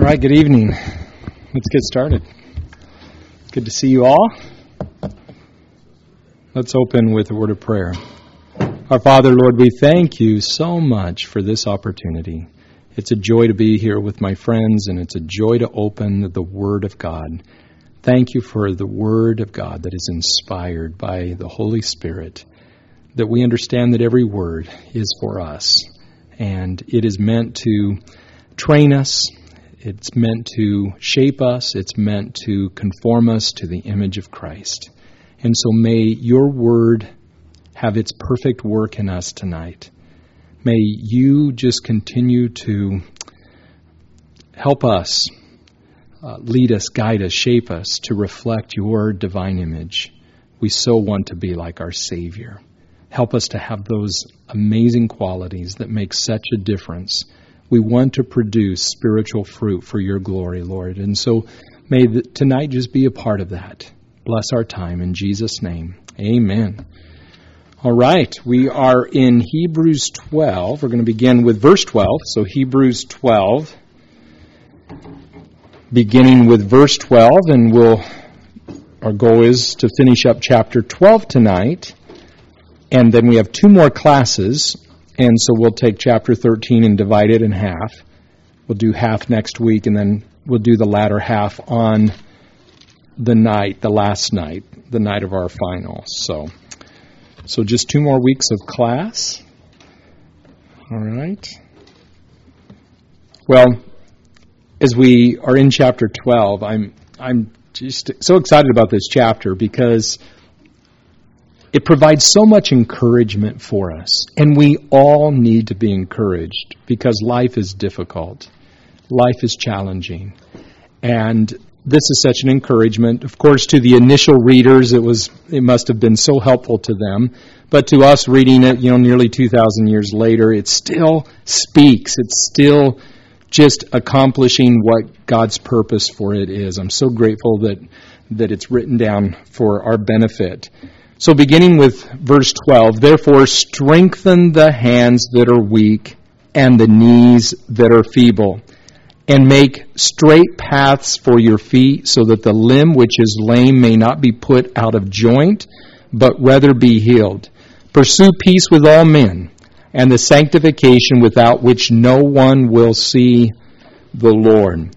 right, good evening. Let's get started. Good to see you all. Let's open with a word of prayer. Our Father, Lord, we thank you so much for this opportunity. It's a joy to be here with my friends, and it's a joy to open the Word of God. Thank you for the Word of God that is inspired by the Holy Spirit, that we understand that every word is for us, and it is meant to train us. It's meant to shape us. It's meant to conform us to the image of Christ. And so may your word have its perfect work in us tonight. May you just continue to help us, lead us, guide us, shape us to reflect your divine image. We so want to be like our Savior. Help us to have those amazing qualities that make such a difference. We want to produce spiritual fruit for your glory, Lord. And so may tonight just be a part of that. Bless our time in Jesus' name. Amen. All right, we are in Hebrews 12. We're going to begin with verse 12. So Hebrews 12, beginning with verse 12, and our goal is to finish up chapter 12 tonight. And then we have two more classes. And so we'll take chapter 13 and divide it in half. We'll do half next week, and then we'll do the latter half on the last night, the night of our final. So just 2 more weeks of class. All right. Well, as we are in chapter 12, I'm just so excited about this chapter because it provides so much encouragement for us, and we all need to be encouraged because life is difficult. Life is challenging. And this is such an encouragement. Of course, to the initial readers, it must have been so helpful to them. But to us reading it, nearly 2,000 years later, it still speaks. It's still just accomplishing what God's purpose for it is. I'm so grateful that it's written down for our benefit. So beginning with verse 12, therefore strengthen the hands that are weak and the knees that are feeble, and make straight paths for your feet, so that the limb which is lame may not be put out of joint, but rather be healed. Pursue peace with all men, and the sanctification without which no one will see the Lord.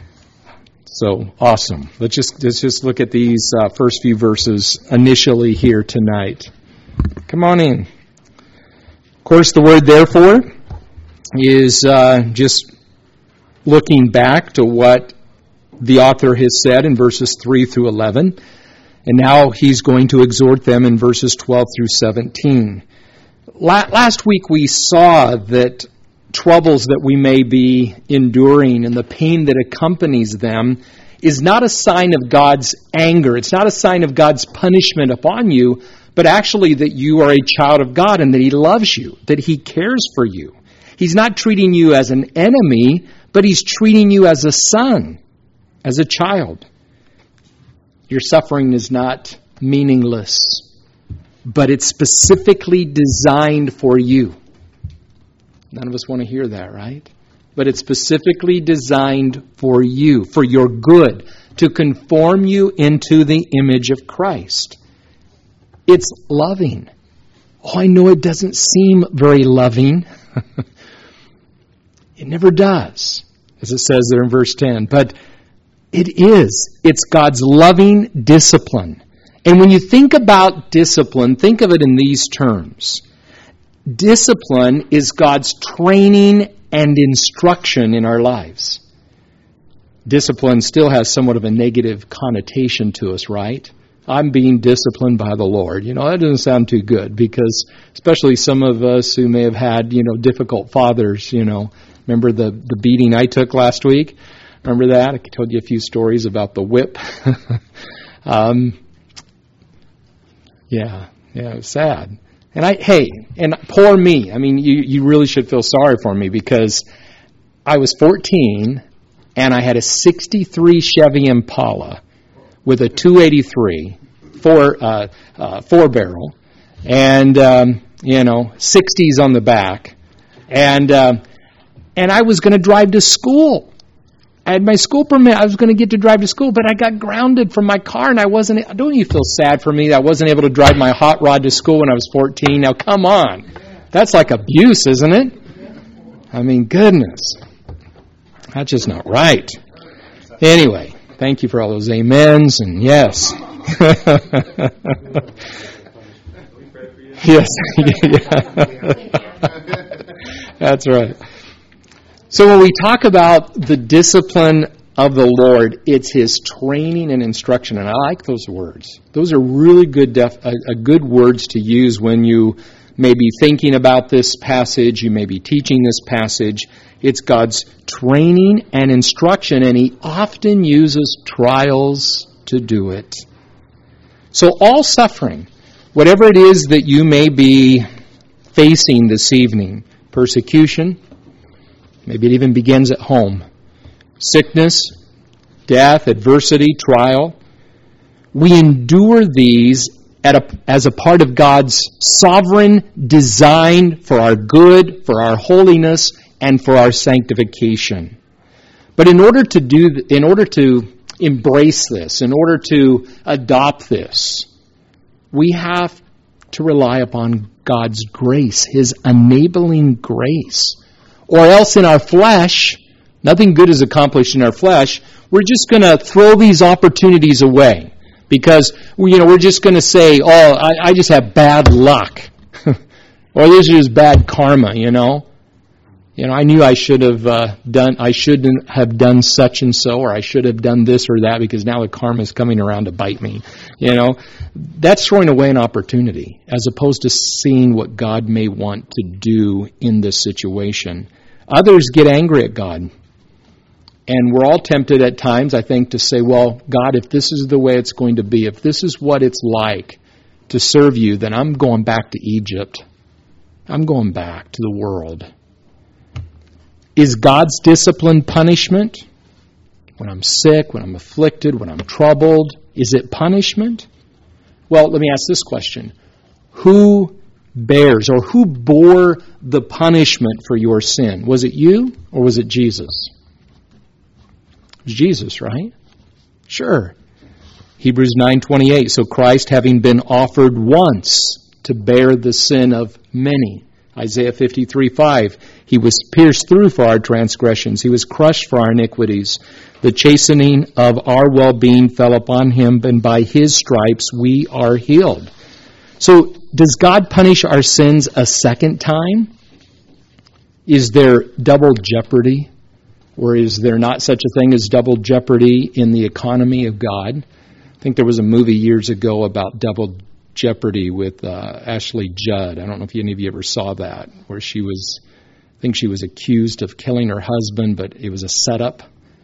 So, awesome. Let's just look at these first few verses initially here tonight. Come on in. Of course, the word therefore is just looking back to what the author has said in verses 3 through 11. And now he's going to exhort them in verses 12 through 17. Last week we saw that troubles that we may be enduring and the pain that accompanies them is not a sign of God's anger. It's not a sign of God's punishment upon you, but actually that you are a child of God and that He loves you, that He cares for you. He's not treating you as an enemy, but He's treating you as a son, as a child. Your suffering is not meaningless, but it's specifically designed for you. None of us want to hear that, right? But it's specifically designed for you, for your good, to conform you into the image of Christ. It's loving. Oh, I know it doesn't seem very loving. It never does, as it says there in verse 10. But it is. It's God's loving discipline. And when you think about discipline, think of it in these terms. Discipline is God's training and instruction in our lives. Discipline still has somewhat of a negative connotation to us, right? I'm being disciplined by the Lord. That doesn't sound too good because especially some of us who may have had, difficult fathers, remember the beating I took last week? Remember that? I told you a few stories about the whip. Yeah, it was sad. And poor me. I mean, you really should feel sorry for me because I was 14 and I had a 63 Chevy Impala with a 283 four barrel and 60s on the back, and I was going to drive to school. I had my school permit. I was going to get to drive to school, but I got grounded from my car, and don't you feel sad for me that I wasn't able to drive my hot rod to school when I was 14? Now, come on. That's like abuse, isn't it? I mean, goodness. That's just not right. Anyway, thank you for all those amens, and yes. Yes. That's right. So when we talk about the discipline of the Lord, it's His training and instruction, and I like those words. Those are really good words to use when you may be thinking about this passage, you may be teaching this passage. It's God's training and instruction, and He often uses trials to do it. So all suffering, whatever it is that you may be facing this evening, persecution, maybe it even begins at home, sickness, death, adversity, trial, we endure these as a part of God's sovereign design for our good, for our holiness, and for our sanctification. But in order to embrace this, in order to adopt this, we have to rely upon God's grace, His enabling grace. Or else in our flesh, nothing good is accomplished in our flesh, we're just going to throw these opportunities away. Because, we're just going to say, I just have bad luck. Or this is just bad karma, I knew I shouldn't have done such and so, or I should have done this or that because now the karma is coming around to bite me. That's throwing away an opportunity as opposed to seeing what God may want to do in this situation. Others get angry at God. And we're all tempted at times, I think, to say, well, God, if this is the way it's going to be, if this is what it's like to serve you, then I'm going back to Egypt. I'm going back to the world. Is God's discipline punishment? When I'm sick, when I'm afflicted, when I'm troubled, is it punishment? Well, let me ask this question. Who bears or who bore the punishment for your sin? Was it you or was it Jesus? It was Jesus, right? Sure. Hebrews 9:28. So Christ, having been offered once to bear the sin of many. Isaiah 53:5. He was pierced through for our transgressions. He was crushed for our iniquities. The chastening of our well-being fell upon Him, and by His stripes we are healed. So does God punish our sins a second time? Is there double jeopardy? Or is there not such a thing as double jeopardy in the economy of God? I think there was a movie years ago about double jeopardy with Ashley Judd. I don't know if any of you ever saw that, where she was accused of killing her husband, but it was a setup,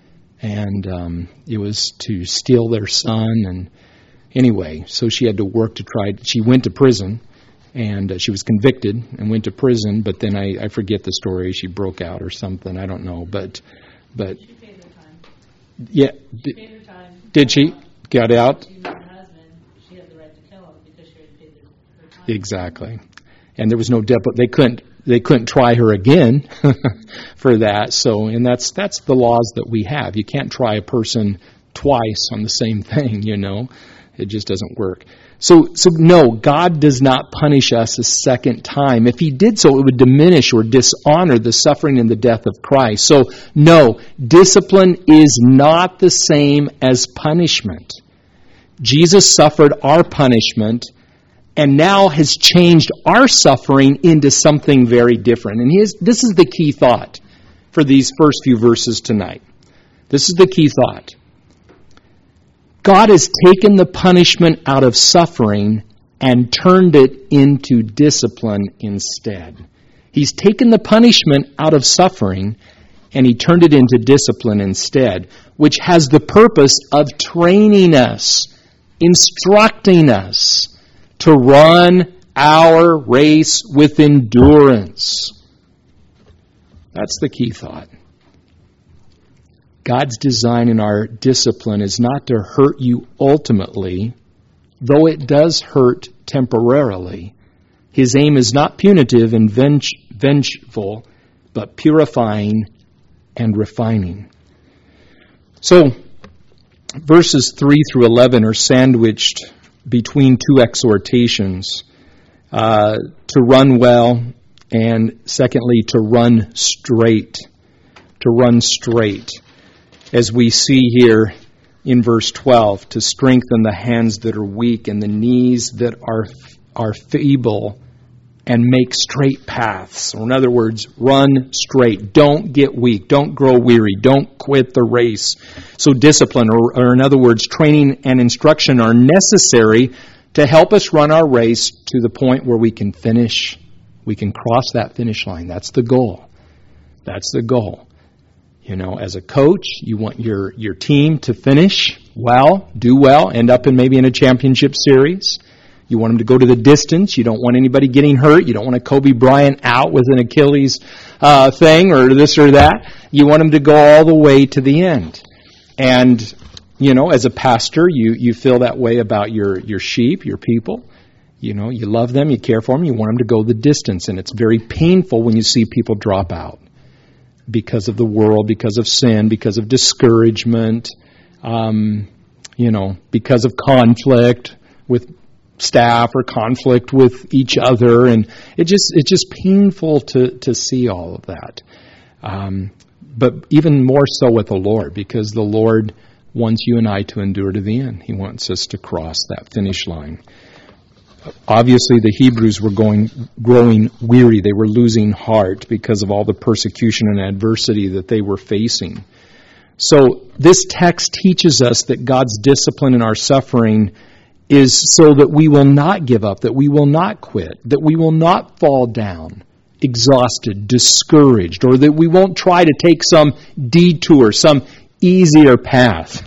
and it was to steal their son. And anyway, so she had to work she went to prison, and she was convicted and went to prison, but then I forget the story. She broke out or something. I don't know, but she paid her time. Yeah, she paid her time. Did she get out? She met her husband. She had the right to kill him because she had paid her time. Exactly, and there was no they couldn't try her again for that. So, and that's the laws that we have. You can't try a person twice on the same thing. It just doesn't work. So no, God does not punish us a second time. If He did so, it would diminish or dishonor the suffering and the death of Christ. So no, discipline is not the same as punishment. Jesus suffered our punishment and now has changed our suffering into something very different. And this is the key thought for these first few verses tonight. This is the key thought. God has taken the punishment out of suffering and turned it into discipline instead. He's taken the punishment out of suffering and He turned it into discipline instead, which has the purpose of training us, instructing us to run our race with endurance. That's the key thought. God's design in our discipline is not to hurt you ultimately, though it does hurt temporarily. His aim is not punitive and vengeful, but purifying and refining. So, verses 3 through 11 are sandwiched between two exhortations, to run well, and secondly, to run straight. To run straight. As we see here in verse 12, to strengthen the hands that are weak and the knees that are feeble, and make straight paths. Or in other words, run straight. Don't get weak. Don't grow weary. Don't quit the race. So discipline, or in other words, training and instruction are necessary to help us run our race to the point where we can finish. We can cross that finish line. That's the goal. That's the goal. You know, as a coach, you want your team to finish well, do well, end up maybe in a championship series. You want them to go to the distance. You don't want anybody getting hurt. You don't want a Kobe Bryant out with an Achilles thing or this or that. You want them to go all the way to the end. And, you know, as a pastor, you feel that way about your sheep, your people. You know, you love them, you care for them, you want them to go the distance. And it's very painful when you see people drop out because of the world, because of sin, because of discouragement, you know, because of conflict with staff or conflict with each other, and it's just painful to see all of that. But even more so with the Lord, because the Lord wants you and I to endure to the end. He wants us to cross that finish line. Obviously, the Hebrews were growing weary. They were losing heart because of all the persecution and adversity that they were facing. So this text teaches us that God's discipline in our suffering is so that we will not give up, that we will not quit, that we will not fall down, exhausted, discouraged, or that we won't try to take some detour, some easier path.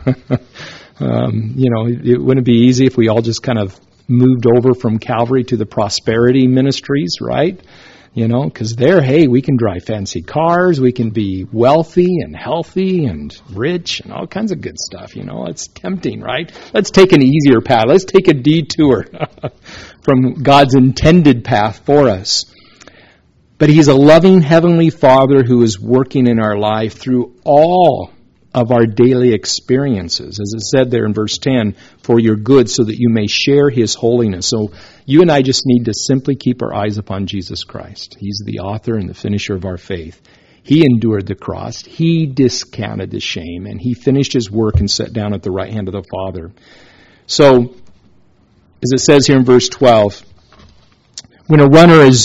You know, it wouldn't be easy if we all just kind of moved over from Calvary to the prosperity ministries, right? You know, because there, hey, we can drive fancy cars, we can be wealthy and healthy and rich and all kinds of good stuff, you know. It's tempting, right? Let's take an easier path. Let's take a detour from God's intended path for us. But He's a loving Heavenly Father who is working in our life through all of our daily experiences. As it said there in verse 10, for your good, so that you may share His holiness. So you and I just need to simply keep our eyes upon Jesus Christ. He's the author and the finisher of our faith. He endured the cross. He discounted the shame, and He finished His work and sat down at the right hand of the Father. So, as it says here in verse 12, when a runner is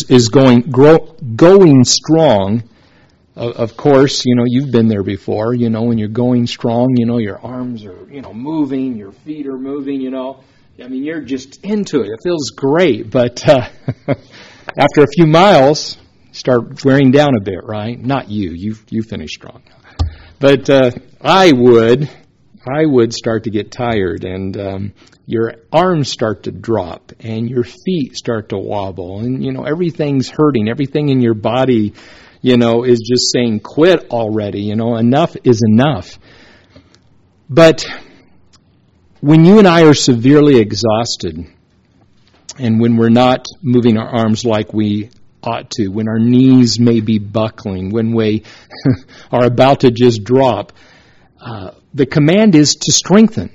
going strong, of course, you know, you've been there before, you know, when you're going strong, you know, your arms are, you know, moving, your feet are moving, you know. I mean, you're just into it. It feels great. But after a few miles, start wearing down a bit, right? Not you. You finish strong. But I would start to get tired, and your arms start to drop, and your feet start to wobble, and, you know, everything's hurting. Everything in your body, you know, is just saying, quit already. You know, enough is enough. But when you and I are severely exhausted, and when we're not moving our arms like we ought to, when our knees may be buckling, when we are about to just drop, the command is to strengthen,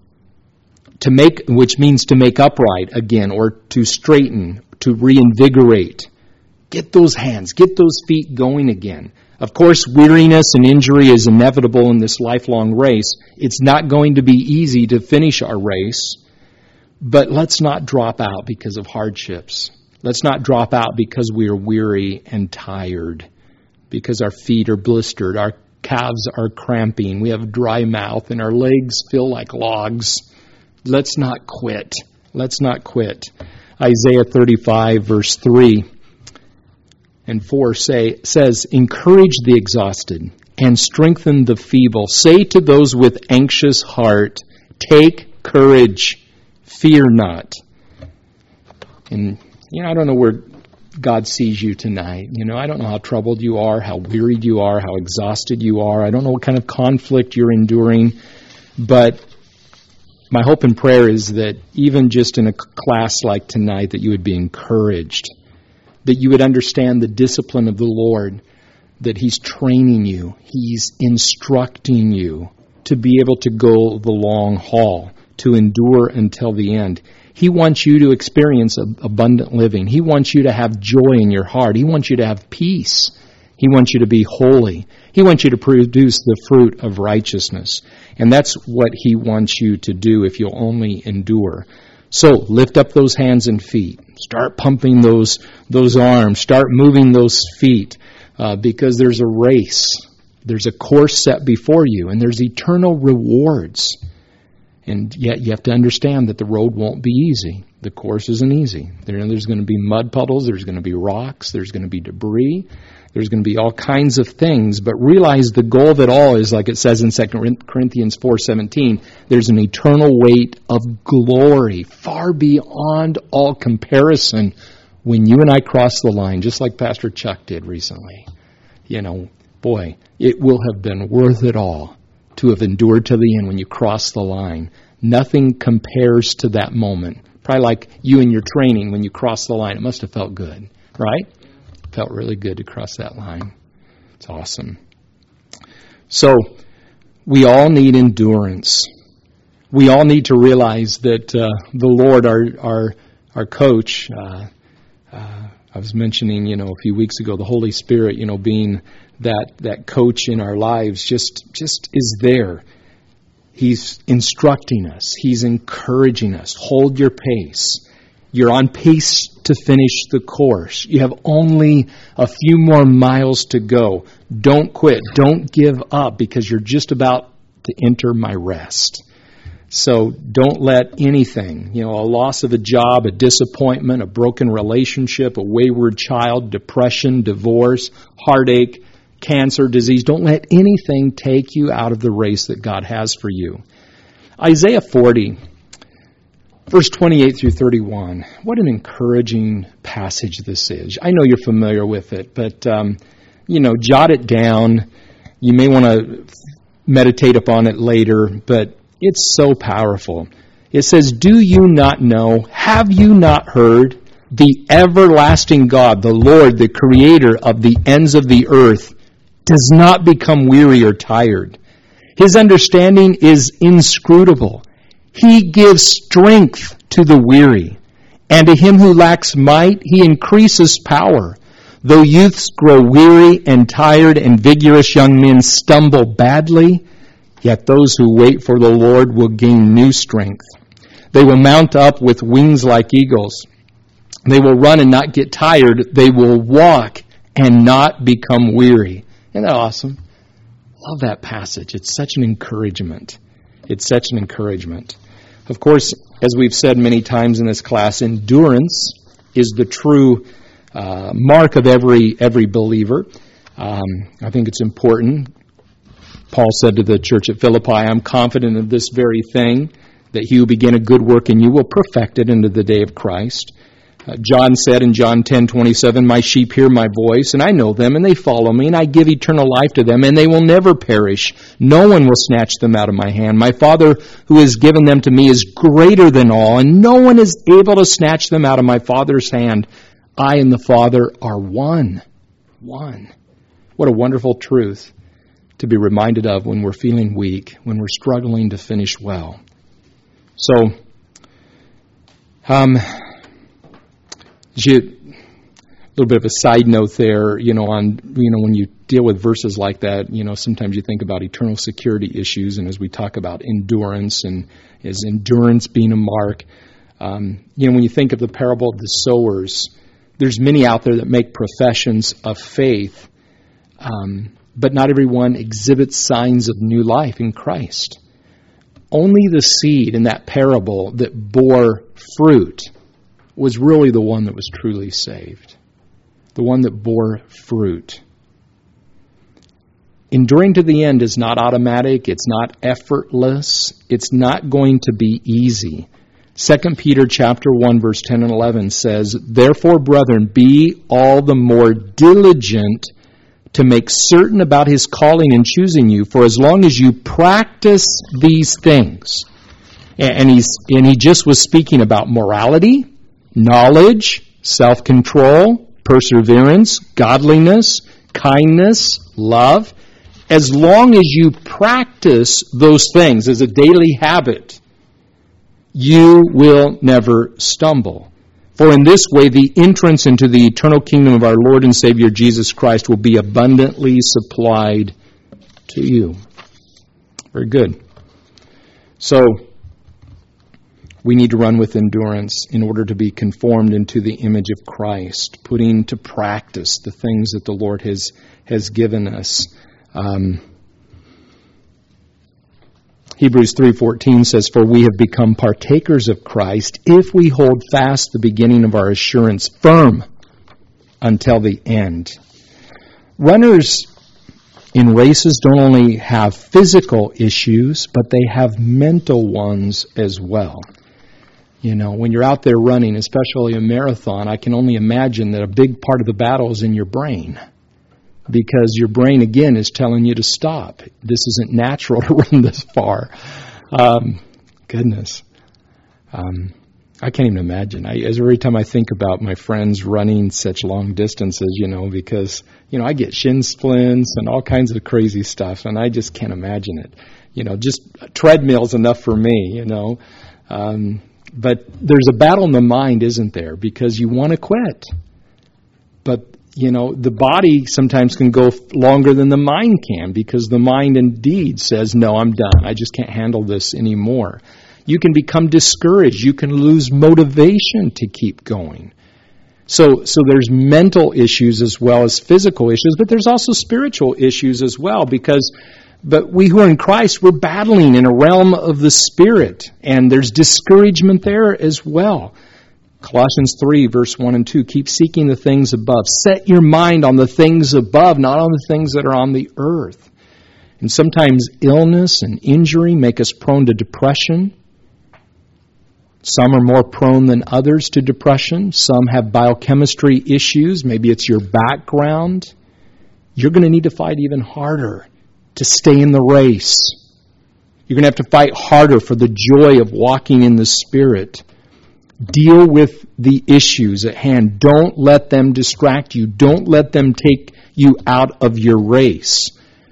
which means to make upright again, or to straighten, to reinvigorate. Get those hands, get those feet going again. Of course, weariness and injury is inevitable in this lifelong race. It's not going to be easy to finish our race, but let's not drop out because of hardships. Let's not drop out because we are weary and tired, because our feet are blistered, our calves are cramping, we have a dry mouth, and our legs feel like logs. Let's not quit. Let's not quit. Isaiah 35, verse 3 and 4 says, encourage the exhausted and strengthen the feeble. Say to those with anxious heart, take courage, fear not. And, you know, I don't know where God sees you tonight. You know, I don't know how troubled you are, how wearied you are, how exhausted you are. I don't know what kind of conflict you're enduring. But my hope and prayer is that even just in a class like tonight, that you would be encouraged, that you would understand the discipline of the Lord, that He's training you, He's instructing you, to be able to go the long haul, to endure until the end. He wants you to experience abundant living. He wants you to have joy in your heart. He wants you to have peace. He wants you to be holy. He wants you to produce the fruit of righteousness. And that's what He wants you to do if you'll only endure. So lift up those hands and feet. Start pumping those arms. Start moving those feet because there's a race. There's a course set before you, and there's eternal rewards. And yet you have to understand that the road won't be easy. The course isn't easy. There's going to be mud puddles. There's going to be rocks. There's going to be debris. There's going to be all kinds of things. But realize the goal of it all is, like it says in 2 Corinthians 4:17, there's an eternal weight of glory far beyond all comparison when you and I cross the line, just like Pastor Chuck did recently. Boy, it will have been worth it all to have endured to the end when you cross the line. Nothing compares to that moment. Probably like you in your training when you cross the line. It must have felt good, right? Felt really good to cross that line. It's awesome. So, we all need endurance. We all need to realize that the Lord, our coach, I was mentioning, a few weeks ago, the Holy Spirit, being that coach in our lives just is there. He's instructing us. He's encouraging us. Hold your pace. You're on pace to finish the course. You have only a few more miles to go. Don't quit. Don't give up because you're just about to enter my rest. So don't let anything, a loss of a job, a disappointment, a broken relationship, a wayward child, depression, divorce, heartache, cancer, disease, don't let anything take you out of the race that God has for you. Isaiah 40, verse 28 through 31. What an encouraging passage this is. I know you're familiar with it, but, jot it down. You may want to meditate upon it later, but it's so powerful. It says, "Do you not know? Have you not heard? The everlasting God, the Lord, the creator of the ends of the earth, does not become weary or tired. His understanding is inscrutable. He gives strength to the weary, and to him who lacks might, he increases power. Though youths grow weary and tired, and vigorous young men stumble badly, yet those who wait for the Lord will gain new strength. They will mount up with wings like eagles. They will run and not get tired. They will walk and not become weary." Isn't that awesome? Love that passage. It's such an encouragement. It's such an encouragement. Of course, as we've said many times in this class, endurance is the true mark of every believer. I think it's important. Paul said to the church at Philippi, "I'm confident of this very thing, that he who began a good work in you will perfect it unto the day of Christ." John said in John 10:27, "My sheep hear my voice, and I know them, and they follow me, and I give eternal life to them, and they will never perish. No one will snatch them out of my hand. My Father who has given them to me is greater than all, and no one is able to snatch them out of my Father's hand. I and the Father are one." One. What a wonderful truth to be reminded of when we're feeling weak, when we're struggling to finish well. So, a little bit of a side note there, when you deal with verses like that, sometimes you think about eternal security issues, and as we talk about endurance, and is endurance being a mark, when you think of the parable of the sowers, there's many out there that make professions of faith, but not everyone exhibits signs of new life in Christ. Only the seed in that parable that bore fruit was really the one that was truly saved. The one that bore fruit. Enduring to the end is not automatic. It's not effortless. It's not going to be easy. 2 Peter chapter 1, verse 10 and 11 says, "Therefore, brethren, be all the more diligent to make certain about his calling and choosing you, for as long as you practice these things." And he just was speaking about morality, knowledge, self-control, perseverance, godliness, kindness, love. As long as you practice those things as a daily habit, you will never stumble. For in this way, the entrance into the eternal kingdom of our Lord and Savior Jesus Christ will be abundantly supplied to you. Very good. So, we need to run with endurance in order to be conformed into the image of Christ, putting to practice the things that the Lord has given us. Hebrews 3:14 says, "For we have become partakers of Christ if we hold fast the beginning of our assurance firm until the end." Runners in races don't only have physical issues, but they have mental ones as well. You know, when you're out there running, especially a marathon, I can only imagine that a big part of the battle is in your brain. Because your brain, again, is telling you to stop. This isn't natural to run this far. Goodness. I can't even imagine. Every time I think about my friends running such long distances, because, I get shin splints and all kinds of crazy stuff, and I just can't imagine it. Just treadmill's enough for me, But there's a battle in the mind, isn't there? Because you want to quit. But the body sometimes can go longer than the mind can, because the mind indeed says, no, I'm done. I just can't handle this anymore. You can become discouraged. You can lose motivation to keep going. So there's mental issues as well as physical issues, but there's also spiritual issues as well, but we who are in Christ, we're battling in a realm of the Spirit, and there's discouragement there as well. Colossians 3, verse 1 and 2, keep seeking the things above. Set your mind on the things above, not on the things that are on the earth. And sometimes illness and injury make us prone to depression. Some are more prone than others to depression. Some have biochemistry issues. Maybe it's your background. You're going to need to fight even harder to stay in the race. You're going to have to fight harder for the joy of walking in the Spirit. Deal with the issues at hand. Don't let them distract you. Don't let them take you out of your race.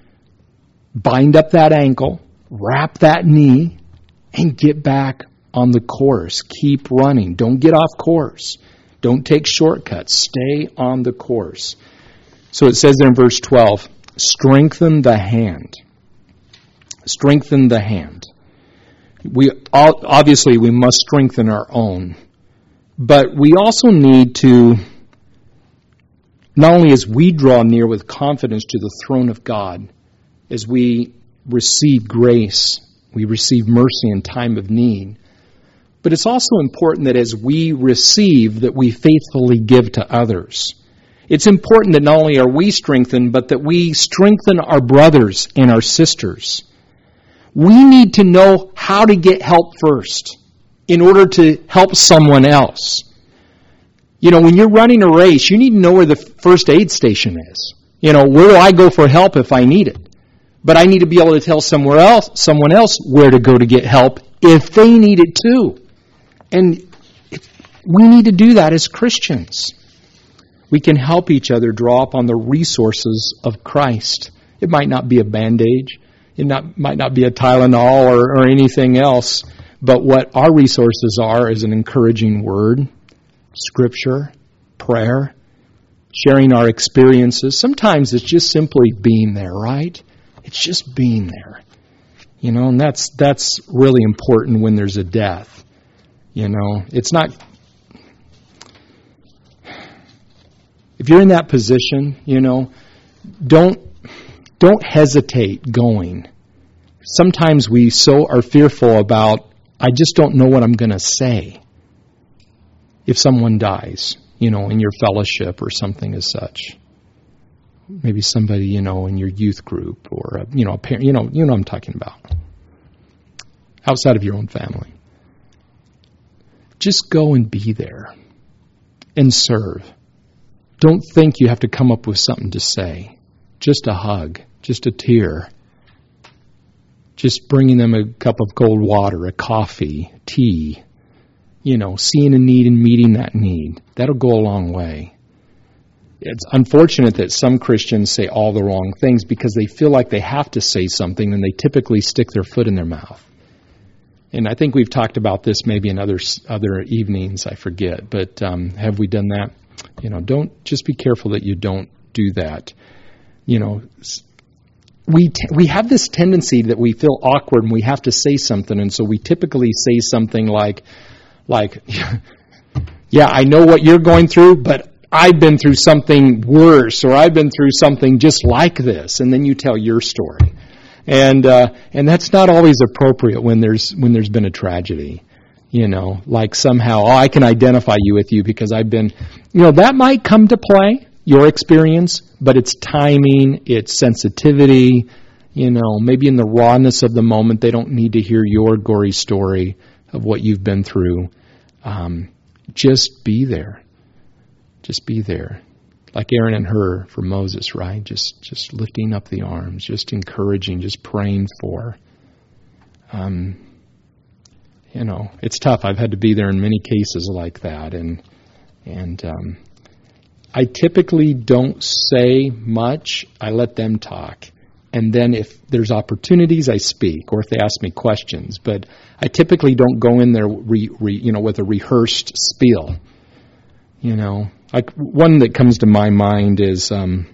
Bind up that ankle, wrap that knee, and get back on the course. Keep running. Don't get off course. Don't take shortcuts. Stay on the course. So it says there in verse 12, strengthen the hand. Strengthen the hand. Obviously, we must strengthen our own. But we also need to, not only as we draw near with confidence to the throne of God, as we receive grace, we receive mercy in time of need, but it's also important that as we receive, that we faithfully give to others. It's important that not only are we strengthened, but that we strengthen our brothers and our sisters. We need to know how to get help first in order to help someone else. When you're running a race, you need to know where the first aid station is. Where do I go for help if I need it? But I need to be able to tell someone else where to go to get help if they need it too. And we need to do that as Christians. We can help each other draw upon the resources of Christ. It might not be a Band-Aid. It might not be a Tylenol or anything else, but what our resources are is an encouraging word, Scripture, prayer, sharing our experiences. Sometimes it's just simply being there, right? It's just being there. And that's really important when there's a death. It's not... If you're in that position, don't hesitate going. Sometimes we so are fearful about, I just don't know what I'm going to say if someone dies, in your fellowship or something as such. Maybe somebody, in your youth group or, a parent, what I'm talking about. Outside of your own family. Just go and be there and serve. Don't think you have to come up with something to say. Just a hug, just a tear. Just bringing them a cup of cold water, a coffee, tea. Seeing a need and meeting that need. That'll go a long way. it's unfortunate that some Christians say all the wrong things because they feel like they have to say something, and they typically stick their foot in their mouth. And I think we've talked about this maybe in other evenings, I forget. But have we done that? Don't just be careful that you don't do that. We have this tendency that we feel awkward and we have to say something, and so we typically say something like, yeah, I know what you're going through, but I've been through something worse, or I've been through something just like this, and then you tell your story. And that's not always appropriate when there's been a tragedy. Like somehow, I can identify with you because I've been, that might come to play, your experience, but it's timing, it's sensitivity, maybe in the rawness of the moment, they don't need to hear your gory story of what you've been through. Just be there. Just be there. Like Aaron and Hur for Moses, right? Just lifting up the arms, just encouraging, just praying for. It's tough. I've had to be there in many cases like that, and I typically don't say much. I let them talk, and then if there's opportunities, I speak, or if they ask me questions. But I typically don't go in there, with a rehearsed spiel. Like one that comes to my mind is a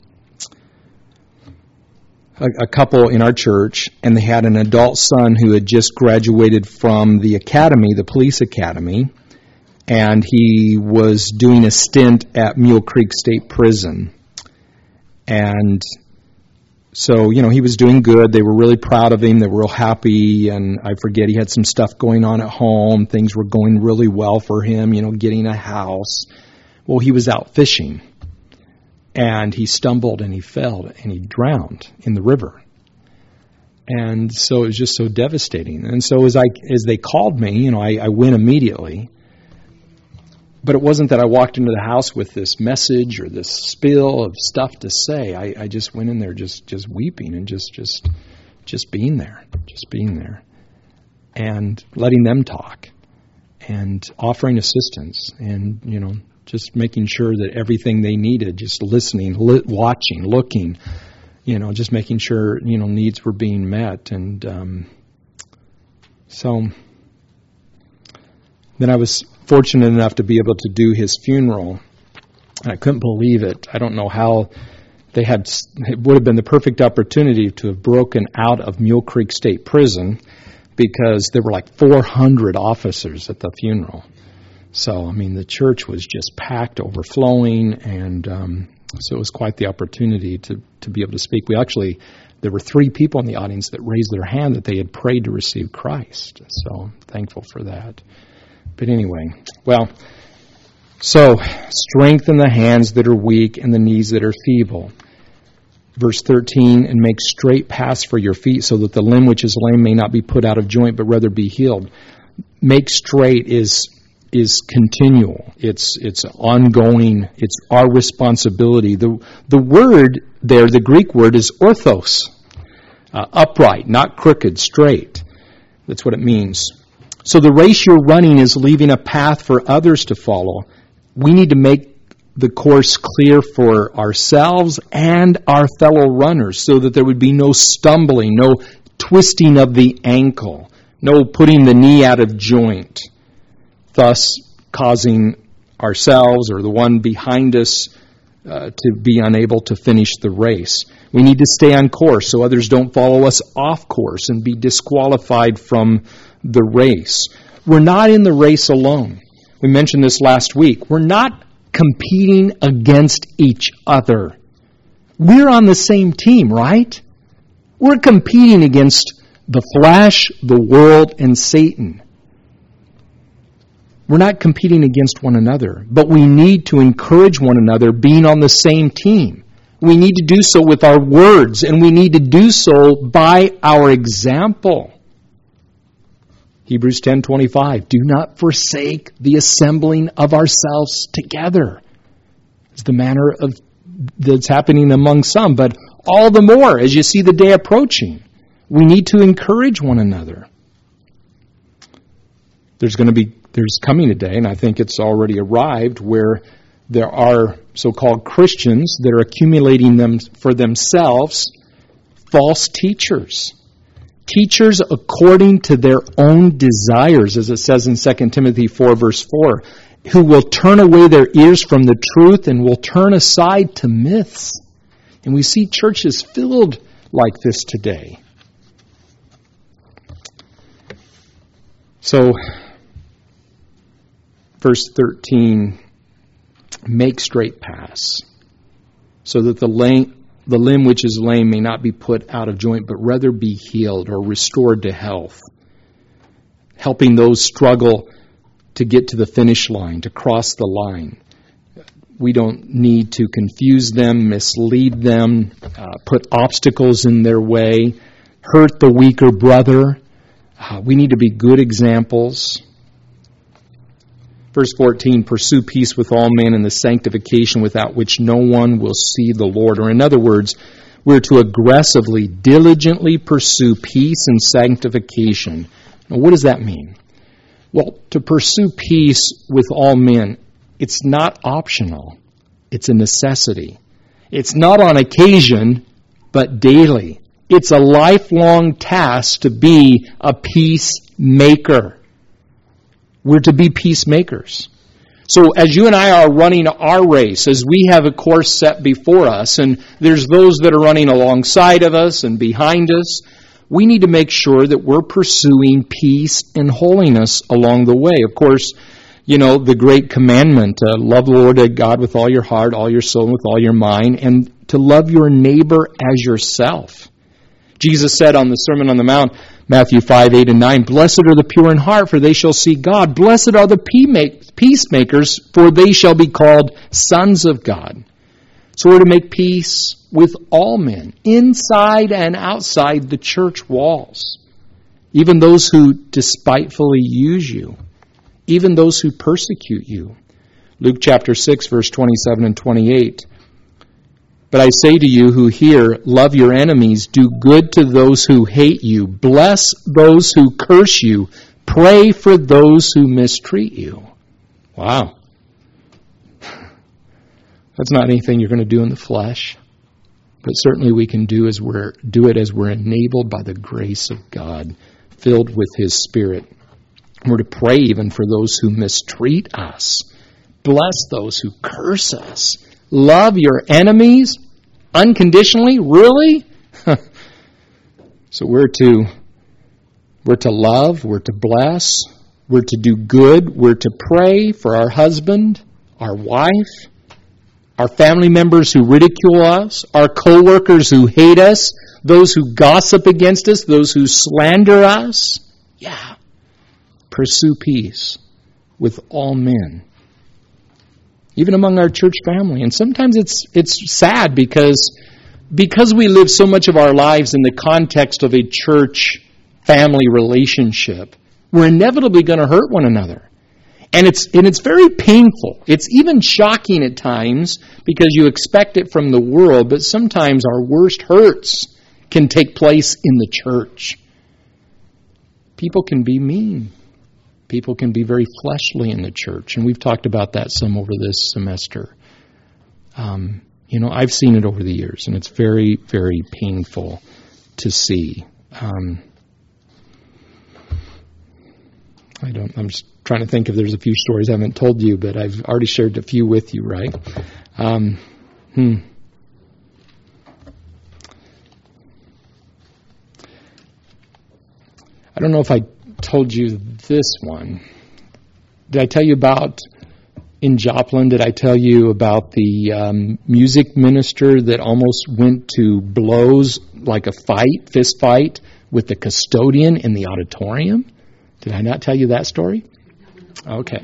couple in our church, and they had an adult son who had just graduated from the academy, the police academy, and he was doing a stint at Mule Creek State Prison. And so, he was doing good. They were really proud of him. They were real happy, and I forget, he had some stuff going on at home. Things were going really well for him, getting a house. Well, he was out fishing, and he stumbled and he fell and he drowned in the river. And so it was just so devastating. And so as they called me, I went immediately. But it wasn't that I walked into the house with this message or this spill of stuff to say. I just went in there just weeping and just being there, and letting them talk and offering assistance and, just making sure that everything they needed, just listening, watching, looking, just making sure, needs were being met. And so then I was fortunate enough to be able to do his funeral. And I couldn't believe it. I don't know how it would have been the perfect opportunity to have broken out of Mule Creek State Prison, because there were like 400 officers at the funeral. So, the church was just packed, overflowing, and so it was quite the opportunity to be able to speak. There were 3 people in the audience that raised their hand that they had prayed to receive Christ. So, thankful for that. But anyway, so strengthen the hands that are weak and the knees that are feeble. Verse 13, and make straight paths for your feet, so that the limb which is lame may not be put out of joint, but rather be healed. Make straight is continual. It's ongoing. It's our responsibility. The word there, the Greek word, is orthos, upright, not crooked, straight. That's what it means. So the race you're running is leaving a path for others to follow. We need to make the course clear for ourselves and our fellow runners, so that there would be no stumbling, no twisting of the ankle, no putting the knee out of joint, thus causing ourselves or the one behind us to be unable to finish the race. We need to stay on course so others don't follow us off course and be disqualified from the race. We're not in the race alone. We mentioned this last week. We're not competing against each other. We're on the same team, right? We're competing against the flesh, the world, and Satan. We're not competing against one another, but we need to encourage one another being on the same team. We need to do so with our words, and we need to do so by our example. Hebrews 10:25, do not forsake the assembling of ourselves together. It's the manner of that's happening among some, but all the more as you see the day approaching. We need to encourage one another. There's coming a day, and I think it's already arrived, where there are so-called Christians that are accumulating them for themselves false teachers. Teachers according to their own desires, as it says in 2 Timothy 4, verse 4, who will turn away their ears from the truth and will turn aside to myths. And we see churches filled like this today. So, verse 13, make straight paths, so that the limb which is lame may not be put out of joint, but rather be healed or restored to health. Helping those struggle to get to the finish line, to cross the line. We don't need to confuse them, mislead them, put obstacles in their way, hurt the weaker brother. We need to be good examples. Verse 14, pursue peace with all men and the sanctification without which no one will see the Lord. Or in other words, we're to aggressively, diligently pursue peace and sanctification. Now, what does that mean? Well, to pursue peace with all men, it's not optional. It's a necessity. It's not on occasion, but daily. It's a lifelong task to be a peacemaker. We're to be peacemakers. So as you and I are running our race, as we have a course set before us, and there's those that are running alongside of us and behind us, we need to make sure that we're pursuing peace and holiness along the way. Of course, you know, the great commandment, love the Lord God with all your heart, all your soul, and with all your mind, and to love your neighbor as yourself. Jesus said on the Sermon on the Mount, Matthew 5, 8, and 9, blessed are the pure in heart, for they shall see God. Blessed are the peacemakers, for they shall be called sons of God. So we're to make peace with all men, inside and outside the church walls. Even those who despitefully use you. Even those who persecute you. Luke chapter 6, verse 27 and 28. But I say to you who hear, love your enemies, do good to those who hate you, bless those who curse you, pray for those who mistreat you. Wow. That's not anything you're going to do in the flesh, but certainly we can do it as we're enabled by the grace of God, filled with His Spirit. We're to pray even for those who mistreat us. Bless those who curse us. Love your enemies unconditionally? Really? So we're to love, we're to bless, we're to do good, we're to pray for our husband, our wife, our family members who ridicule us, our co-workers who hate us, those who gossip against us, those who slander us. Yeah. Pursue peace with all men. Even among our church family. And sometimes it's sad because we live so much of our lives in the context of a church family relationship, we're inevitably going to hurt one another. And it's very painful. It's even shocking at times because you expect it from the world, but sometimes our worst hurts can take place in the church. People can be mean. People can be very fleshly in the church, and we've talked about that some over this semester. I've seen it over the years, and it's very, very painful to see. I'm just trying to think if there's a few stories I haven't told you, but I've already shared a few with you, right? I don't know if I told you this one. Did I tell you about, in Joplin, did I tell you about the music minister that almost went to blows, like a fist fight, with the custodian in the auditorium? Did I not tell you that story? Okay.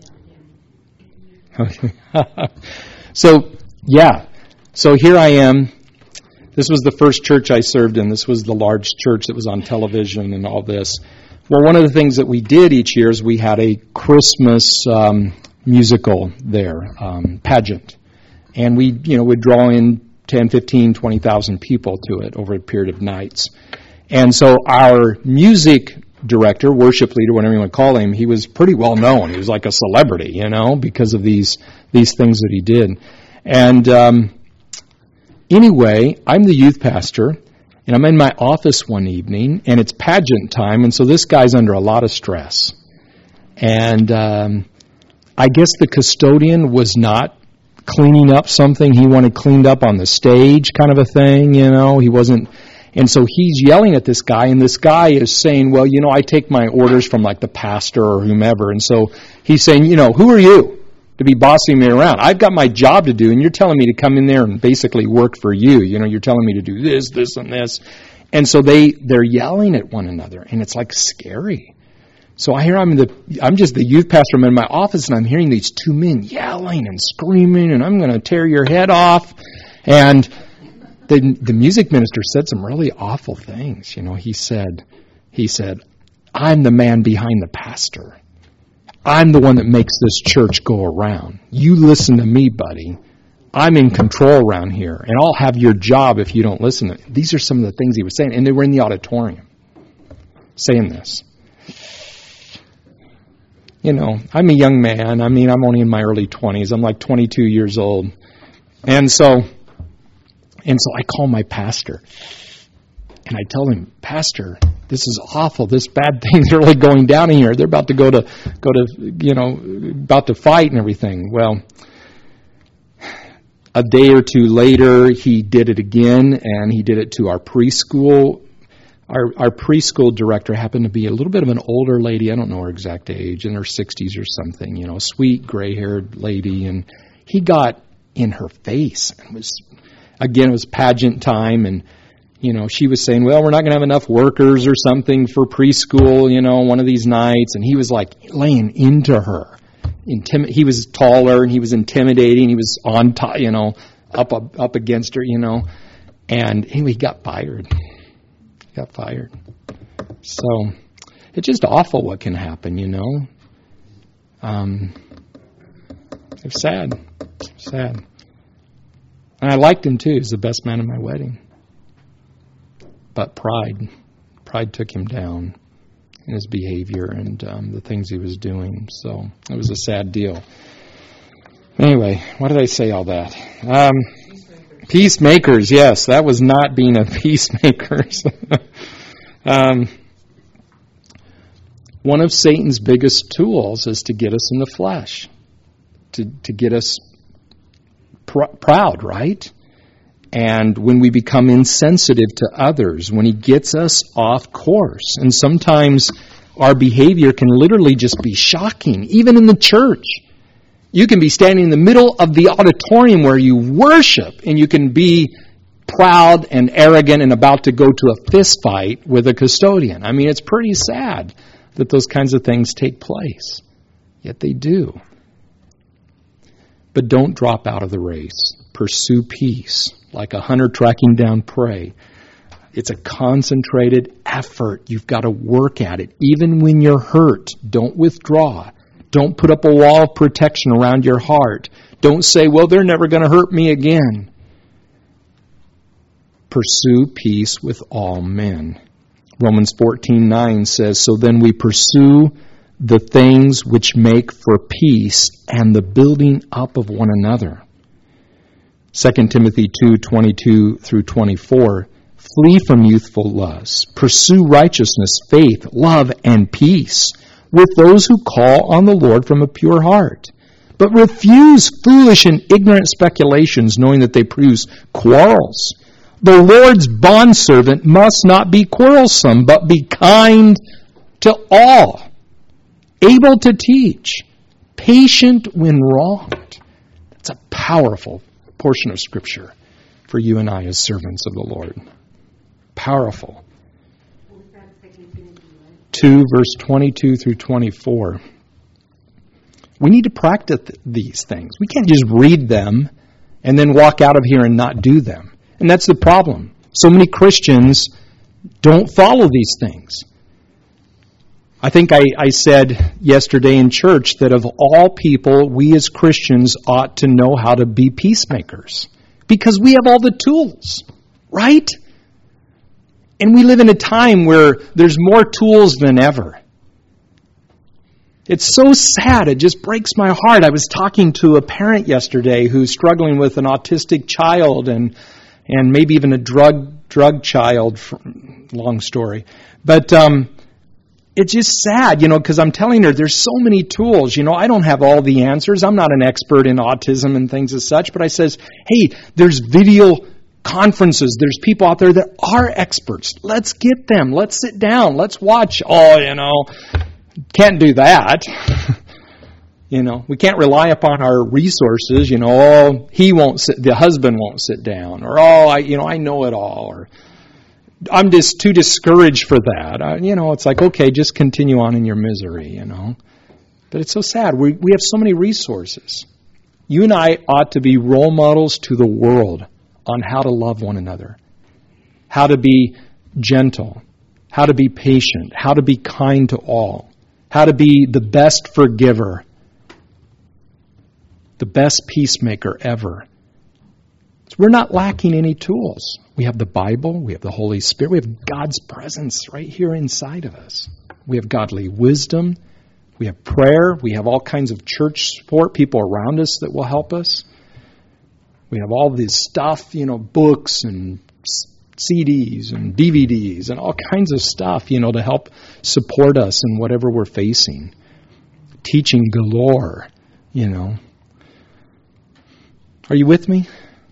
So here I am. This was the first church I served in. This was the large church that was on television and all this. Well, one of the things that we did each year is we had a Christmas musical there, pageant. And we, would draw in 10, 15, 20,000 people to it over a period of nights. And so our music director, worship leader, whatever you want to call him, he was pretty well known. He was like a celebrity, because of these things that he did. And anyway, I'm the youth pastor, and I'm in my office one evening, and it's pageant time, and so this guy's under a lot of stress. And I guess the custodian was not cleaning up something he wanted cleaned up on the stage, kind of a thing, He wasn't. And so he's yelling at this guy, and this guy is saying, well, I take my orders from like the pastor or whomever. And so he's saying, who are you to be bossing me around? I've got my job to do, and you're telling me to come in there and basically work for you. You're telling me to do this, this, and this. And so they're yelling at one another, and it's like scary. So I hear I'm just the youth pastor. I'm in my office, and I'm hearing these two men yelling and screaming, and I'm going to tear your head off. And the music minister said some really awful things. He said, I'm the man behind the pastor. I'm the one that makes this church go around. You listen to me, buddy. I'm in control around here, and I'll have your job if you don't listen to me. These are some of the things he was saying, and they were in the auditorium saying this. I'm a young man. I'm only in my early 20s. I'm like 22 years old. And so I call my pastor, and I tell him, Pastor, this is awful. This bad thing's really going down in here. They're about to about to fight and everything. Well, a day or two later, he did it again, and he did it to our preschool. Our preschool director happened to be a little bit of an older lady. I don't know her exact age, in her 60s or something, sweet gray-haired lady. And he got in her face. And it was pageant time. And, she was saying, well, we're not going to have enough workers or something for preschool, one of these nights. And he was like laying into her. He was taller, and he was intimidating. He was on top, up against her, And anyway, he got fired. So it's just awful what can happen, It's sad. And I liked him too. He was the best man at my wedding. But pride took him down in his behavior and the things he was doing. So it was a sad deal. Anyway, why did I say all that? Peacemakers, yes. That was not being a peacemaker. One of Satan's biggest tools is to get us in the flesh, to get us proud, right? And when we become insensitive to others, when he gets us off course. And sometimes our behavior can literally just be shocking, even in the church. You can be standing in the middle of the auditorium where you worship, and you can be proud and arrogant and about to go to a fist fight with a custodian. It's pretty sad that those kinds of things take place. Yet they do. But don't drop out of the race. Pursue peace, like a hunter tracking down prey. It's a concentrated effort. You've got to work at it. Even when you're hurt, don't withdraw. Don't put up a wall of protection around your heart. Don't say, well, they're never going to hurt me again. Pursue peace with all men. Romans 14:9 says, so then we pursue the things which make for peace and the building up of one another. 2 Timothy 2:22 through 24, flee from youthful lusts. Pursue righteousness, faith, love, and peace with those who call on the Lord from a pure heart. But refuse foolish and ignorant speculations, knowing that they produce quarrels. The Lord's bondservant must not be quarrelsome, but be kind to all, able to teach, patient when wronged. That's a powerful portion of Scripture for you and I as servants of the Lord. Powerful. 2, verse 22 through 24. We need to practice these things. We can't just read them and then walk out of here and not do them. And that's the problem. So many Christians don't follow these things. I think I said yesterday in church that of all people, we as Christians ought to know how to be peacemakers. Because we have all the tools, right? And we live in a time where there's more tools than ever. It's so sad. It just breaks my heart. I was talking to a parent yesterday who's struggling with an autistic child and maybe even a drug child. Long story. But it's just sad, because I'm telling her there's so many tools. I don't have all the answers. I'm not an expert in autism and things as such. But I says, hey, there's video conferences. There's people out there that are experts. Let's get them. Let's sit down. Let's watch. Can't do that. We can't rely upon our resources. The husband won't sit down, or I know it all, or I'm just too discouraged for that. It's like, okay, just continue on in your misery. But it's so sad. We have so many resources. You and I ought to be role models to the world on how to love one another, how to be gentle, how to be patient, how to be kind to all, how to be the best forgiver, the best peacemaker ever. So we're not lacking any tools. We have the Bible, we have the Holy Spirit, we have God's presence right here inside of us. We have godly wisdom, we have prayer, we have all kinds of church support, people around us that will help us. We have all this stuff, books and CDs and DVDs and all kinds of stuff, to help support us in whatever we're facing. Teaching galore, Are you with me?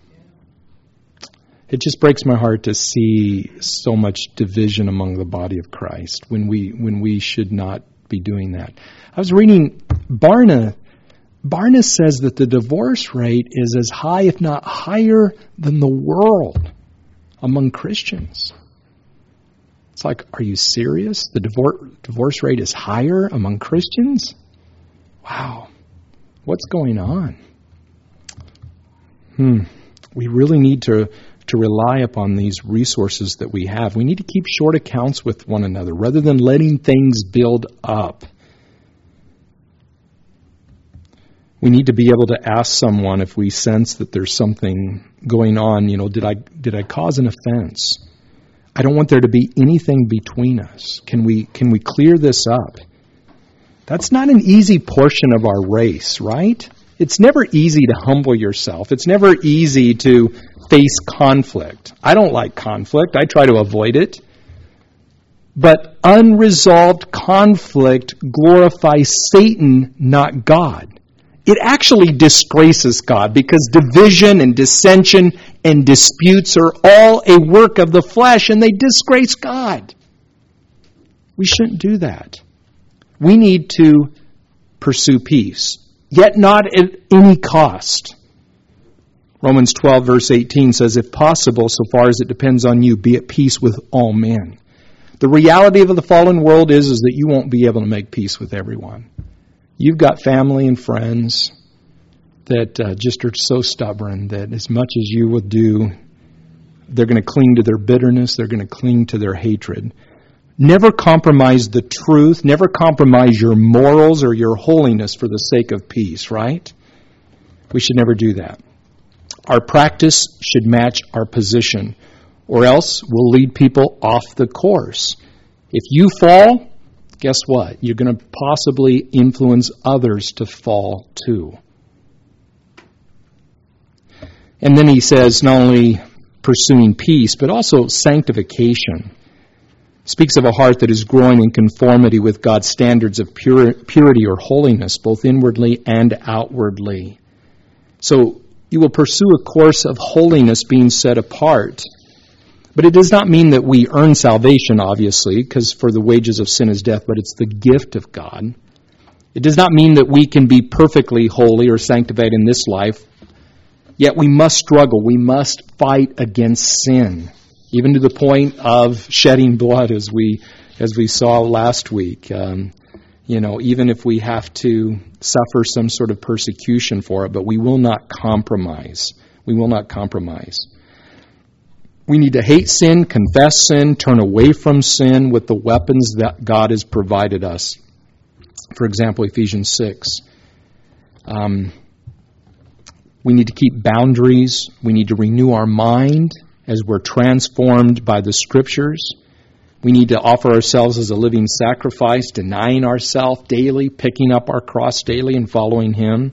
It just breaks my heart to see so much division among the body of Christ when we should not be doing that. I was reading Barna says that the divorce rate is as high, if not higher, than the world among Christians. It's like, are you serious? The divorce rate is higher among Christians? Wow. What's going on? We really need to rely upon these resources that we have. We need to keep short accounts with one another rather than letting things build up. We need to be able to ask someone if we sense that there's something going on. Did I cause an offense? I don't want there to be anything between us. Can we clear this up? That's not an easy portion of our race, right? It's never easy to humble yourself. It's never easy to face conflict. I don't like conflict. I try to avoid it. But unresolved conflict glorifies Satan, not God. It actually disgraces God because division and dissension and disputes are all a work of the flesh and they disgrace God. We shouldn't do that. We need to pursue peace, yet not at any cost. Romans 12 verse 18 says, if possible, so far as it depends on you, be at peace with all men. The reality of the fallen world is that you won't be able to make peace with everyone. You've got family and friends that just are so stubborn that as much as you will do, they're going to cling to their bitterness, they're going to cling to their hatred. Never compromise the truth, never compromise your morals or your holiness for the sake of peace, right? We should never do that. Our practice should match our position, or else we'll lead people off the course. If you fall, guess what? You're going to possibly influence others to fall too. And then he says not only pursuing peace, but also sanctification. Speaks of a heart that is growing in conformity with God's standards of purity or holiness, both inwardly and outwardly. So you will pursue a course of holiness being set apart. But it does not mean that we earn salvation, obviously, because for the wages of sin is death, but it's the gift of God. It does not mean that we can be perfectly holy or sanctified in this life, yet we must struggle. We must fight against sin, even to the point of shedding blood, as we saw last week. Even if we have to suffer some sort of persecution for it, but we will not compromise. We will not compromise. We need to hate sin, confess sin, turn away from sin with the weapons that God has provided us. For example, Ephesians 6. We need to keep boundaries. We need to renew our mind. as we're transformed by the Scriptures. We need to offer ourselves as a living sacrifice, denying ourselves daily, picking up our cross daily, and following Him.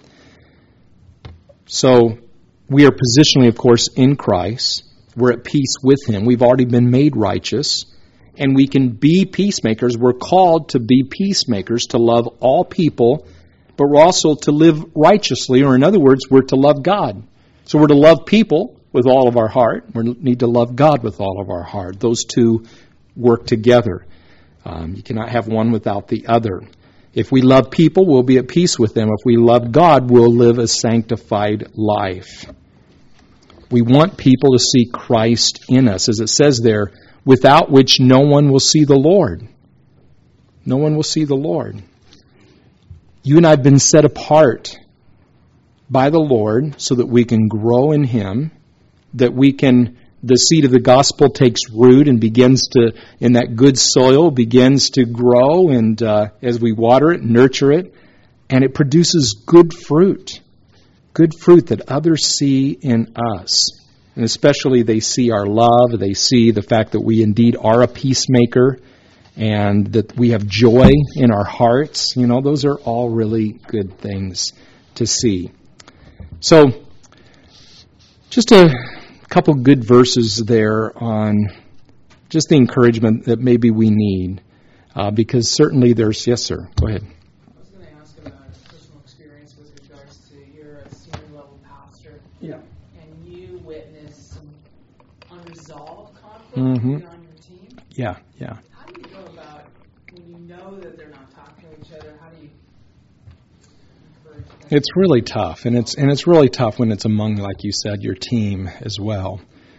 So we are positionally, of course, in Christ. We're at peace with Him. We've already been made righteous. And we can be peacemakers. We're called to be peacemakers, to love all people, but we're also to live righteously, or in other words, we're to love God. So we're to love people with all of our heart. We need to love God with all of our heart. Those two work together. You cannot have one without the other. If we love people, we'll be at peace with them. If we love God, we'll live a sanctified life. We want people to see Christ in us, as it says there, without which no one will see the Lord. No one will see the Lord. You and I have been set apart by the Lord so that we can grow in Him, that the seed of the gospel takes root and begins to, in that good soil, begins to grow, and as we water it, nurture it, and it produces good fruit that others see in us. And especially they see our love, they see the fact that we indeed are a peacemaker, and that we have joy in our hearts. Those are all really good things to see. So, just a couple good verses there on just the encouragement that maybe we need, because certainly there's... Yes, sir. Go ahead. I was going to ask about a personal experience with regards to you're a senior level pastor. Yeah. And you witnessed some unresolved conflict Mm-hmm. on your team. Yeah. How do you go about when you know that they're not talking to each other? How do you encourage them? It's really tough, and it's really tough when it's among, like you said, your team as well.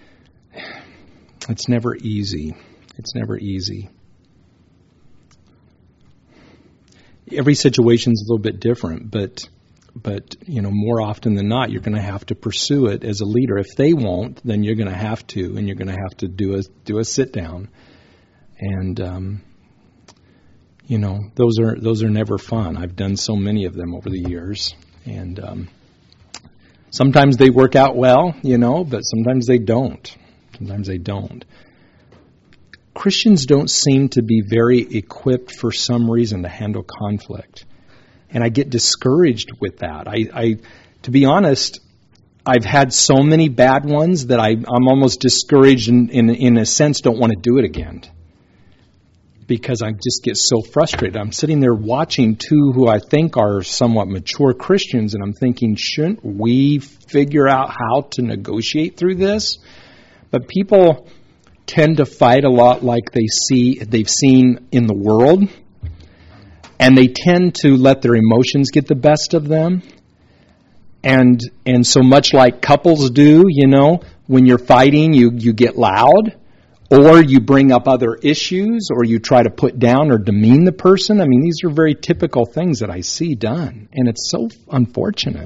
It's never easy. Every situation's a little bit different, but more often than not, you're going to have to pursue it as a leader. If they won't, then you're going to have to, and you're going to have to do a sit down, and those are never fun. I've done so many of them over the years, and sometimes they work out well, but sometimes they don't. Christians don't seem to be very equipped for some reason to handle conflict. And I get discouraged with that. I to be honest, I've had so many bad ones that I'm almost discouraged and in a sense don't want to do it again. Because I just get so frustrated. I'm sitting there watching two who I think are somewhat mature Christians, and I'm thinking, shouldn't we figure out how to negotiate through this? But people tend to fight a lot like they've seen in the world, and they tend to let their emotions get the best of them. And so much like couples do, when you're fighting, you get loud, or you bring up other issues, or you try to put down or demean the person. I mean, these are very typical things that I see done, and it's so unfortunate.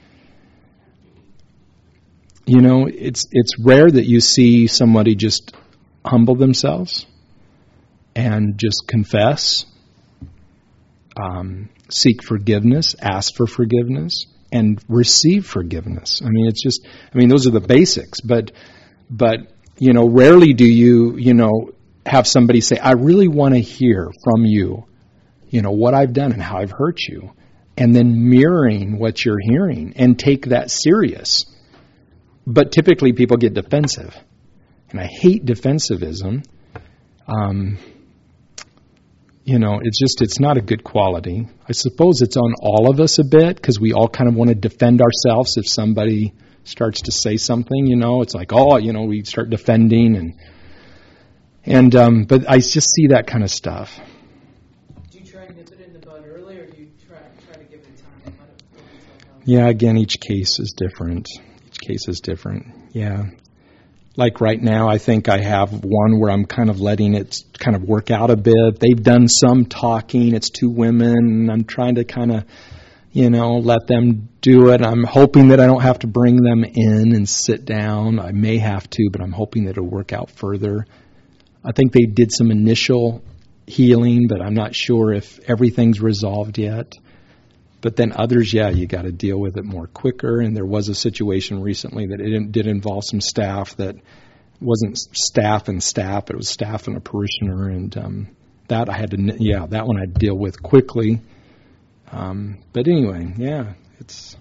It's rare that you see somebody just humble themselves and just confess, seek forgiveness, ask for forgiveness, and receive forgiveness. I mean, those are the basics. But rarely do you have somebody say, I really want to hear from you, what I've done and how I've hurt you, and then mirroring what you're hearing and take that serious. But typically people get defensive, and I hate defensivism. It's not a good quality. I suppose it's on all of us a bit, because we all kind of want to defend ourselves if somebody starts to say something, it's like, we start defending, but I just see that kind of stuff. Do you try to nip it in the bud early, or do you try to give it time and let it out? Yeah, again, each case is different. Yeah. Like right now, I think I have one where I'm kind of letting it kind of work out a bit. They've done some talking. It's two women, and I'm trying to kind of, let them do it. I'm hoping that I don't have to bring them in and sit down. I may have to, but I'm hoping that it'll work out further. I think they did some initial healing, but I'm not sure if everything's resolved yet. But then others, you got to deal with it more quicker. And there was a situation recently that it did involve some staff that wasn't staff and staff, it was staff and a parishioner, and that I had to, that one I'd deal with quickly. But anyway, it's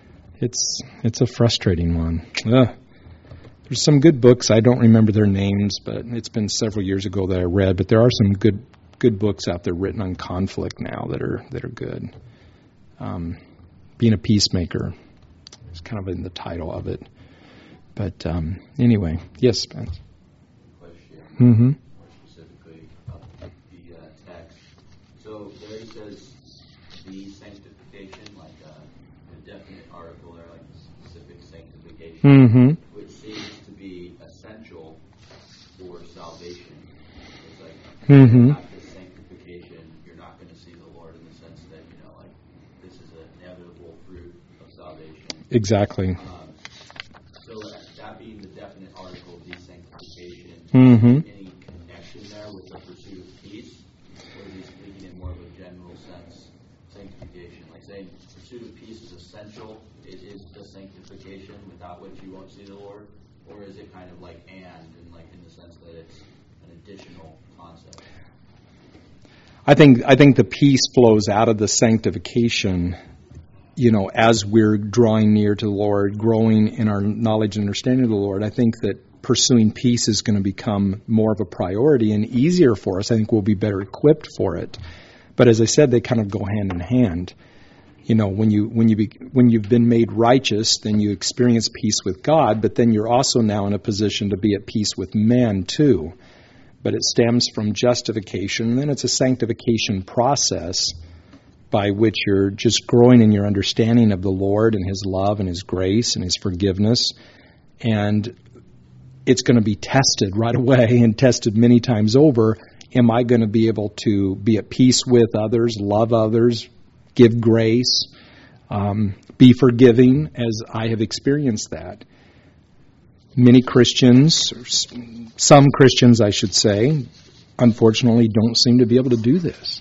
a frustrating one. There's some good books. I don't remember their names, but it's been several years ago that I read. But there are some good books out there written on conflict now that are good. Being a peacemaker is kind of in the title of it. But anyway, yes, Spence. Question. Mm-hmm. More specifically, the text. So there he says the sanctification, like a definite article there, like specific sanctification, Mm-hmm. which seems to be essential for salvation. It's like Mm-hmm. not this sanctification, you're not going to see the Lord in the sense that, like this is an inevitable fruit of salvation. Exactly. So that being the definite article of desanctification, Mm-hmm. any connection there with the pursuit of peace? Or is he speaking in more of a general sense, sanctification? Like saying pursuit of peace is essential, it is the sanctification, without which you won't see the Lord? Or is it kind of like and like in the sense that it's an additional concept? I think the peace flows out of the sanctification, as we're drawing near to the Lord, growing in our knowledge and understanding of the Lord. I think that pursuing peace is going to become more of a priority and easier for us. I think we'll be better equipped for it. But as I said, they kind of go hand in hand. When you've been made righteous, then you experience peace with God, but then you're also now in a position to be at peace with men too. But it stems from justification, and then it's a sanctification process by which you're just growing in your understanding of the Lord and His love and His grace and His forgiveness. And it's going to be tested right away and tested many times over. Am I going to be able to be at peace with others, love others, give grace, be forgiving, as I have experienced that? Many Christians, some Christians I should say, unfortunately don't seem to be able to do this.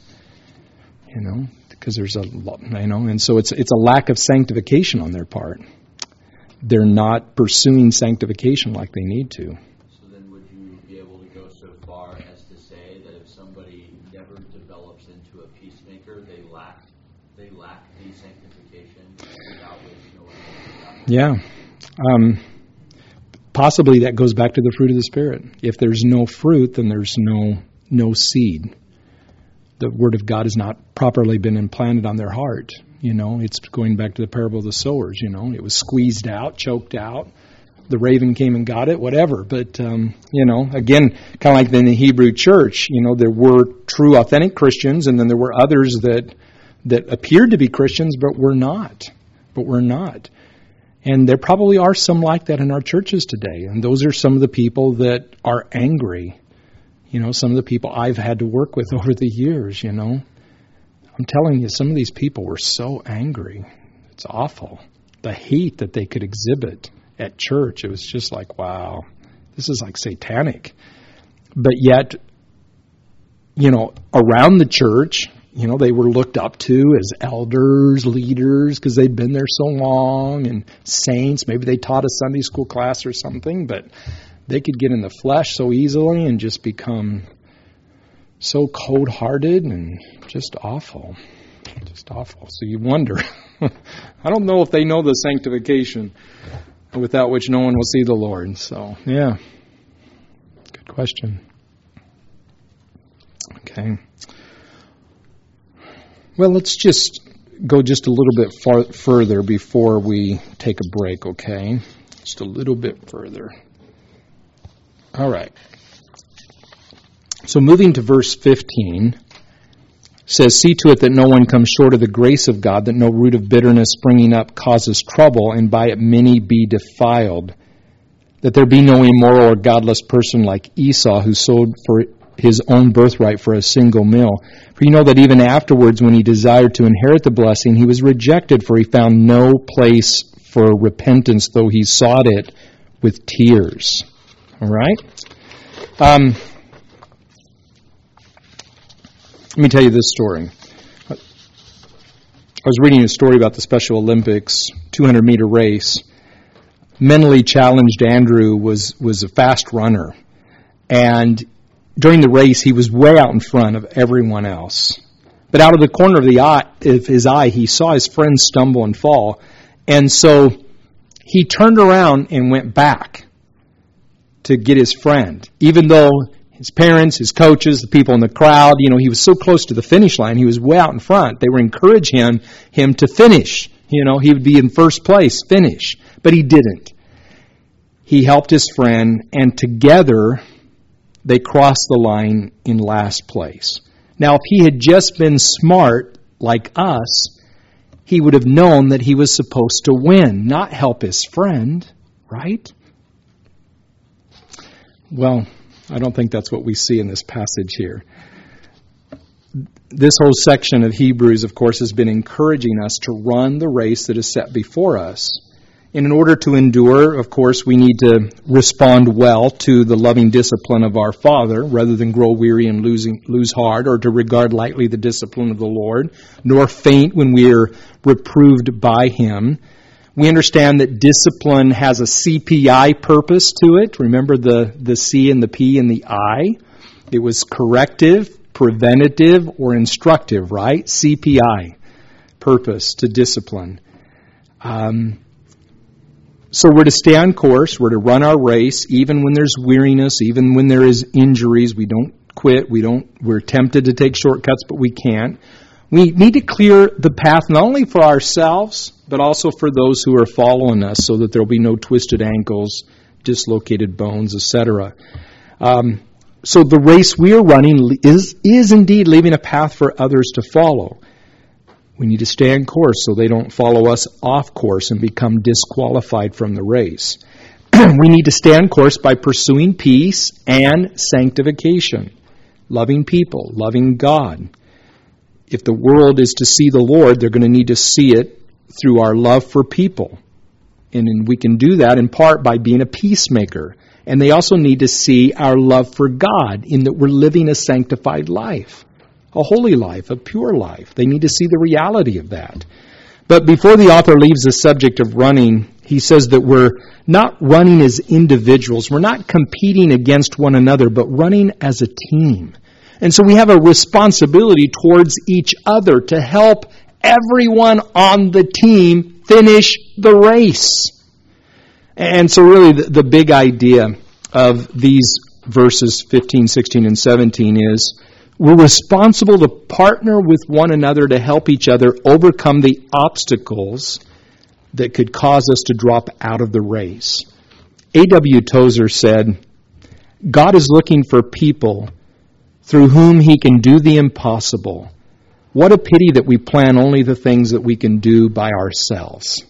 Because there's and so it's a lack of sanctification on their part. They're not pursuing sanctification like they need to. So then would you be able to go so far as to say that if somebody never develops into a peacemaker, they lack the sanctification without which no one can be Yeah. Possibly that goes back to the fruit of the Spirit. If there's no fruit, then there's no seed. The Word of God has not properly been implanted on their heart. It's going back to the parable of the sowers. It was squeezed out, choked out. The raven came and got it, whatever. But, again, kind of like in the Hebrew church, there were true, authentic Christians, and then there were others that appeared to be Christians, but were not. And there probably are some like that in our churches today. And those are some of the people that are angry. Some of the people I've had to work with over the years, I'm telling you, some of these people were so angry. It's awful. The hate that they could exhibit at church, it was just like, wow, this is like satanic. But yet, around the church, they were looked up to as elders, leaders, because they'd been there so long, and saints. Maybe they taught a Sunday school class or something, but they could get in the flesh so easily and just become so cold-hearted and just awful. So you wonder. I don't know if they know the sanctification without which no one will see the Lord. So, yeah. Good question. Okay. Well, let's just go just a little bit further before we take a break, okay? Just a little bit further. All right. So moving to verse 15, says, "See to it that no one comes short of the grace of God, that no root of bitterness springing up causes trouble, and by it many be defiled. That there be no immoral or godless person like Esau, who sold for his own birthright for a single meal. For you know that even afterwards, when he desired to inherit the blessing, he was rejected, for he found no place for repentance, though he sought it with tears." All right? Let me tell you this story. I was reading a story about the Special Olympics 200-meter race mentally challenged Andrew was a fast runner. And during the race, he was way out in front of everyone else. But out of the corner of his eye, he saw his friend stumble and fall. And so he turned around and went back to get his friend. Even though his parents, his coaches, the people in the crowd, he was so close to the finish line, he was way out in front. They were encouraging him to finish. He would be in first place, finish. But he didn't. He helped his friend, and together they crossed the line in last place. Now, if he had just been smart like us, he would have known that he was supposed to win, not help his friend, right? Well, I don't think that's what we see in this passage here. This whole section of Hebrews, of course, has been encouraging us to run the race that is set before us. And in order to endure, of course, we need to respond well to the loving discipline of our Father, rather than grow weary and lose heart, or to regard lightly the discipline of the Lord, nor faint when we are reproved by Him. We understand that discipline has a CPI purpose to it. Remember the C and the P and the I? It was corrective, preventative, or instructive, right? CPI, purpose to discipline. So we're to stay on course. We're to run our race, even when there's weariness, even when there is injuries. We don't quit. We're tempted to take shortcuts, but we can't. We need to clear the path not only for ourselves, but also for those who are following us, so that there'll be no twisted ankles, dislocated bones, etc. So the race we are running is indeed leaving a path for others to follow. We need to stay on course so they don't follow us off course and become disqualified from the race. We need to stay on course by pursuing peace and sanctification, loving people, loving God. If the world is to see the Lord, they're going to need to see it through our love for people. And we can do that in part by being a peacemaker. And they also need to see our love for God in that we're living a sanctified life, a holy life, a pure life. They need to see the reality of that. But before the author leaves the subject of running, he says that we're not running as individuals. We're not competing against one another, but running as a team. And so we have a responsibility towards each other to help everyone on the team finish the race. And so really the big idea of these verses 15, 16, and 17 is we're responsible to partner with one another to help each other overcome the obstacles that could cause us to drop out of the race. A.W. Tozer said, God is looking for people through whom He can do the impossible. What a pity that we plan only the things that we can do by ourselves.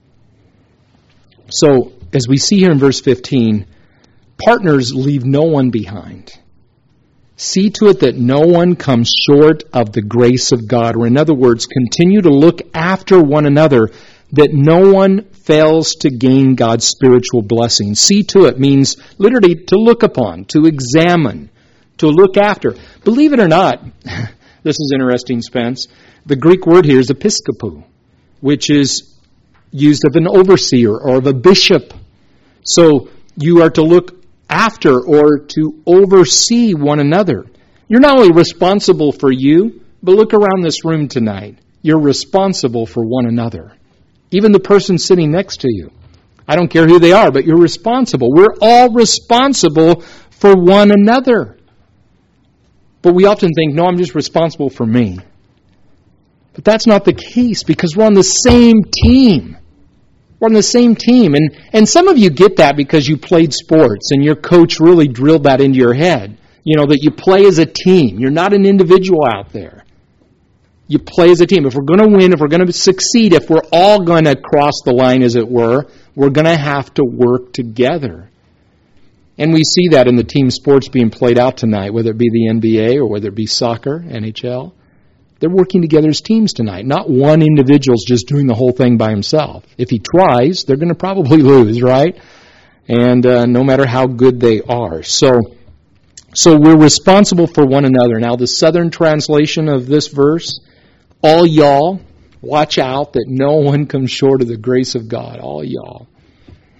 So, as we see here in verse 15, partners leave no one behind. See to it that no one comes short of the grace of God. Or in other words, continue to look after one another, that no one fails to gain God's spiritual blessing. See to it means literally to look upon, to examine, to look after. Believe it or not, this is interesting, Spence, the Greek word here is episkopou, which is used of an overseer or of a bishop. So you are to look after or to oversee one another. You're not only responsible for you, but look around this room tonight. You're responsible for one another. Even the person sitting next to you. I don't care who they are, but you're responsible. We're all responsible for one another. But we often think, no, I'm just responsible for me. But that's not the case, because we're on the same team. We're on the same team. And some of you get that because you played sports and your coach really drilled that into your head. You know, that you play as a team. You're not an individual out there. You play as a team. If we're going to win, if we're going to succeed, if we're all going to cross the line, as it were, we're going to have to work together. And we see that in the team sports being played out tonight, whether it be the NBA or whether it be soccer, NHL. They're working together as teams tonight. Not one individual's just doing the whole thing by himself. If he tries, they're going to probably lose, right? And no matter how good they are. So we're responsible for one another. Now, the Southern translation of this verse, all y'all, watch out that no one comes short of the grace of God. All y'all.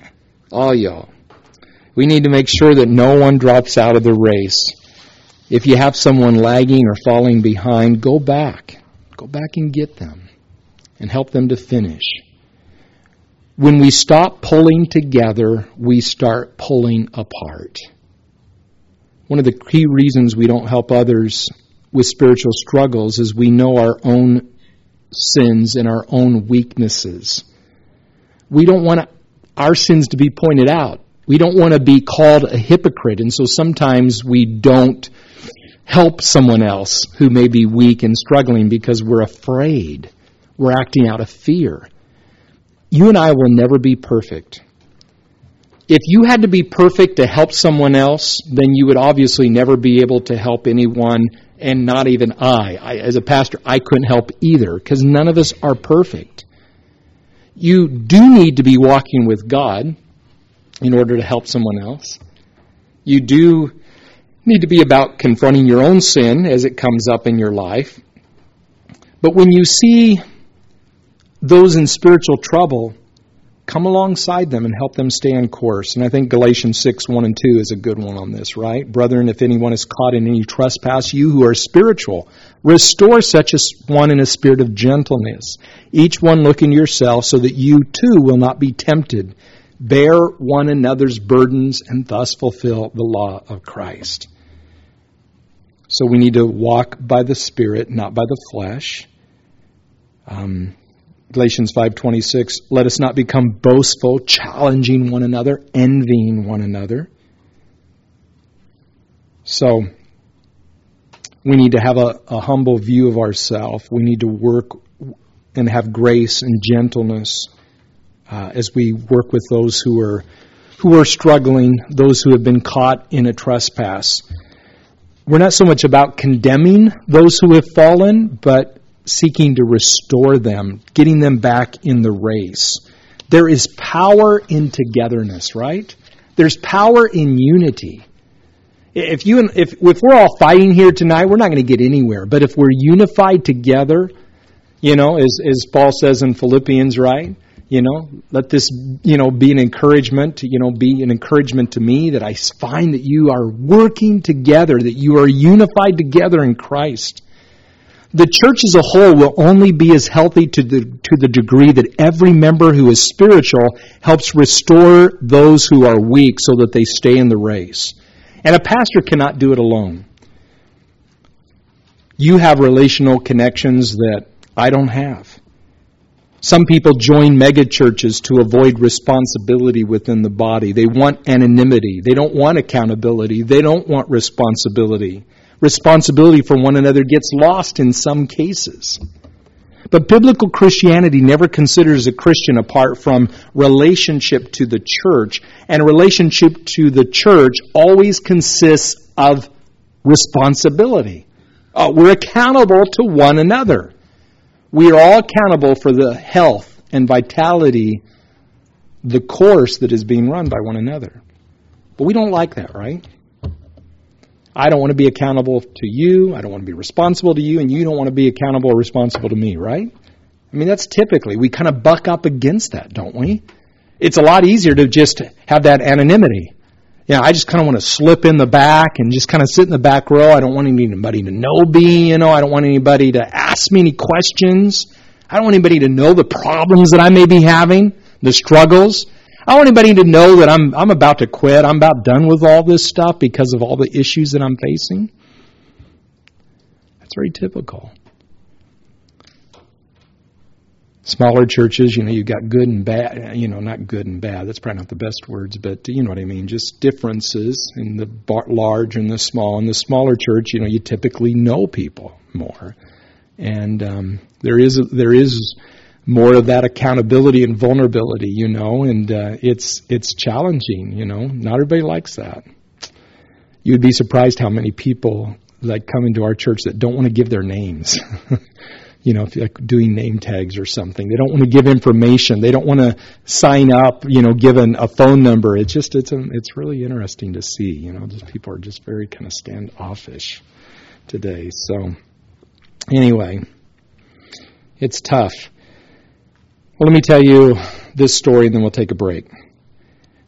All y'all. We need to make sure that no one drops out of the race. If you have someone lagging or falling behind, go back. Go back and get them and help them to finish. When we stop pulling together, we start pulling apart. One of the key reasons we don't help others with spiritual struggles is we know our own sins and our own weaknesses. We don't want our sins to be pointed out. We don't want to be called a hypocrite, and so sometimes we don't help someone else who may be weak and struggling because we're afraid. We're acting out of fear. You and I will never be perfect. If you had to be perfect to help someone else, then you would obviously never be able to help anyone, and not even I. As a pastor, I couldn't help either, because none of us are perfect. You do need to be walking with God in order to help someone else. You do need to be about confronting your own sin as it comes up in your life. But when you see those in spiritual trouble, come alongside them and help them stay on course. And I think Galatians 6:1-2 is a good one on this, right? Brethren, if anyone is caught in any trespass, you who are spiritual, restore such a one in a spirit of gentleness. Each one look into yourself so that you too will not be tempted. Bear one another's burdens and thus fulfill the law of Christ. So we need to walk by the Spirit, not by the flesh. Galatians 5:26, let us not become boastful, challenging one another, envying one another. So we need to have a humble view of ourselves. We need to work and have grace and gentleness as we work with those who are struggling, those who have been caught in a trespass. We're not so much about condemning those who have fallen, but seeking to restore them, getting them back in the race. There is power in togetherness, right? There's power in unity. If we're all fighting here tonight, we're not going to get anywhere. But if we're unified together, as Paul says in Philippians, right? Let this, be an encouragement, be an encouragement to me that I find that you are working together, that you are unified together in Christ. The church as a whole will only be as healthy to the degree that every member who is spiritual helps restore those who are weak so that they stay in the race. And a pastor cannot do it alone. You have relational connections that I don't have. Some people join megachurches to avoid responsibility within the body. They want anonymity. They don't want accountability. They don't want responsibility. Responsibility for one another gets lost in some cases. But biblical Christianity never considers a Christian apart from relationship to the church. And a relationship to the church always consists of responsibility. We're accountable to one another. We are all accountable for the health and vitality, the course that is being run by one another. But we don't like that, right? I don't want to be accountable to you. I don't want to be responsible to you. And you don't want to be accountable or responsible to me, right? I mean, that's typically, we kind of buck up against that, don't we? It's a lot easier to just have that anonymity. I just kind of want to slip in the back and just kind of sit in the back row. I don't want anybody to know me, I don't want anybody to ask me any questions. I don't want anybody to know the problems that I may be having, the struggles. I don't want anybody to know that I'm about to quit. I'm about done with all this stuff because of all the issues that I'm facing. That's very typical. Smaller churches, you've got good and bad, not good and bad. That's probably not the best words, but you know what I mean. Just differences in the large and the small. In the smaller church, you typically know people more. And there is more of that accountability and vulnerability, and it's challenging, Not everybody likes that. You'd be surprised how many people that come into our church that don't want to give their names. If you're doing name tags or something. They don't want to give information. They don't want to sign up, give a phone number. It's really interesting to see, just people are just very kind of standoffish today. So anyway, it's tough. Well, let me tell you this story and then we'll take a break.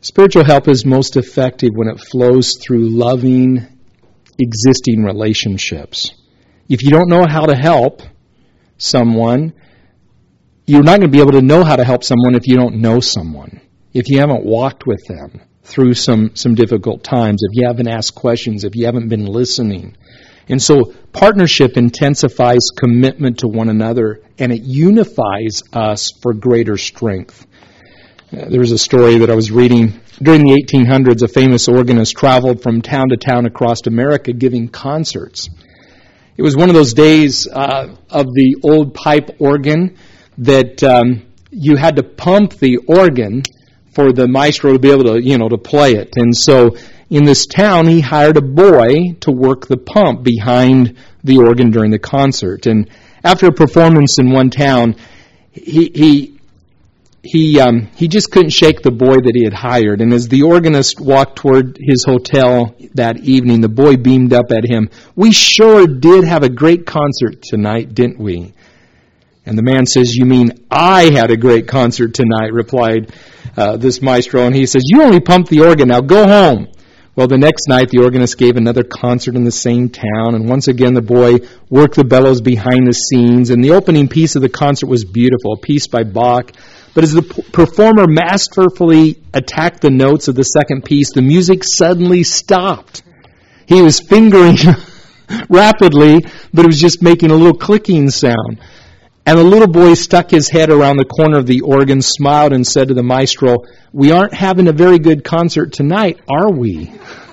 Spiritual help is most effective when it flows through loving, existing relationships. If you don't know how to help someone, you're not going to be able to know how to help someone if you don't know someone. If you haven't walked with them through some difficult times, if you haven't asked questions, if you haven't been listening. And so partnership intensifies commitment to one another, and it unifies us for greater strength. There was a story that I was reading. During the 1800s, a famous organist traveled from town to town across America giving concerts. It was one of those days of the old pipe organ that you had to pump the organ for the maestro to be able to, to play it. And so in this town, he hired a boy to work the pump behind the organ during the concert. And after a performance in one town, he just couldn't shake the boy that he had hired. And as the organist walked toward his hotel that evening, the boy beamed up at him. "We sure did have a great concert tonight, didn't we?" And the man says, "You mean I had a great concert tonight," replied this maestro. And he says, "You only pumped the organ, now go home." Well, the next night, the organist gave another concert in the same town, and once again the boy worked the bellows behind the scenes, and the opening piece of the concert was beautiful, a piece by Bach. But as the performer masterfully attacked the notes of the second piece, the music suddenly stopped. He was fingering rapidly, but it was just making a little clicking sound. And the little boy stuck his head around the corner of the organ, smiled, and said to the maestro, "We aren't having a very good concert tonight, are we?"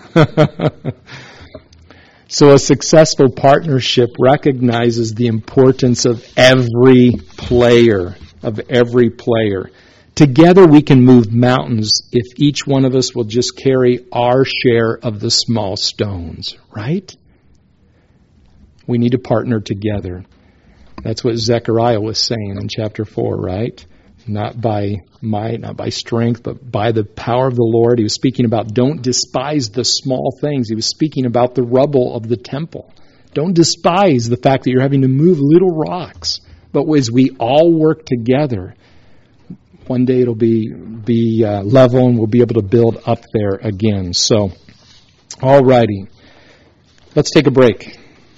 So a successful partnership recognizes the importance of every player. Together we can move mountains if each one of us will just carry our share of the small stones, right? We need to partner together. That's what Zechariah was saying in chapter 4, right? Not by might, not by strength, but by the power of the Lord. He was speaking about don't despise the small things. He was speaking about the rubble of the temple. Don't despise the fact that you're having to move little rocks. But as we all work together, one day it'll be level and we'll be able to build up there again. So, all righty. Let's take a break.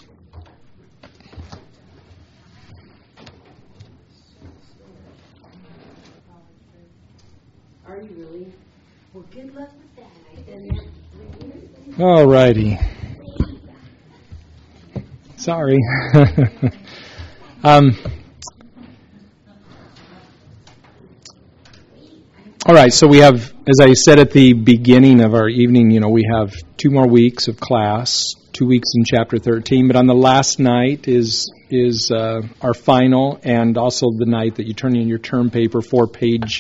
Are you really? Well, good luck with that. I've done that for years. All righty. Sorry. All right, so we have, as I said at the beginning of our evening, we have 2 more weeks of class, 2 weeks in chapter 13, but on the last night is our final, and also the night that you turn in your term paper, 4-page,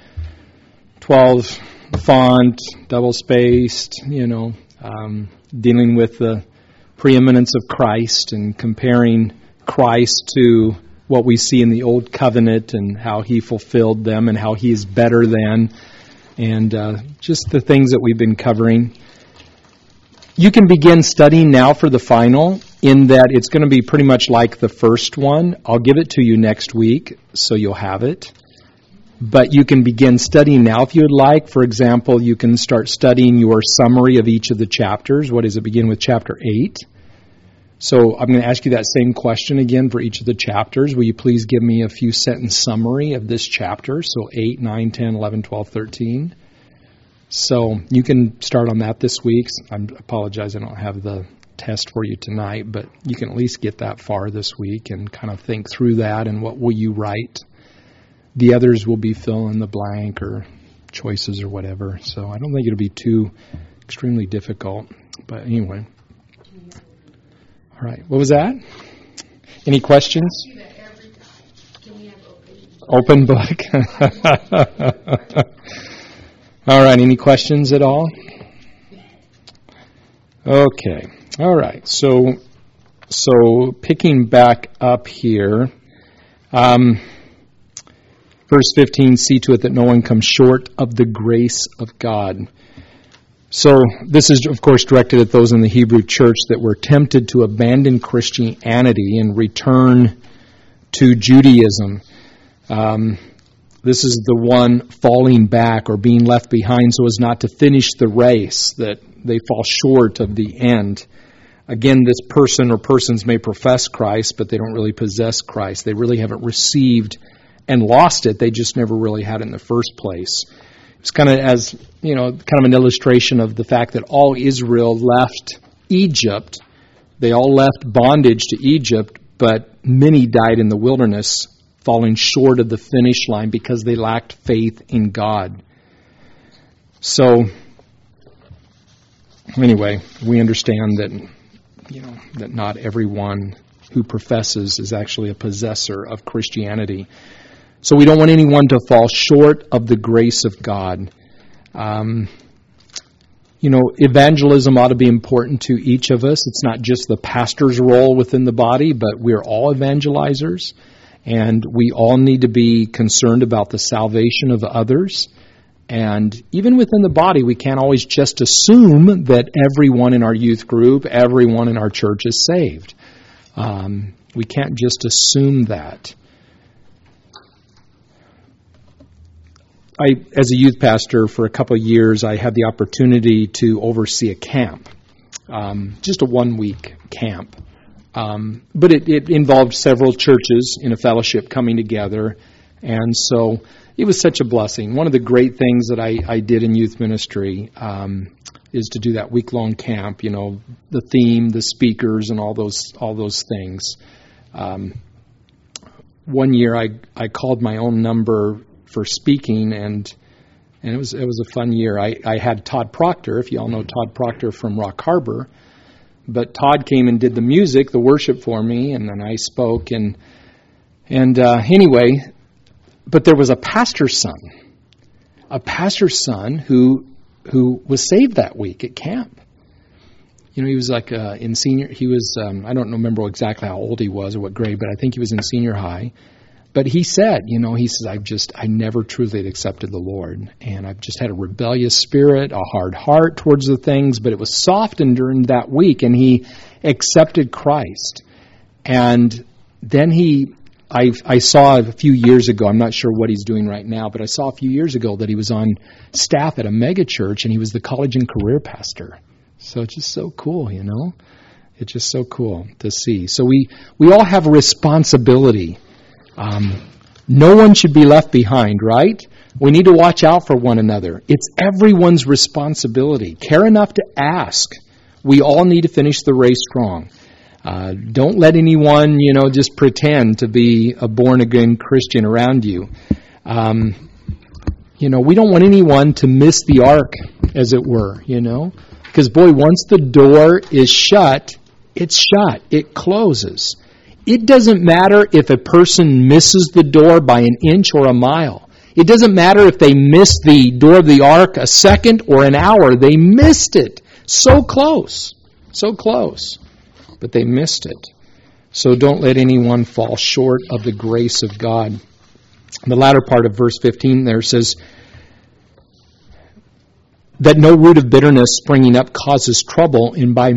12 font, double-spaced, dealing with the preeminence of Christ and comparing Christ to what we see in the Old Covenant and how He fulfilled them and how He is better than, and just the things that we've been covering. You can begin studying now for the final, in that it's going to be pretty much like the first one. I'll give it to you next week, so you'll have it. But you can begin studying now if you would like. For example, you can start studying your summary of each of the chapters. What does it begin with? Chapter 8. So I'm going to ask you that same question again for each of the chapters. Will you please give me a few sentence summary of this chapter? So 8, 9, 10, 11, 12, 13. So you can start on that this week. I apologize I don't have the test for you tonight, but you can at least get that far this week and kind of think through that and what will you write. The others will be fill in the blank or choices or whatever. So I don't think it'll be too extremely difficult. But anyway. All right. What was that? Any questions? Open book. All right. Any questions at all? Okay. All right. So picking back up here, verse 15, see to it that no one comes short of the grace of God. So this is, of course, directed at those in the Hebrew church that were tempted to abandon Christianity and return to Judaism. This is the one falling back or being left behind so as not to finish the race, that they fall short of the end. Again, this person or persons may profess Christ, but they don't really possess Christ. They really haven't received and lost it. They just never really had it in the first place. It's kind of kind of an illustration of the fact that all Israel left Egypt. They all left bondage to Egypt, but many died in the wilderness, falling short of the finish line because they lacked faith in God. So, anyway, we understand that not everyone who professes is actually a possessor of Christianity. So we don't want anyone to fall short of the grace of God. Evangelism ought to be important to each of us. It's not just the pastor's role within the body, but we're all evangelizers, and we all need to be concerned about the salvation of others. And even within the body, we can't always just assume that everyone in our youth group, everyone in our church is saved. We can't just assume that. As a youth pastor for a couple of years, I had the opportunity to oversee a camp, just a 1-week camp. But it involved several churches in a fellowship coming together, and so it was such a blessing. One of the great things that I did in youth ministry is to do that week-long camp. The theme, the speakers, and all those things. One year, I called my own number for speaking, and it was a fun year. I had Todd Proctor, if you all know Todd Proctor from Rock Harbor, but Todd came and did the music, the worship for me, and then I spoke, and anyway, but there was a pastor's son who was saved that week at camp. He was like in senior. He was I don't remember exactly how old he was or what grade, but I think he was in senior high. But he said, I never truly accepted the Lord, and I've just had a rebellious spirit, a hard heart towards the things, but it was softened during that week, and he accepted Christ. And then I saw a few years ago, I'm not sure what he's doing right now, but I saw a few years ago that he was on staff at a mega church, and he was the college and career pastor. So it's just so cool, It's just so cool to see. So we all have a responsibility. No one should be left behind, right? We need to watch out for one another. It's everyone's responsibility. Care enough to ask. We all need to finish the race strong. Don't let anyone, just pretend to be a born-again Christian around you. We don't want anyone to miss the ark, as it were, Because, once the door is shut, it's shut. It closes. It doesn't matter if a person misses the door by an inch or a mile. It doesn't matter if they miss the door of the ark a second or an hour. They missed it. So close. But they missed it. So don't let anyone fall short of the grace of God. The latter part of verse 15 there says, that no root of bitterness springing up causes trouble, and by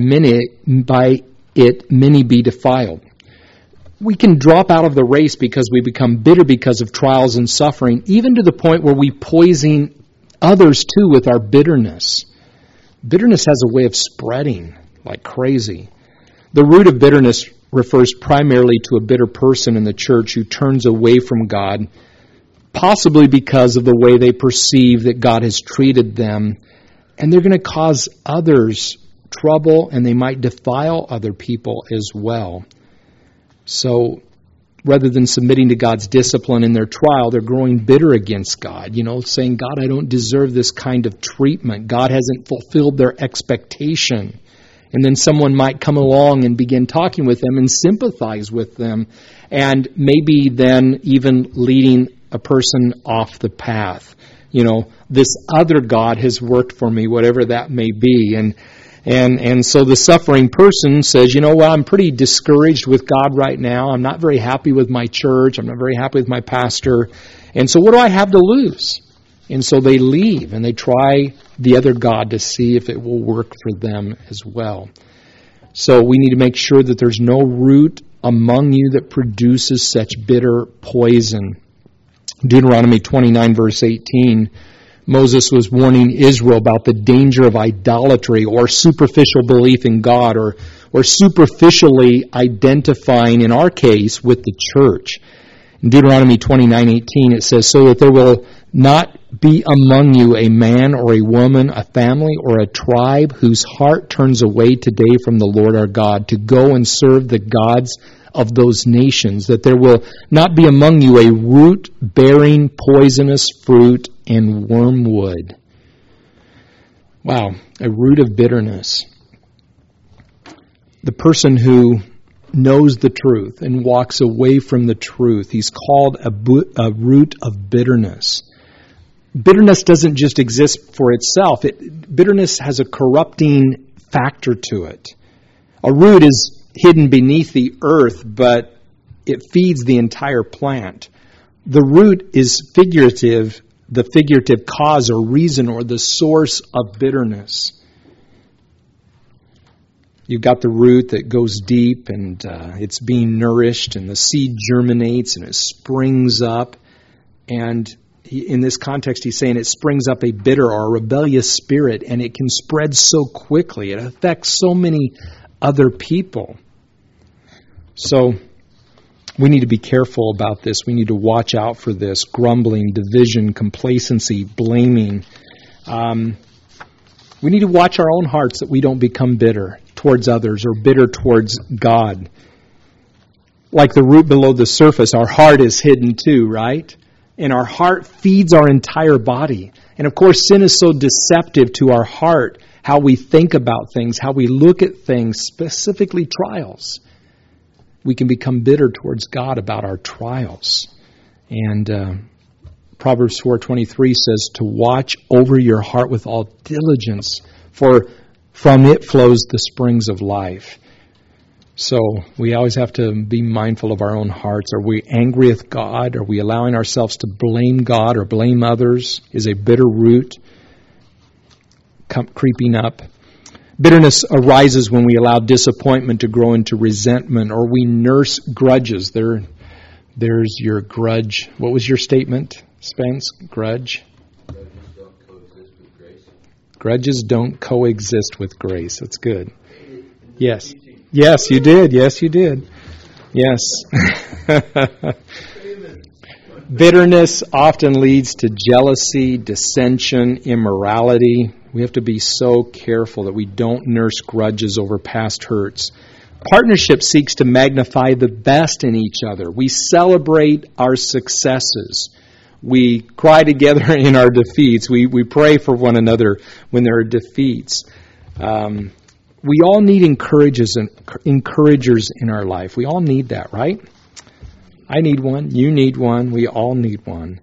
it many be defiled. We can drop out of the race because we become bitter because of trials and suffering, even to the point where we poison others too with our bitterness. Bitterness has a way of spreading like crazy. The root of bitterness refers primarily to a bitter person in the church who turns away from God, possibly because of the way they perceive that God has treated them, and they're going to cause others trouble, and they might defile other people as well. So rather than submitting to God's discipline in their trial, they're growing bitter against God, saying, God, I don't deserve this kind of treatment. God hasn't fulfilled their expectation. And then someone might come along and begin talking with them and sympathize with them, and maybe then even leading a person off the path. This other God has worked for me, whatever that may be. And so the suffering person says, I'm pretty discouraged with God right now. I'm not very happy with my church. I'm not very happy with my pastor. And so what do I have to lose? And so they leave and they try the other God to see if it will work for them as well. So we need to make sure that there's no root among you that produces such bitter poison. Deuteronomy 29, verse 18, Moses was warning Israel about the danger of idolatry or superficial belief in God or superficially identifying, in our case, with the church. In Deuteronomy 29:18, it says, "So that there will not be among you a man or a woman, a family or a tribe whose heart turns away today from the Lord our God to go and serve the gods of those nations, that there will not be among you a root bearing poisonous fruit and wormwood." Wow, a root of bitterness. The person who knows the truth and walks away from the truth, he's called a root of bitterness. Bitterness doesn't just exist for itself. Bitterness has a corrupting factor to it. A root is hidden beneath the earth, but it feeds the entire plant. The root is figurative, the figurative cause or reason or the source of bitterness. You've got the root that goes deep and it's being nourished and the seed germinates and it springs up. And in this context, he's saying it springs up a bitter or a rebellious spirit and it can spread so quickly. It affects so many other people. So we need to be careful about this. We need to watch out for this. Grumbling, division, complacency, blaming. We need to watch our own hearts that we don't become bitter towards others or bitter towards God. Like the root below the surface, our heart is hidden too, right? And our heart feeds our entire body. And of course, sin is so deceptive to our heart, how we think about things, how we look at things, specifically trials. We can become bitter towards God about our trials. And Proverbs 4:23 says to watch over your heart with all diligence, for from it flows the springs of life. So we always have to be mindful of our own hearts. Are we angry with God? Are we allowing ourselves to blame God or blame others? Is a bitter root creeping up? Bitterness arises when we allow disappointment to grow into resentment or we nurse grudges. There's your grudge. What was your statement, Spence? Grudge? Grudges don't coexist with grace. That's good. Yes. Yes, you did. Yes, you did. Yes. Bitterness often leads to jealousy, dissension, immorality. We have to be so careful that we don't nurse grudges over past hurts. Partnership seeks to magnify the best in each other. We celebrate our successes. We cry together in our defeats. We pray for one another when there are defeats. We all need encouragers in our life. We all need that, right? I need one. You need one. We all need one.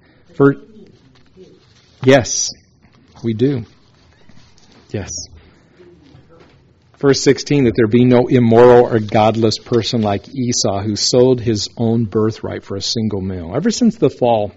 Yes, we do. Yes. Verse 16, that there be no immoral or godless person like Esau who sold his own birthright for a single meal. Ever since the fall,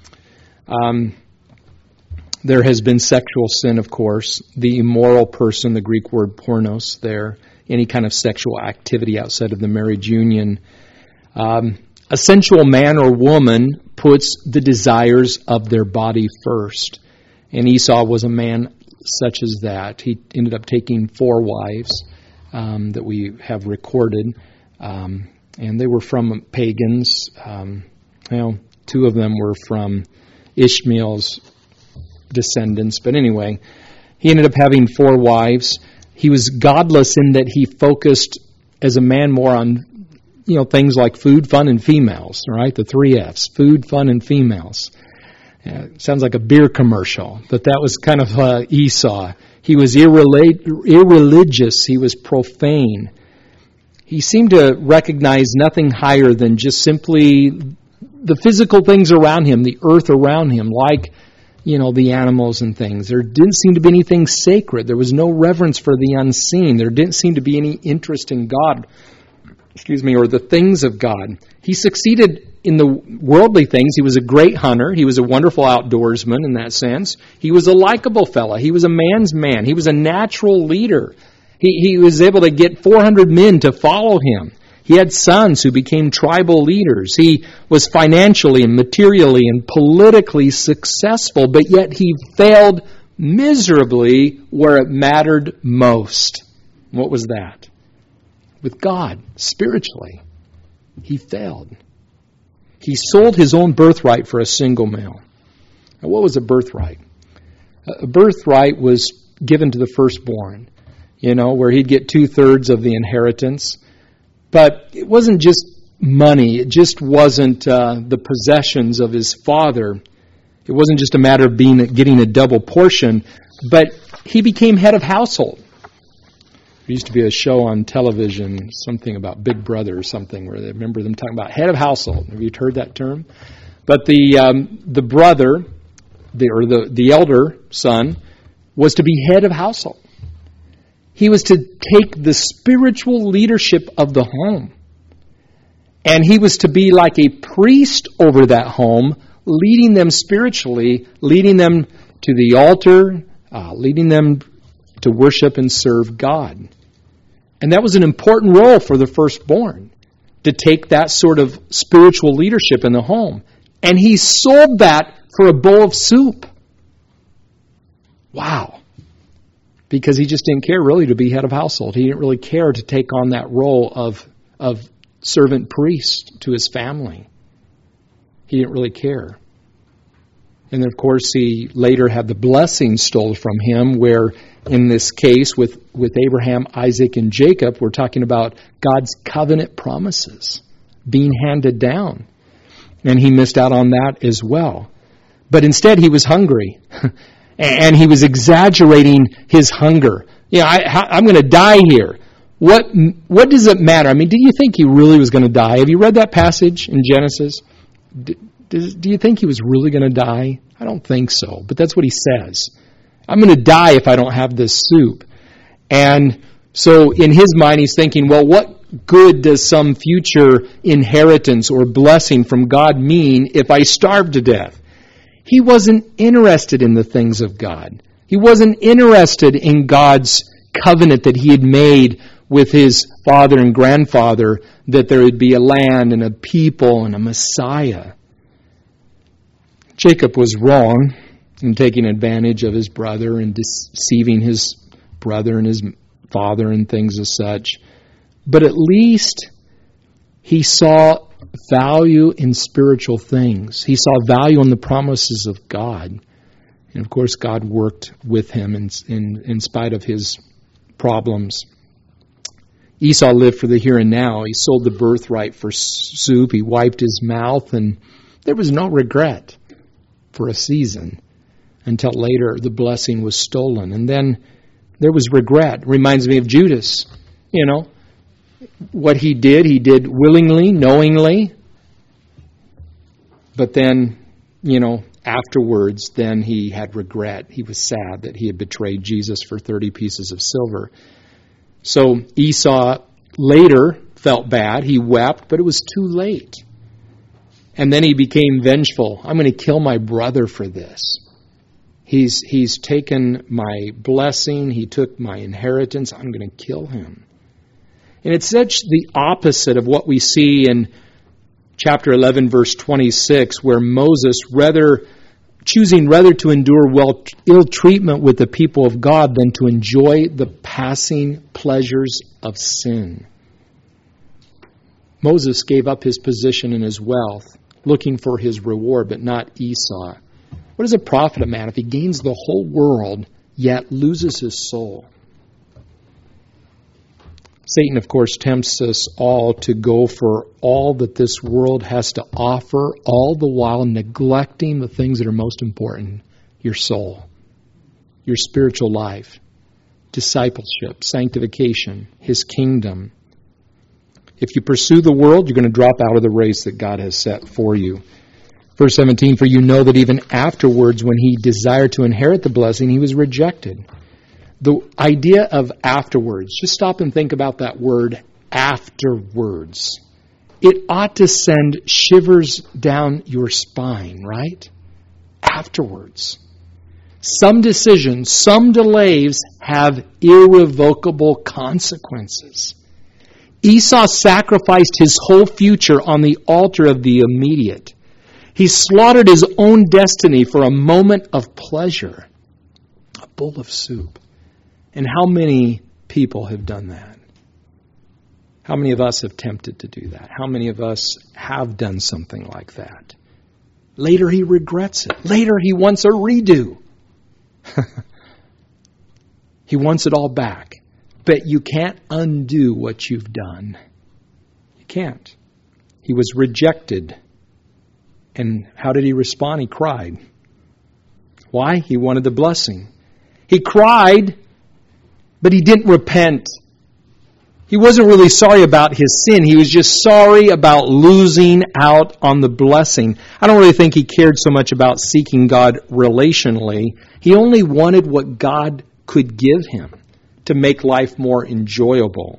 there has been sexual sin, of course. The immoral person, the Greek word pornos there, any kind of sexual activity outside of the marriage union. A sensual man or woman puts the desires of their body first. And Esau was a man such as that. He ended up taking 4 wives that we have recorded. And they were from pagans. 2 of them were from Ishmael's descendants. But anyway, he ended up having 4 wives. He was godless in that he focused as a man more on things like food, fun, and females, right? The 3 F's, food, fun, and females. Sounds like a beer commercial, but that was kind of Esau. He was irreligious. He was profane. He seemed to recognize nothing higher than just simply the physical things around him, the earth around him, like, the animals and things. There didn't seem to be anything sacred. There was no reverence for the unseen. There didn't seem to be any interest in God, or the things of God. He succeeded in the worldly things. He was a great hunter. He was a wonderful outdoorsman in that sense. He was a likable fella. He was a man's man. He was a natural leader. He was able to get 400 men to follow him. He had sons who became tribal leaders. He was financially and materially and politically successful, but yet he failed miserably where it mattered most. What was that? With God, spiritually. He failed. He sold his own birthright for a single meal. Now, what was a birthright? A birthright was given to the firstborn, where he'd get 2/3 of the inheritance. But it wasn't just money. It just wasn't the possessions of his father. It wasn't just a matter of getting a double portion, but he became head of household. There used to be a show on television, something about Big Brother or something, where they remember them talking about head of household. Have you heard that term? But the brother, the elder son, was to be head of household. He was to take the spiritual leadership of the home. And he was to be like a priest over that home, leading them spiritually, leading them to the altar, leading them to worship and serve God. And that was an important role for the firstborn, to take that sort of spiritual leadership in the home. And he sold that for a bowl of soup. Wow. Because he just didn't care really to be head of household. He didn't really care to take on that role of servant priest to his family. He didn't really care. And of course, he later had the blessing stolen from him, where in this case with Abraham, Isaac, and Jacob, we're talking about God's covenant promises being handed down. And he missed out on that as well. But instead, he was hungry. And he was exaggerating his hunger. I'm going to die here. What does it matter? I mean, do you think he really was going to die? Have you read that passage in Genesis? Do you think he was really going to die? I don't think so. But that's what he says. I'm going to die if I don't have this soup. And so in his mind, he's thinking, well, what good does some future inheritance or blessing from God mean if I starve to death? He wasn't interested in the things of God. He wasn't interested in God's covenant that he had made with his father and grandfather, that there would be a land and a people and a Messiah. Jacob was wrong in taking advantage of his brother and deceiving his brother and his father and things as such. But at least he saw value in spiritual things. He saw value in the promises of God. And of course, God worked with him in spite of his problems. Esau lived for the here and now. He sold the birthright for soup. He wiped his mouth, and there was no regret for a season until later the blessing was stolen. And then there was regret. It reminds me of Judas. What he did willingly, knowingly. But then, afterwards, then he had regret. He was sad that he had betrayed Jesus for 30 pieces of silver. So Esau later felt bad. He wept, but it was too late. And then he became vengeful. I'm going to kill my brother for this. He's taken my blessing. He took my inheritance. I'm going to kill him. And it's such the opposite of what we see in chapter 11, verse 26, where Moses, choosing rather to endure ill treatment with the people of God than to enjoy the passing pleasures of sin. Moses gave up his position and his wealth, looking for his reward, but not Esau. What does it profit a man if he gains the whole world, yet loses his soul? Satan, of course, tempts us all to go for all that this world has to offer, all the while neglecting the things that are most important: your soul, your spiritual life, discipleship, sanctification, his kingdom. If you pursue the world, you're going to drop out of the race that God has set for you. Verse 17, for you know that even afterwards, when he desired to inherit the blessing, he was rejected. The idea of afterwards, just stop and think about that word, afterwards. It ought to send shivers down your spine, right? Afterwards. Some decisions, some delays have irrevocable consequences. Esau sacrificed his whole future on the altar of the immediate. He slaughtered his own destiny for a moment of pleasure, a bowl of soup. And how many people have done that? How many of us have attempted to do that? How many of us have done something like that? Later he regrets it. Later he wants a redo. He wants it all back. But you can't undo what you've done. You can't. He was rejected. And how did he respond? He cried. Why? He wanted the blessing. He cried, but he didn't repent. He wasn't really sorry about his sin. He was just sorry about losing out on the blessing. I don't really think he cared so much about seeking God relationally. He only wanted what God could give him to make life more enjoyable.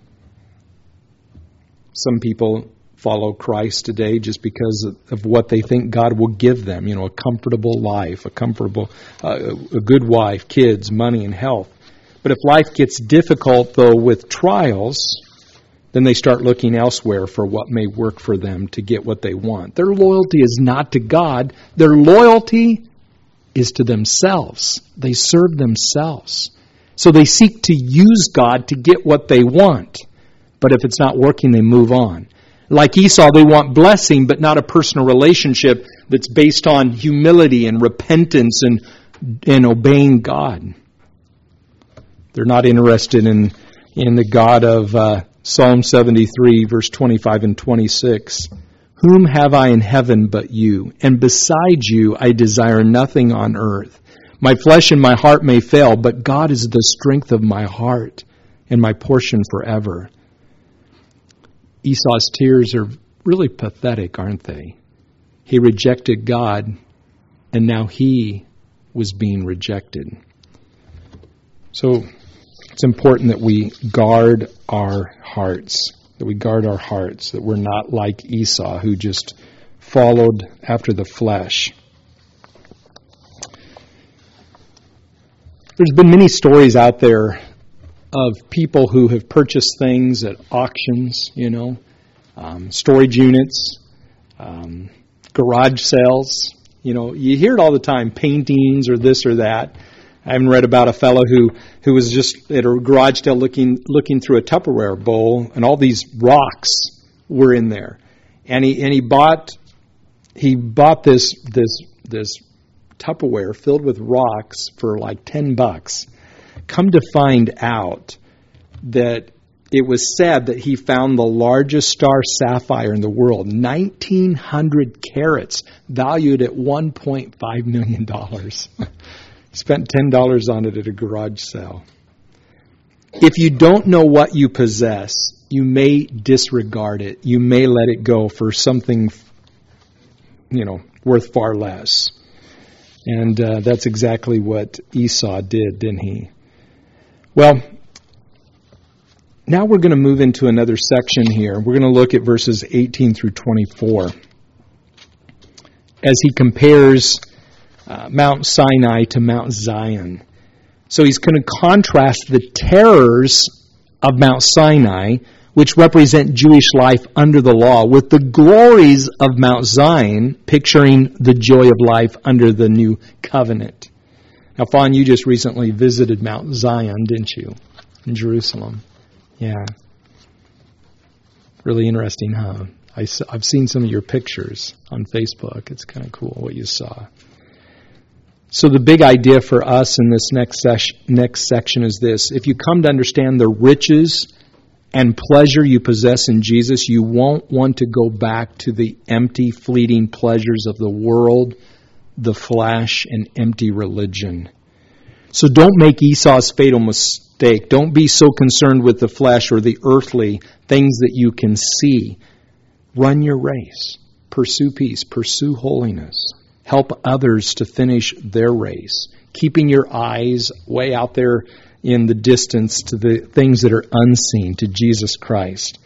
Some people follow Christ today just because of what they think God will give them. A comfortable life, a good wife, kids, money, and health. But if life gets difficult, though, with trials, then they start looking elsewhere for what may work for them to get what they want. Their loyalty is not to God. Their loyalty is to themselves. They serve themselves. So they seek to use God to get what they want. But if it's not working, they move on. Like Esau, they want blessing, but not a personal relationship that's based on humility and repentance and obeying God. They're not interested in the God of Psalm 73, verse 25 and 26. Whom have I in heaven but you? And besides you I desire nothing on earth. My flesh and my heart may fail, but God is the strength of my heart and my portion forever. Esau's tears are really pathetic, aren't they? He rejected God, and now he was being rejected. So it's important that we guard our hearts, that we're not like Esau, who just followed after the flesh. There's been many stories out there of people who have purchased things at auctions, storage units, garage sales. You hear it all the time, paintings or this or that. I haven't read about a fellow who was just at a garage sale looking through a Tupperware bowl, and all these rocks were in there, and he bought this Tupperware filled with rocks for like $10. Come to find out that it was said that he found the largest star sapphire in the world, 1,900 carats, valued at $1.5 million. Spent $10 on it at a garage sale. If you don't know what you possess, you may disregard it. You may let it go for something, worth far less. And that's exactly what Esau did, didn't he? Well, now we're going to move into another section here. We're going to look at verses 18 through 24. As he compares Mount Sinai to Mount Zion. So he's going to contrast the terrors of Mount Sinai, which represent Jewish life under the law, with the glories of Mount Zion, picturing the joy of life under the new covenant. Now, Fawn, you just recently visited Mount Zion, didn't you? In Jerusalem. Yeah. Really interesting, huh? I've seen some of your pictures on Facebook. It's kind of cool what you saw. So the big idea for us in this next section is this. If you come to understand the riches and pleasure you possess in Jesus, you won't want to go back to the empty, fleeting pleasures of the world, the flesh, and empty religion. So don't make Esau's fatal mistake. Don't be so concerned with the flesh or the earthly things that you can see. Run your race. Pursue peace. Pursue holiness. Help others to finish their race, keeping your eyes way out there in the distance to the things that are unseen, to Jesus Christ.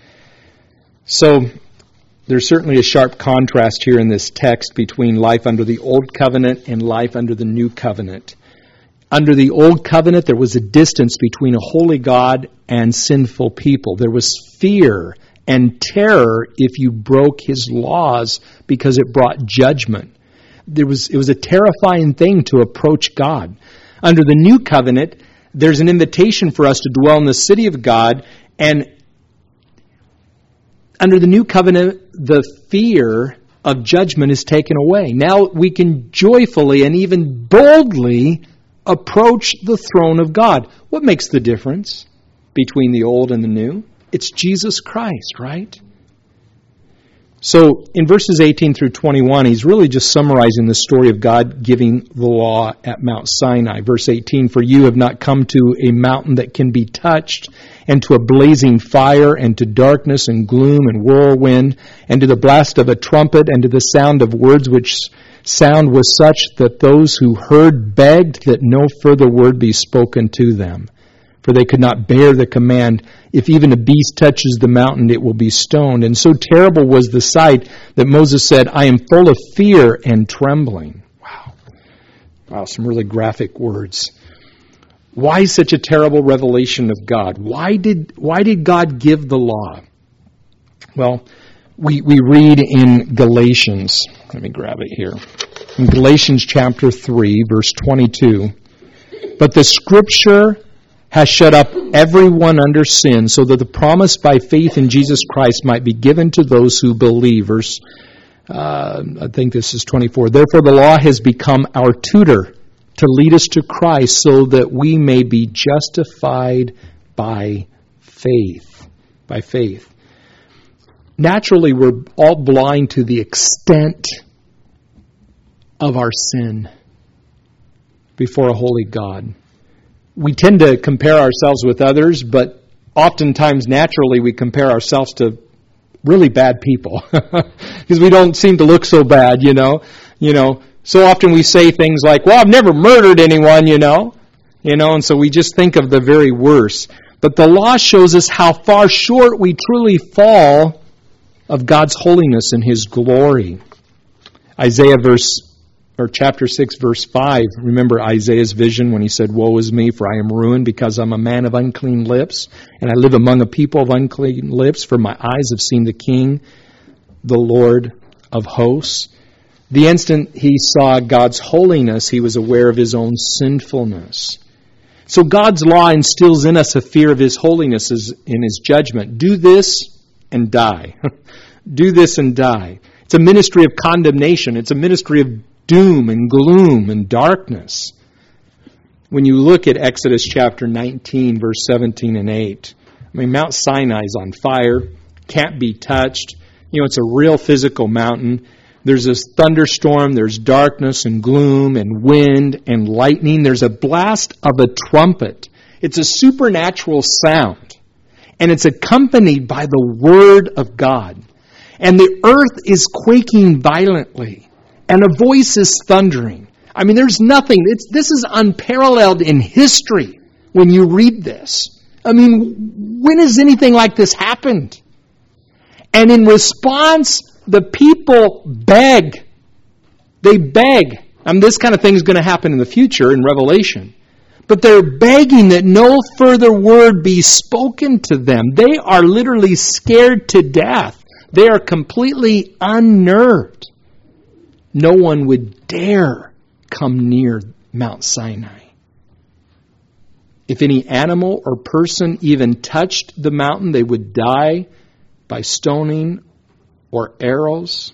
So there's certainly a sharp contrast here in this text between life under the Old Covenant and life under the New Covenant. Under the old covenant, there was a distance between a holy God and sinful people. There was fear and terror if you broke his laws because it brought judgment. It was a terrifying thing to approach God. Under the new covenant, there's an invitation for us to dwell in the city of God, and under the new covenant, the fear of judgment is taken away. Now we can joyfully and even boldly approach the throne of God. What makes the difference between the old and the new? It's Jesus Christ, right? So in verses 18 through 21, he's really just summarizing the story of God giving the law at Mount Sinai. Verse 18, "For you have not come to a mountain that can be touched, and to a blazing fire, and to darkness and gloom and whirlwind, and to the blast of a trumpet, and to the sound of words, which sound was such that those who heard begged that no further word be spoken to them. For they could not bear the command, if even a beast touches the mountain, it will be stoned. And so terrible was the sight that Moses said, I am full of fear and trembling." Wow, some really graphic words. Why such a terrible revelation of God? Why did God give the law? Well, we read in Galatians. Let me grab it here. In Galatians chapter 3, verse 22. "But the Scripture has shut up everyone under sin, so that the promise by faith in Jesus Christ might be given to those who believe." Verse, I think this is 24. "Therefore the law has become our tutor to lead us to Christ, so that we may be justified by faith." By faith. Naturally, we're all blind to the extent of our sin before a holy God. We tend to compare ourselves with others, but oftentimes, naturally, we compare ourselves to really bad people because we don't seem to look so bad, you know. So often we say things like, "Well, I've never murdered anyone," and so we just think of the very worst. But the law shows us how far short we truly fall of God's holiness and His glory. Isaiah chapter 6, verse 5. Remember Isaiah's vision when he said, "Woe is me, for I am ruined, because I'm a man of unclean lips, and I live among a people of unclean lips, for my eyes have seen the King, the Lord of hosts." The instant he saw God's holiness, he was aware of his own sinfulness. So God's law instills in us a fear of His holiness in His judgment. Do this and die. Do this and die. It's a ministry of condemnation. It's a ministry of doom and gloom and darkness. When you look at Exodus chapter 19, verse 17 and 8, Mount Sinai is on fire, can't be touched. It's a real physical mountain. There's this thunderstorm, there's darkness and gloom and wind and lightning. There's a blast of a trumpet. It's a supernatural sound. And it's accompanied by the Word of God. And the earth is quaking violently. And a voice is thundering. There's nothing. This is unparalleled in history when you read this. When has anything like this happened? And in response, the people beg. They beg. This kind of thing is going to happen in the future in Revelation. But they're begging that no further word be spoken to them. They are literally scared to death. They are completely unnerved. No one would dare come near Mount Sinai. If any animal or person even touched the mountain, they would die by stoning or arrows.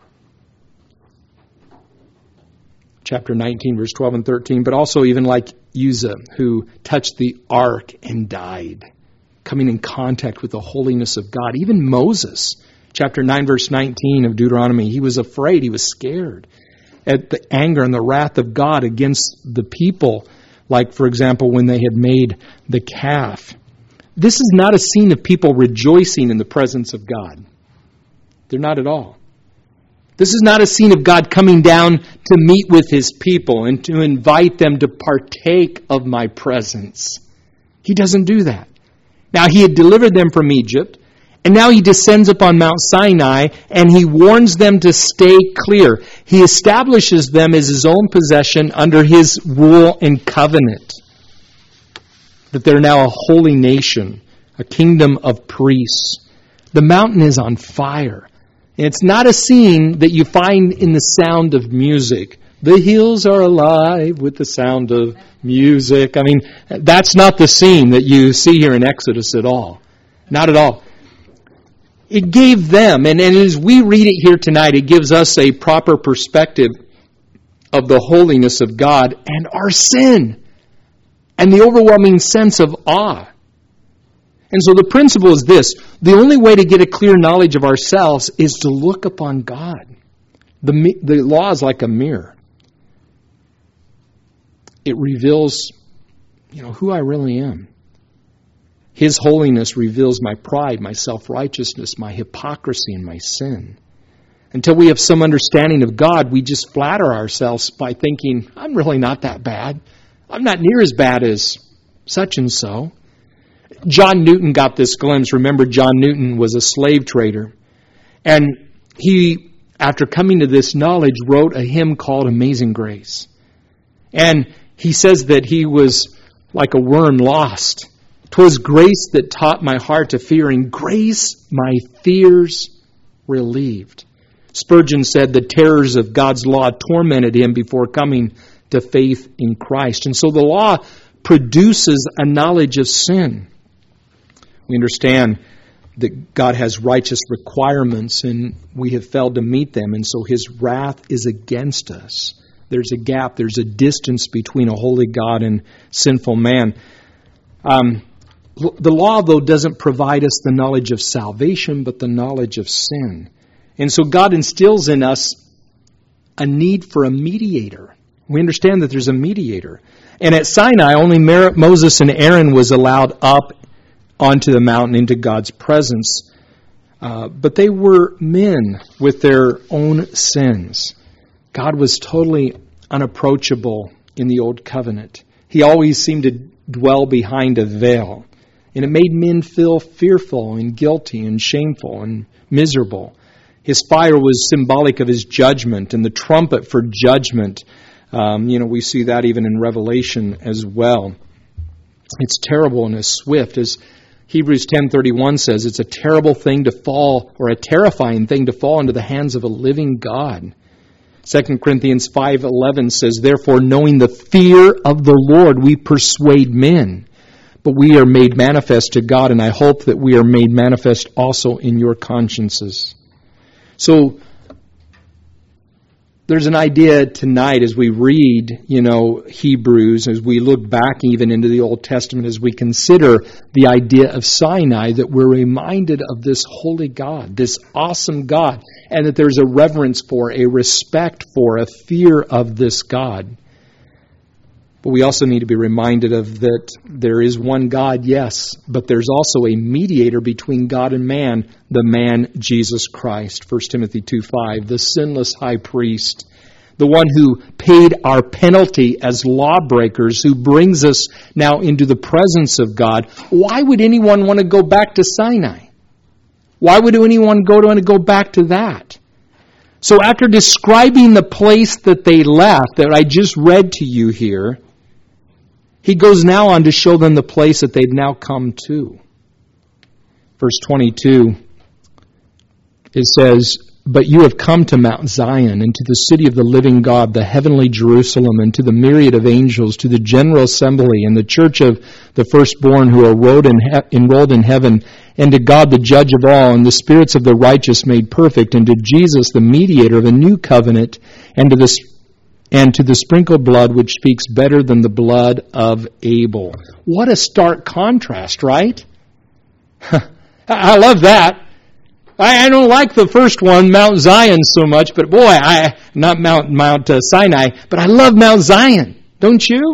Chapter 19, verse 12 and 13. But also even like Uzzah, who touched the ark and died, coming in contact with the holiness of God. Even Moses, chapter 9, verse 19 of Deuteronomy, he was afraid, he was scared at the anger and the wrath of God against the people, like, for example, when they had made the calf. This is not a scene of people rejoicing in the presence of God. They're not at all. This is not a scene of God coming down to meet with His people and to invite them to partake of my presence. He doesn't do that. Now, He had delivered them from Egypt, And now he descends upon Mount Sinai and he warns them to stay clear. He establishes them as his own possession under his rule and covenant. That they're now a holy nation, a kingdom of priests. The mountain is on fire. And it's not a scene that you find in the sound of music. The hills are alive with the sound of music. I mean, that's not the scene that you see here in Exodus at all. Not at all. It gave them, and as we read it here tonight, it gives us a proper perspective of the holiness of God and our sin and the overwhelming sense of awe. And so the principle is this: the only way to get a clear knowledge of ourselves is to look upon God. The law is like a mirror. It reveals, who I really am. His holiness reveals my pride, my self-righteousness, my hypocrisy, and my sin. Until we have some understanding of God, we just flatter ourselves by thinking, I'm really not that bad. I'm not near as bad as such and so. John Newton got this glimpse. Remember, John Newton was a slave trader. And he, after coming to this knowledge, wrote a hymn called Amazing Grace. And he says that he was like a worm lost. 'Twas grace that taught my heart to fear, and grace my fears relieved. Spurgeon said the terrors of God's law tormented him before coming to faith in Christ. And so the law produces a knowledge of sin. We understand that God has righteous requirements and we have failed to meet them, and so His wrath is against us. There's a gap, there's a distance between a holy God and sinful man. The law, though, doesn't provide us the knowledge of salvation, but the knowledge of sin. And so God instills in us a need for a mediator. We understand that there's a mediator. And at Sinai, only Moses and Aaron was allowed up onto the mountain into God's presence. But they were men with their own sins. God was totally unapproachable in the Old Covenant. He always seemed to dwell behind a veil. And it made men feel fearful and guilty and shameful and miserable. His fire was symbolic of His judgment and the trumpet for judgment. We see that even in Revelation as well. It's terrible and it's swift. As Hebrews 10:31 says, it's a terrible thing to fall, or a terrifying thing to fall into the hands of a living God. 2 Corinthians 5:11 says, therefore, knowing the fear of the Lord, we persuade men. But we are made manifest to God, and I hope that we are made manifest also in your consciences. So, there's an idea tonight as we read, Hebrews, as we look back even into the Old Testament, as we consider the idea of Sinai, that we're reminded of this holy God, this awesome God, and that there's a reverence for, a respect for, a fear of this God. But we also need to be reminded of that there is one God, yes, but there's also a mediator between God and man, the man Jesus Christ. 1 Timothy 2:5, the sinless high priest, the one who paid our penalty as lawbreakers, who brings us now into the presence of God. Why would anyone want to go back to Sinai? Why would anyone want to go back to that? So after describing the place that they left, that I just read to you here, he goes now on to show them the place that they've now come to. Verse 22, it says, but you have come to Mount Zion, and to the city of the living God, the heavenly Jerusalem, and to the myriad of angels, to the general assembly, and the church of the firstborn who are enrolled in heaven, and to God the judge of all, and the spirits of the righteous made perfect, and to Jesus the mediator of a new covenant, and to the sprinkled blood which speaks better than the blood of Abel. What a stark contrast, right? I love that. I don't like the first one, Mount Zion, so much, but boy, not Mount Sinai, but I love Mount Zion. Don't you?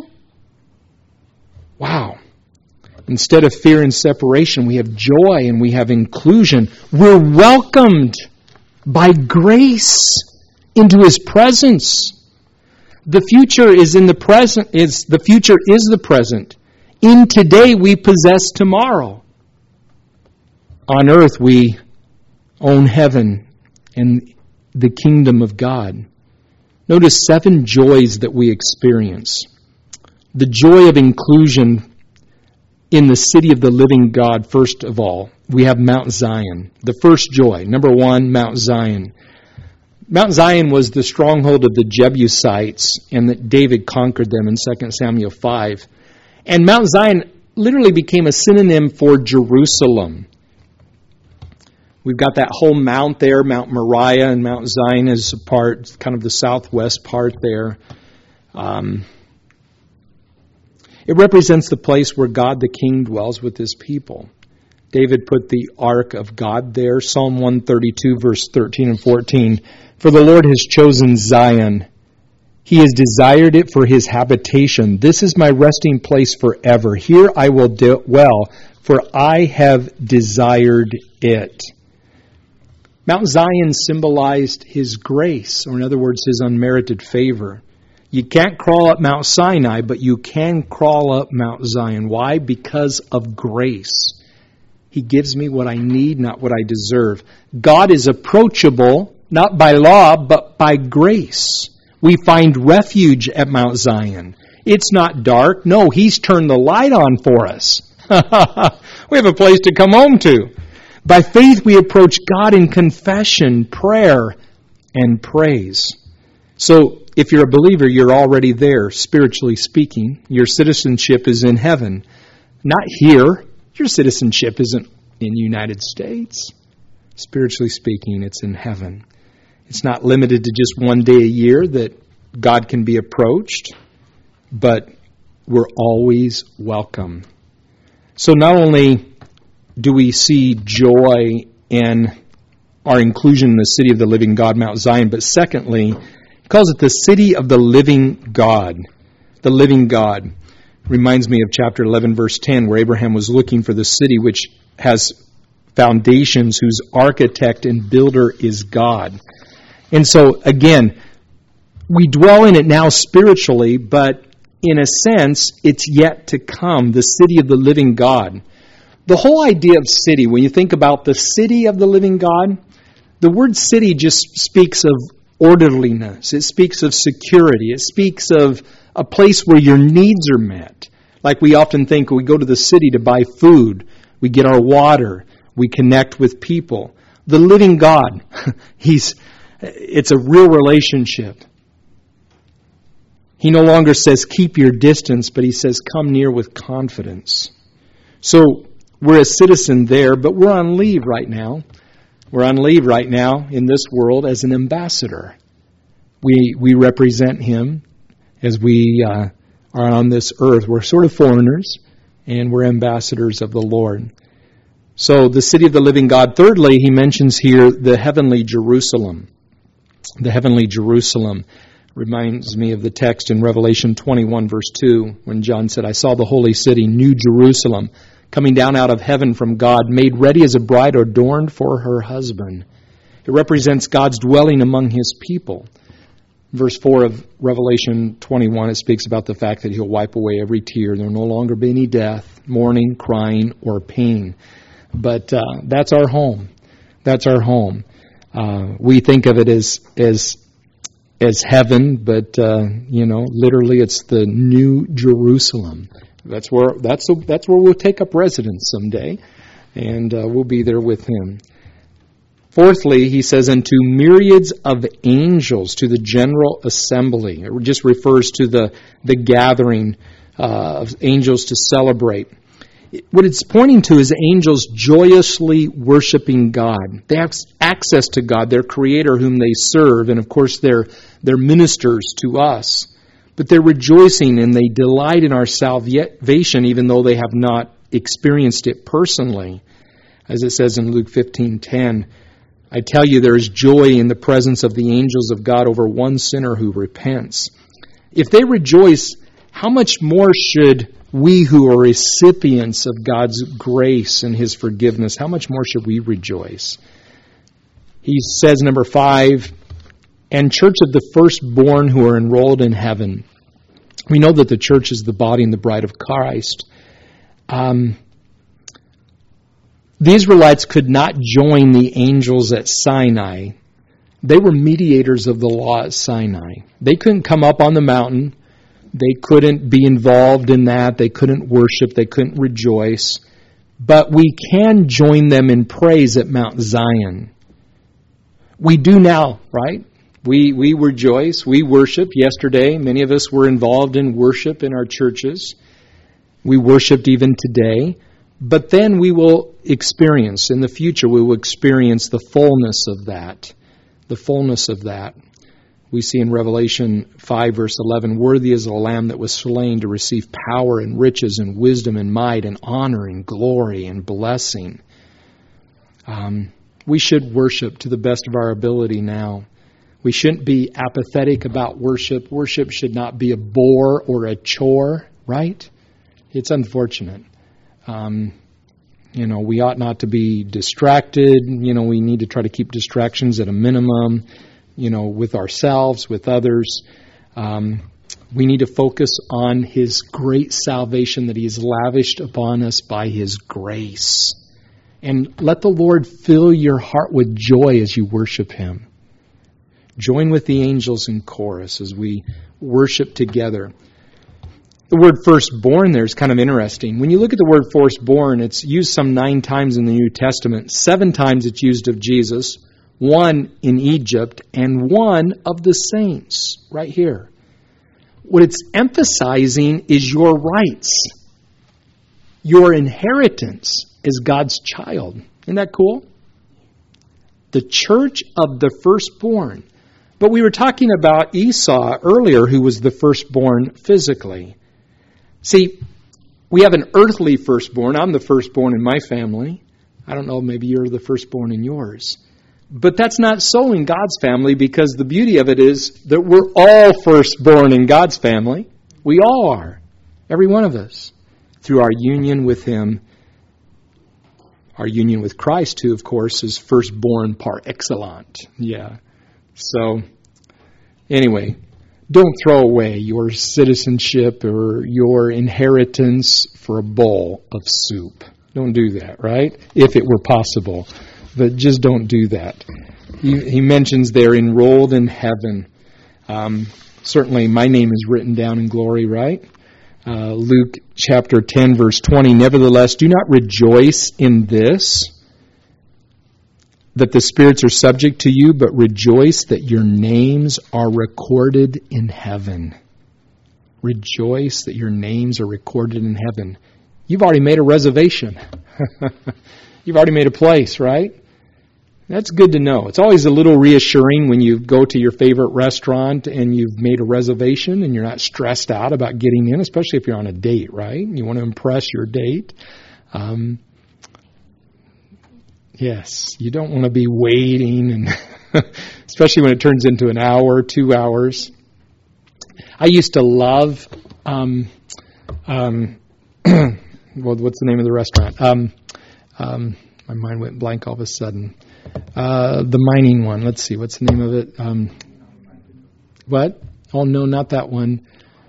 Wow. Instead of fear and separation, we have joy and we have inclusion. We're welcomed by grace into His presence. The future is in the present. The future is the present. In today we possess tomorrow. on earth we own heaven and the kingdom of God. Notice 7 joys that we experience. The joy of inclusion in the city of the living God, first of all. We have Mount Zion. The first joy. Number 1, Mount Zion. Mount Zion was the stronghold of the Jebusites, and that David conquered them in 2 Samuel 5. And Mount Zion literally became a synonym for Jerusalem. We've got that whole mount there, Mount Moriah, and Mount Zion is a part, kind of the southwest part there. It represents the place where God the King dwells with His people. David put the ark of God there, Psalm 132, verse 13 and 14. For the Lord has chosen Zion. He has desired it for His habitation. This is my resting place forever. Here I will dwell, for I have desired it. Mount Zion symbolized His grace, or in other words, His unmerited favor. You can't crawl up Mount Sinai, but you can crawl up Mount Zion. Why? Because of grace. He gives me what I need, not what I deserve. God is approachable, not by law, but by grace. We find refuge at Mount Zion. It's not dark. No, He's turned the light on for us. We have a place to come home to. By faith, we approach God in confession, prayer, and praise. So, if you're a believer, you're already there, spiritually speaking. Your citizenship is in heaven. Not here. Your citizenship isn't in the United States. Spiritually speaking, it's in heaven. It's not limited to just one day a year that God can be approached, but we're always welcome. So not only do we see joy in our inclusion in the city of the living God, Mount Zion, but secondly, he calls it the city of the living God. The living God. Reminds me of chapter 11, verse 10, where Abraham was looking for the city which has foundations, whose architect and builder is God. And so, again, we dwell in it now spiritually, but in a sense, it's yet to come, the city of the living God. The whole idea of city, when you think about the city of the living God, the word city just speaks of orderliness. It speaks of security. It speaks of a place where your needs are met. Like we often think we go to the city to buy food, we get our water, we connect with people. The living God, it's a real relationship. He no longer says keep your distance, but He says come near with confidence. So we're a citizen there, but we're on leave right now. We're on leave right now in this world as an ambassador. We represent Him as we are on this earth. We're sort of foreigners, and we're ambassadors of the Lord. So the city of the living God. Thirdly, he mentions here the heavenly Jerusalem. The heavenly Jerusalem reminds me of the text in Revelation 21, verse 2, when John said, I saw the holy city, New Jerusalem, coming down out of heaven from God, made ready as a bride adorned for her husband. It represents God's dwelling among His people. Verse 4 of Revelation 21, it speaks about the fact that He'll wipe away every tear. There will no longer be any death, mourning, crying, or pain. But that's our home. That's our home. We think of it as heaven, but literally it's the New Jerusalem. That's where we'll take up residence someday, and we'll be there with Him. Fourthly, he says, and to myriads of angels, to the general assembly. It just refers to the gathering of angels to celebrate. What it's pointing to is angels joyously worshiping God. They have access to God, their Creator whom they serve, and of course they're ministers to us. But they're rejoicing and they delight in our salvation even though they have not experienced it personally. As it says in Luke 15:10, I tell you there is joy in the presence of the angels of God over one sinner who repents. If they rejoice, how much more should we who are recipients of God's grace and His forgiveness, how much more should we rejoice? He says, number 5, and church of the firstborn who are enrolled in heaven. We know that the church is the body and the bride of Christ. The Israelites could not join the angels at Sinai. They were mediators of the law at Sinai. They couldn't come up on the mountain. They couldn't be involved in that. They couldn't worship. They couldn't rejoice. But we can join them in praise at Mount Zion. We do now, right? We rejoice. We worship. Yesterday, many of us were involved in worship in our churches. We worshiped even today. But then we will experience, in the future, we will experience the fullness of that. The fullness of that. We see in Revelation 5, verse 11, worthy is the Lamb that was slain to receive power and riches and wisdom and might and honor and glory and blessing. We should worship to the best of our ability now. We shouldn't be apathetic about worship. Worship should not be a bore or a chore, right? It's unfortunate. We ought not to be distracted. We need to try to keep distractions at a minimum, with ourselves, with others. We need to focus on His great salvation that He has lavished upon us by His grace. And let the Lord fill your heart with joy as you worship Him. Join with the angels in chorus as we worship together. The word firstborn there is kind of interesting. When you look at the word firstborn, it's used some 9 times in the New Testament. 7 times it's used of Jesus, 1 in Egypt, and 1 of the saints, right here. What it's emphasizing is your rights, your inheritance as God's child. Isn't that cool? The church of the firstborn. But we were talking about Esau earlier, who was the firstborn physically. See, we have an earthly firstborn. I'm the firstborn in my family. I don't know, maybe you're the firstborn in yours. But that's not so in God's family, because the beauty of it is that we're all firstborn in God's family. We all are. Every one of us. Through our union with Him. Our union with Christ, who, of course, is firstborn par excellence. Yeah. So, anyway, don't throw away your citizenship or your inheritance for a bowl of soup. Don't do that, right? If it were possible. But just don't do that. He mentions they're enrolled in heaven. Certainly my name is written down in glory, right? Luke chapter 10, verse 20. Nevertheless, do not rejoice in this, that the spirits are subject to you, but rejoice that your names are recorded in heaven. Rejoice that your names are recorded in heaven. You've already made a reservation. You've already made a place, right? That's good to know. It's always a little reassuring when you go to your favorite restaurant and you've made a reservation and you're not stressed out about getting in, especially if you're on a date, right? You want to impress your date. Yes, you don't want to be waiting, and especially when it turns into an hour, 2 hours. I used to love, what's the name of the restaurant? My mind went blank all of a sudden. The mining one. Let's see, what's the name of it? What? Oh, no, not that one.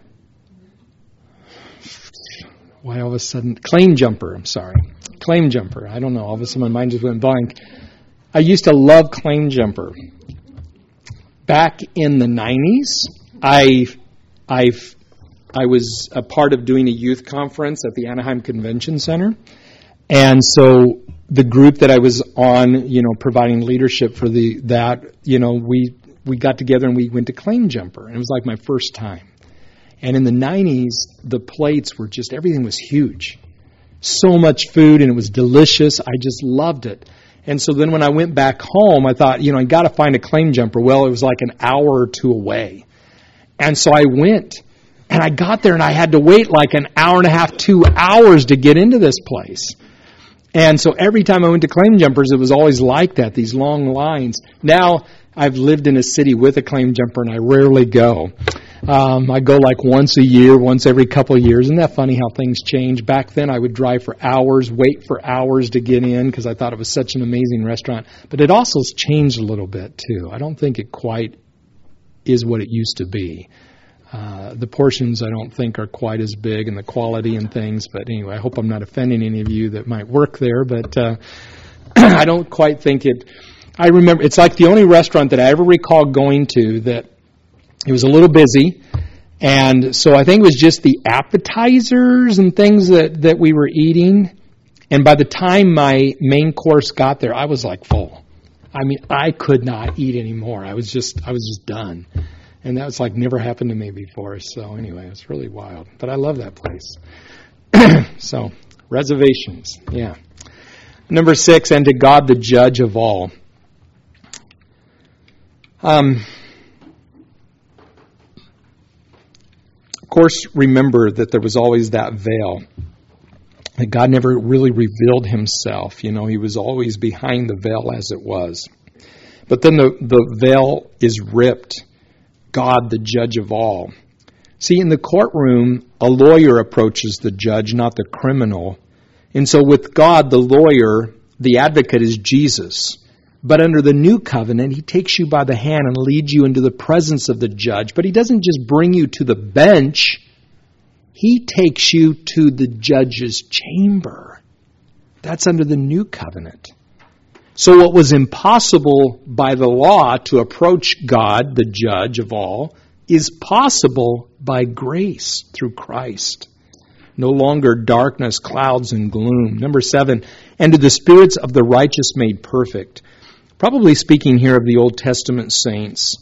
Why all of a sudden? Claim Jumper, I'm sorry. Claim Jumper. I don't know. All of a sudden my mind just went blank. I used to love Claim Jumper. Back in the 90s, I was a part of doing a youth conference at the Anaheim Convention Center. And so the group that I was on, providing leadership for we got together and we went to Claim Jumper. And it was like my first time. And in the 90s, the plates were just, everything was huge. So much food, and it was delicious. I just loved it. And so then when I went back home, I thought, I got to find a Claim Jumper. Well, it was like an hour or 2 away. And so I went, and I got there, and I had to wait like an hour and a half, 2 hours to get into this place. And so every time I went to Claim Jumpers, it was always like that, these long lines. Now, I've lived in a city with a Claim Jumper, and I rarely go. I go like once a year, once every couple of years. Isn't that funny how things change? Back then, I would drive for hours, wait for hours to get in because I thought it was such an amazing restaurant. But it also has changed a little bit, too. I don't think it quite is what it used to be. The portions I don't think are quite as big, and the quality and things. But anyway, I hope I'm not offending any of you that might work there. But I don't quite think it. I remember it's like the only restaurant that I ever recall going to that it was a little busy, and so I think it was just the appetizers and things that we were eating. And by the time my main course got there, I was like full. I mean, I could not eat anymore. I was just done. And that's like never happened to me before. So anyway, it's really wild. But I love that place. So, reservations. Yeah. Number 6, and to God the judge of all. Of course, remember that there was always that veil. That God never really revealed himself. You know, he was always behind the veil as it was. But then the veil is ripped. God, the judge of all. See, in the courtroom, a lawyer approaches the judge, not the criminal. And so with God, the lawyer, the advocate is Jesus. But under the new covenant, he takes you by the hand and leads you into the presence of the judge. But he doesn't just bring you to the bench. He takes you to the judge's chamber. That's under the new covenant. So what was impossible by the law to approach God, the judge of all, is possible by grace through Christ. No longer darkness, clouds, and gloom. Number 7, and to the spirits of the righteous made perfect. Probably speaking here of the Old Testament saints.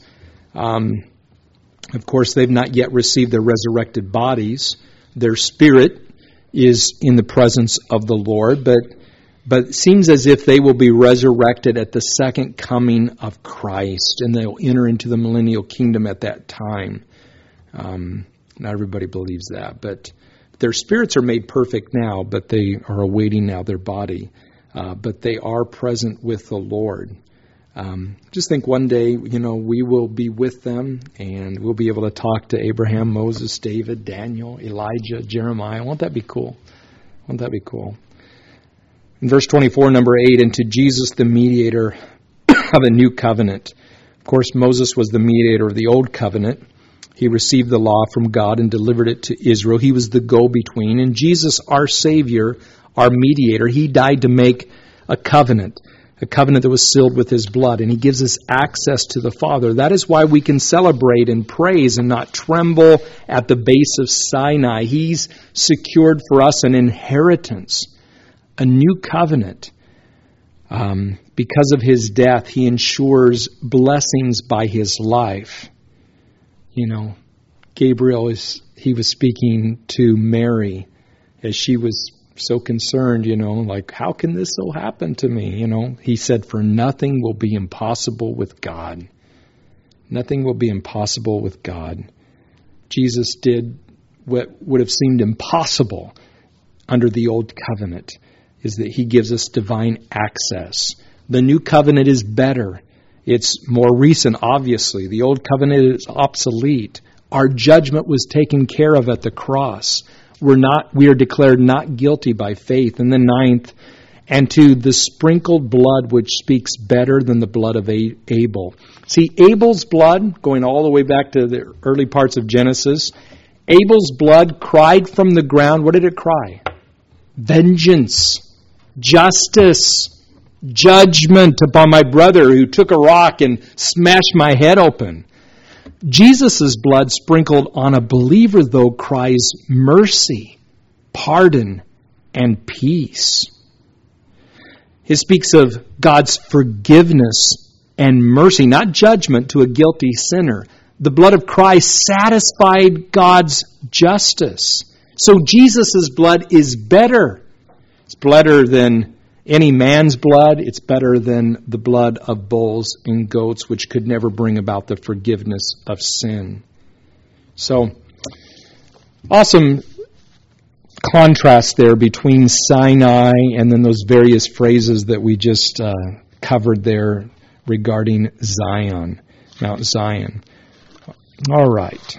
Of course, they've not yet received their resurrected bodies. Their spirit is in the presence of the Lord, but it seems as if they will be resurrected at the second coming of Christ, and they'll enter into the millennial kingdom at that time. Not everybody believes that, but their spirits are made perfect now, but they are awaiting now their body. But they are present with the Lord. Just think one day, we will be with them, and we'll be able to talk to Abraham, Moses, David, Daniel, Elijah, Jeremiah. Won't that be cool? Won't that be cool? In verse 24, number 8, and to Jesus, the mediator of a new covenant. Of course, Moses was the mediator of the old covenant. He received the law from God and delivered it to Israel. He was the go-between. And Jesus, our Savior, our mediator, he died to make a covenant that was sealed with his blood. And he gives us access to the Father. That is why we can celebrate and praise and not tremble at the base of Sinai. He's secured for us an inheritance. A new covenant. Because of his death, he ensures blessings by his life. Gabriel he was speaking to Mary as she was so concerned, like, how can this so happen to me? He said, for nothing will be impossible with God. Nothing will be impossible with God. Jesus did what would have seemed impossible under the old covenant. Is that he gives us divine access. The new covenant is better. It's more recent, obviously. The old covenant is obsolete. Our judgment was taken care of at the cross. We are declared not guilty by faith. And then 9th, and to the sprinkled blood which speaks better than the blood of Abel. See, Abel's blood, going all the way back to the early parts of Genesis, Abel's blood cried from the ground. What did it cry? Vengeance. Justice, judgment upon my brother who took a rock and smashed my head open. Jesus' blood sprinkled on a believer, though, cries mercy, pardon, and peace. It speaks of God's forgiveness and mercy, not judgment to a guilty sinner. The blood of Christ satisfied God's justice. So Jesus' blood is better. It's better than any man's blood. It's better than the blood of bulls and goats, which could never bring about the forgiveness of sin. So, awesome contrast there between Sinai and then those various phrases that we just covered there regarding Zion, Mount Zion. All right.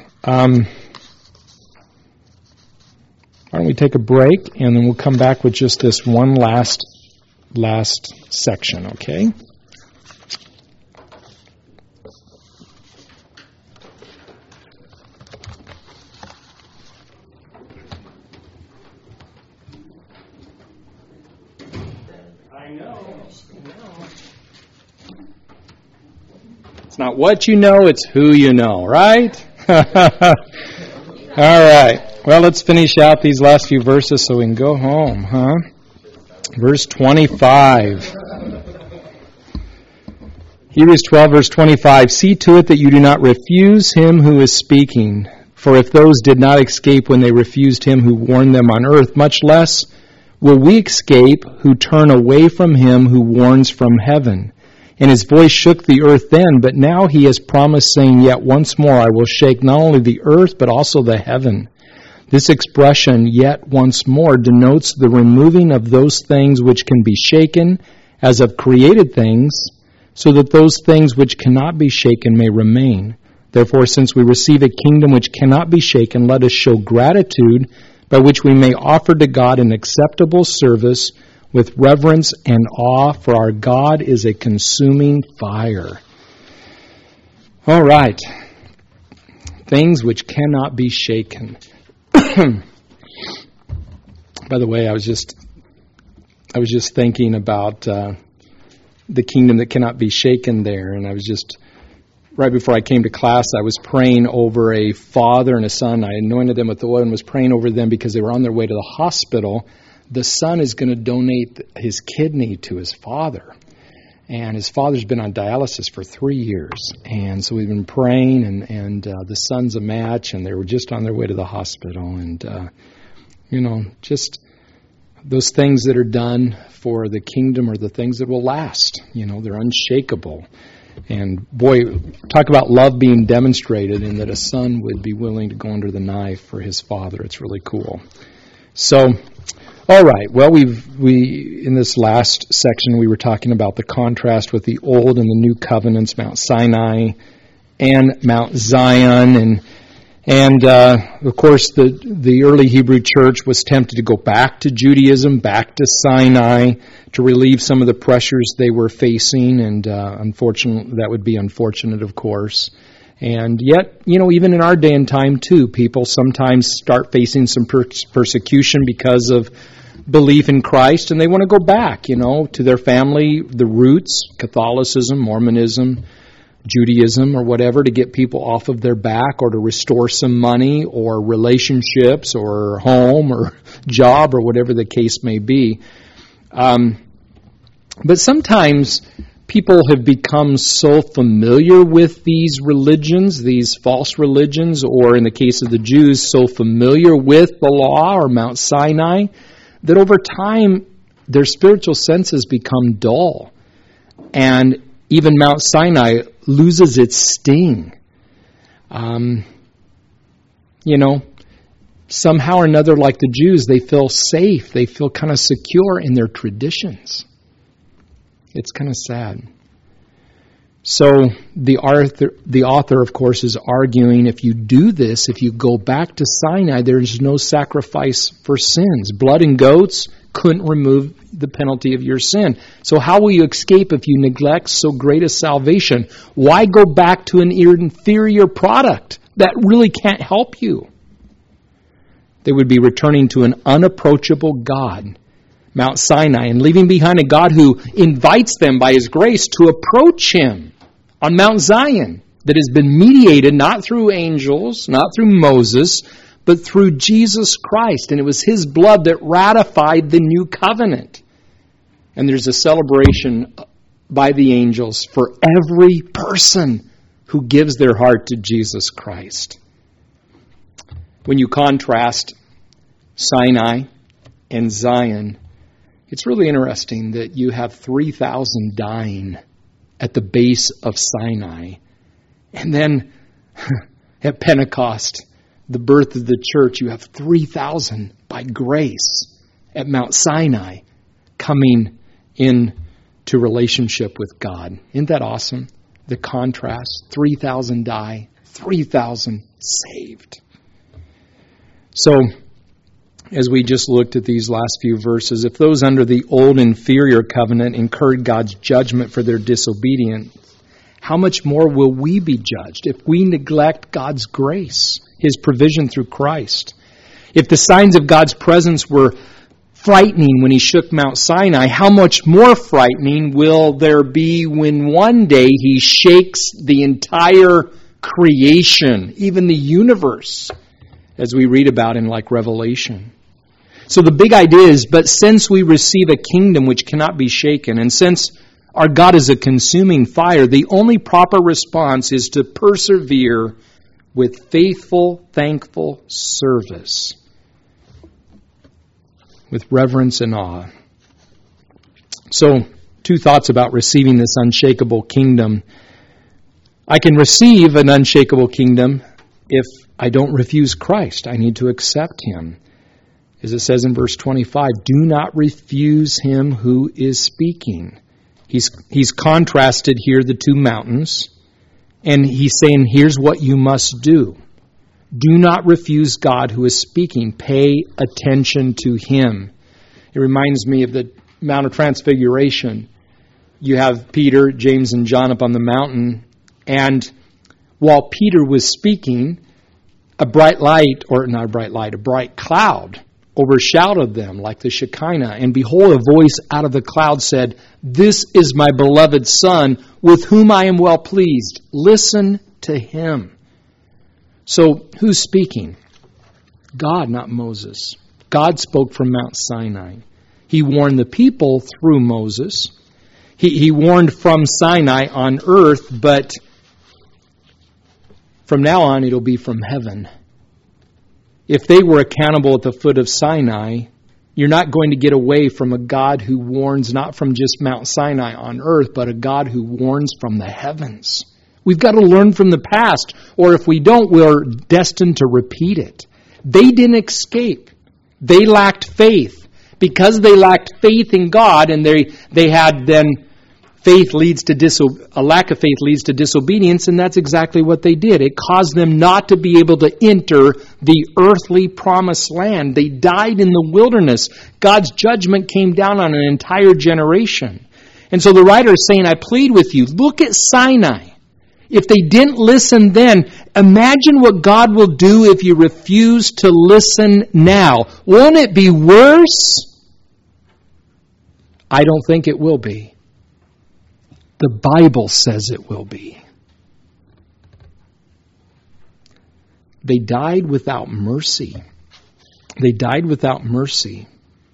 Why don't we take a break, and then we'll come back with just this one last section, okay? I know. It's not what you know, it's who you know, right? All right. Well, let's finish out these last few verses so we can go home, huh? Verse 25. Hebrews 12, verse 25. See to it that you do not refuse him who is speaking. For if those did not escape when they refused him who warned them on earth, much less will we escape who turn away from him who warns from heaven. And his voice shook the earth then, but now he has promised, saying, Yet once more I will shake not only the earth, but also the heaven. This expression, yet once more, denotes the removing of those things which can be shaken, as of created things, so that those things which cannot be shaken may remain. Therefore, since we receive a kingdom which cannot be shaken, let us show gratitude, by which we may offer to God an acceptable service with reverence and awe, for our God is a consuming fire. All right. Things which cannot be shaken. By the way, I was just thinking about the kingdom that cannot be shaken there, and I was just, right before I came to class, I was praying over a father and a son. I anointed them with oil and was praying over them because they were on their way to the hospital. The son is going to donate his kidney to his father. And his father's been on dialysis for 3 years. And so we've been praying, and the son's a match, and they were just on their way to the hospital. And, just those things that are done for the kingdom are the things that will last. They're unshakable. And boy, talk about love being demonstrated in that a son would be willing to go under the knife for his father. It's really cool. So, all right. Well, we in this last section we were talking about the contrast with the old and the new covenants, Mount Sinai and Mount Zion, and of course the early Hebrew church was tempted to go back to Judaism, back to Sinai, to relieve some of the pressures they were facing, and unfortunately, that would be unfortunate, of course. And yet, even in our day and time too, people sometimes start facing some persecution because of belief in Christ, and they want to go back, to their family, the roots, Catholicism, Mormonism, Judaism, or whatever, to get people off of their back, or to restore some money, or relationships, or home, or job, or whatever the case may be. But sometimes people have become so familiar with these religions, these false religions, or in the case of the Jews, so familiar with the law or Mount Sinai, that over time their spiritual senses become dull. And even Mount Sinai loses its sting. Somehow or another, like the Jews, they feel safe. They feel kind of secure in their traditions. It's kind of sad. So the author, of course, is arguing if you do this, if you go back to Sinai, there is no sacrifice for sins. Blood and goats couldn't remove the penalty of your sin. So how will you escape if you neglect so great a salvation? Why go back to an inferior product that really can't help you? They would be returning to an unapproachable God, Mount Sinai, and leaving behind a God who invites them by His grace to approach Him on Mount Zion, that has been mediated not through angels, not through Moses, but through Jesus Christ. And it was His blood that ratified the new covenant. And there's a celebration by the angels for every person who gives their heart to Jesus Christ. When you contrast Sinai and Zion, it's really interesting that you have 3,000 dying at the base of Sinai. And then at Pentecost, the birth of the church, you have 3,000 by grace at Mount Sinai coming into relationship with God. Isn't that awesome? The contrast. 3,000 die, 3,000 saved. So, as we just looked at these last few verses, if those under the old inferior covenant incurred God's judgment for their disobedience, how much more will we be judged if we neglect God's grace, His provision through Christ? If the signs of God's presence were frightening when he shook Mount Sinai, how much more frightening will there be when one day he shakes the entire creation, even the universe, as we read about in like Revelation. So the big idea is, but since we receive a kingdom which cannot be shaken, and since our God is a consuming fire, the only proper response is to persevere with faithful, thankful service, with reverence and awe. So, 2 thoughts about receiving this unshakable kingdom. I can receive an unshakable kingdom if I don't refuse Christ. I need to accept Him. As it says in verse 25, do not refuse Him who is speaking. He's contrasted here the 2 mountains, and he's saying, here's what you must do. Do not refuse God who is speaking. Pay attention to Him. It reminds me of the Mount of Transfiguration. You have Peter, James, and John up on the mountain, and while Peter was speaking, a bright cloud overshadowed them like the Shekinah. And behold, a voice out of the cloud said, this is my beloved Son, with whom I am well pleased. Listen to Him. So, who's speaking? God, not Moses. God spoke from Mount Sinai. He warned the people through Moses. He warned from Sinai on earth, but from now on it'll be from heaven. If they were accountable at the foot of Sinai, you're not going to get away from a God who warns not from just Mount Sinai on earth, but a God who warns from the heavens. We've got to learn from the past, or if we don't, we're destined to repeat it. They didn't escape. They lacked faith. Because they lacked faith in God, and they had then a lack of faith leads to disobedience, and that's exactly what they did. It caused them not to be able to enter the earthly promised land. They died in the wilderness. God's judgment came down on an entire generation. And so the writer is saying, I plead with you, look at Sinai. If they didn't listen then, imagine what God will do if you refuse to listen now. Won't it be worse? I don't think it will be. The Bible says it will be. They died without mercy. They died without mercy.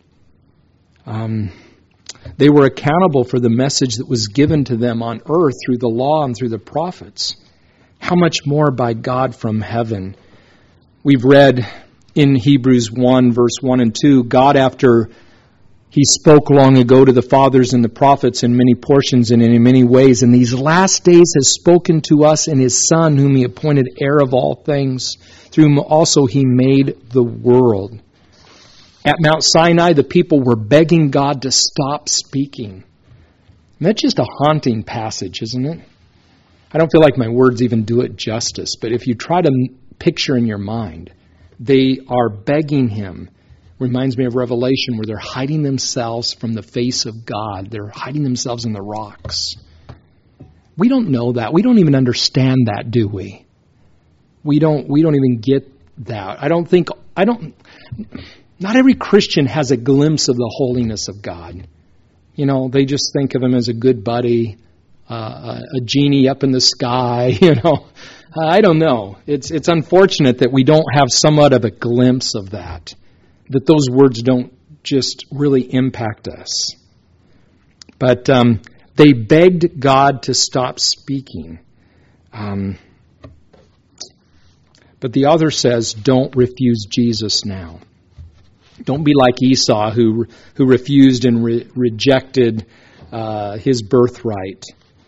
They were accountable for the message that was given to them on earth through the law and through the prophets. How much more by God from heaven? We've read in Hebrews 1, verse 1 and 2, God, after He spoke long ago to the fathers and the prophets in many portions and in many ways, in these last days has spoken to us in His Son, whom He appointed heir of all things, through whom also He made the world. At Mount Sinai, the people were begging God to stop speaking. And that's just a haunting passage, isn't it? I don't feel like my words even do it justice, but if you try to picture in your mind, they are begging Him. Reminds me of Revelation, where they're hiding themselves from the face of God. They're hiding themselves in the rocks. We don't know that. We don't even understand that, do we? We don't even get that. Not every Christian has a glimpse of the holiness of God. You know, they just think of Him as a good buddy, a genie up in the sky, you know. I don't know. It's unfortunate that we don't have somewhat of a glimpse of that those words don't just really impact us. But they begged God to stop speaking. But the author says, don't refuse Jesus now. Don't be like Esau, who refused and rejected his birthright.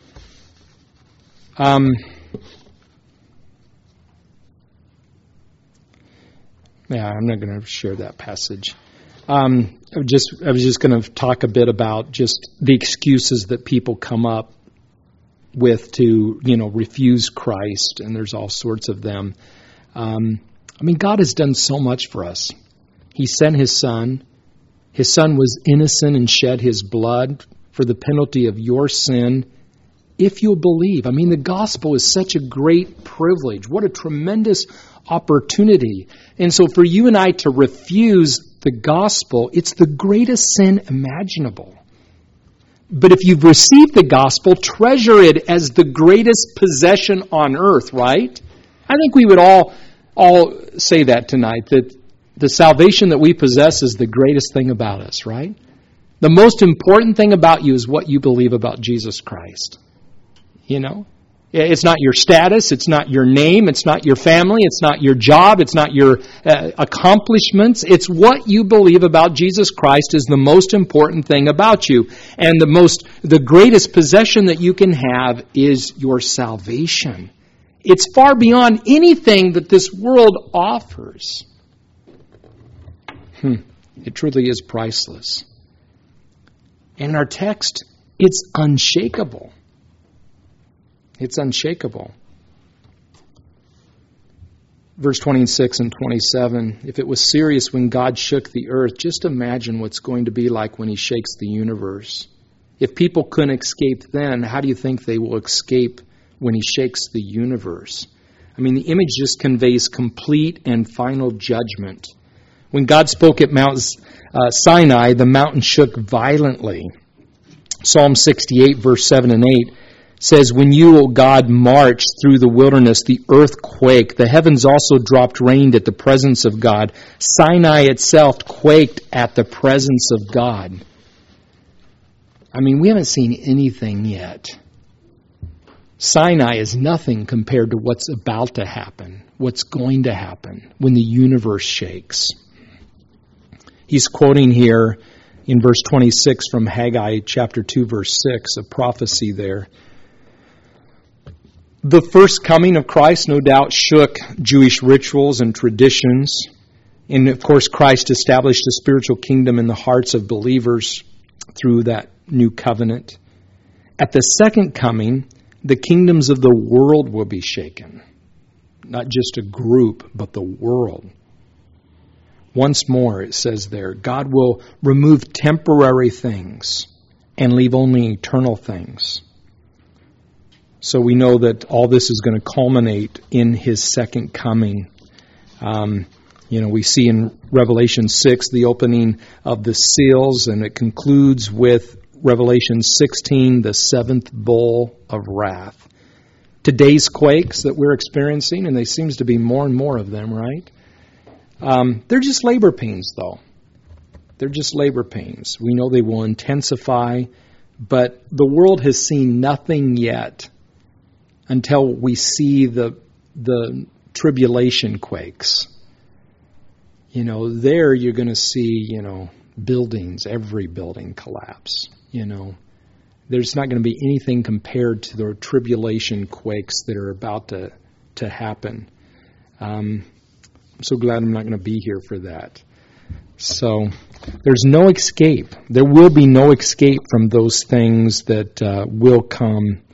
Yeah, I'm not going to share that passage. I was just going to talk a bit about just the excuses that people come up with to, refuse Christ, and there's all sorts of them. God has done so much for us. He sent His Son. His Son was innocent and shed His blood for the penalty of your sin. If you'll believe. The gospel is such a great privilege. What a tremendous opportunity. And so for you and I to refuse The gospel, it's the greatest sin imaginable. But if you've received the gospel, treasure it as the greatest possession on earth, right? I think we would all say that tonight, that the salvation that we possess is the greatest thing about us, right? The most important thing about you is what you believe about Jesus Christ. You know? It's not your status, it's not your name, it's not your family, it's not your job, it's not your accomplishments. It's what you believe about Jesus Christ is the most important thing about you. And the greatest possession that you can have is your salvation. It's far beyond anything that this world offers. It truly is priceless. And in our text, it's unshakable. It's unshakable. Verse 26 and 27, if it was serious when God shook the earth, just imagine what's going to be like when He shakes the universe. If people couldn't escape then, how do you think they will escape when He shakes the universe? I mean, the image just conveys complete and final judgment. When God spoke at Mount Sinai, the mountain shook violently. Psalm 68, verse 7 and 8 says, when you, O God, marched through the wilderness, the earth quaked. The heavens also dropped rain at the presence of God. Sinai itself quaked at the presence of God. I mean, we haven't seen anything yet. Sinai is nothing compared to what's about to happen, what's going to happen when the universe shakes. He's quoting here in verse 26 from Haggai chapter 2, verse 6, a prophecy there. The first coming of Christ, no doubt, shook Jewish rituals and traditions. And, of course, Christ established a spiritual kingdom in the hearts of believers through that new covenant. At the second coming, the kingdoms of the world will be shaken. Not just a group, but the world. Once more, it says there, God will remove temporary things and leave only eternal things. So we know that all this is going to culminate in His second coming. We see in Revelation 6 the opening of the seals, and it concludes with Revelation 16, the seventh bowl of wrath. Today's quakes that we're experiencing, and there seems to be more and more of them, right? They're just labor pains, though. They're just labor pains. We know they will intensify, but the world has seen nothing yet until we see the tribulation quakes. There you're going to see, buildings, every building collapse. There's not going to be anything compared to the tribulation quakes that are about to happen. I'm so glad I'm not going to be here for that. So there's no escape. There will be no escape from those things that will come.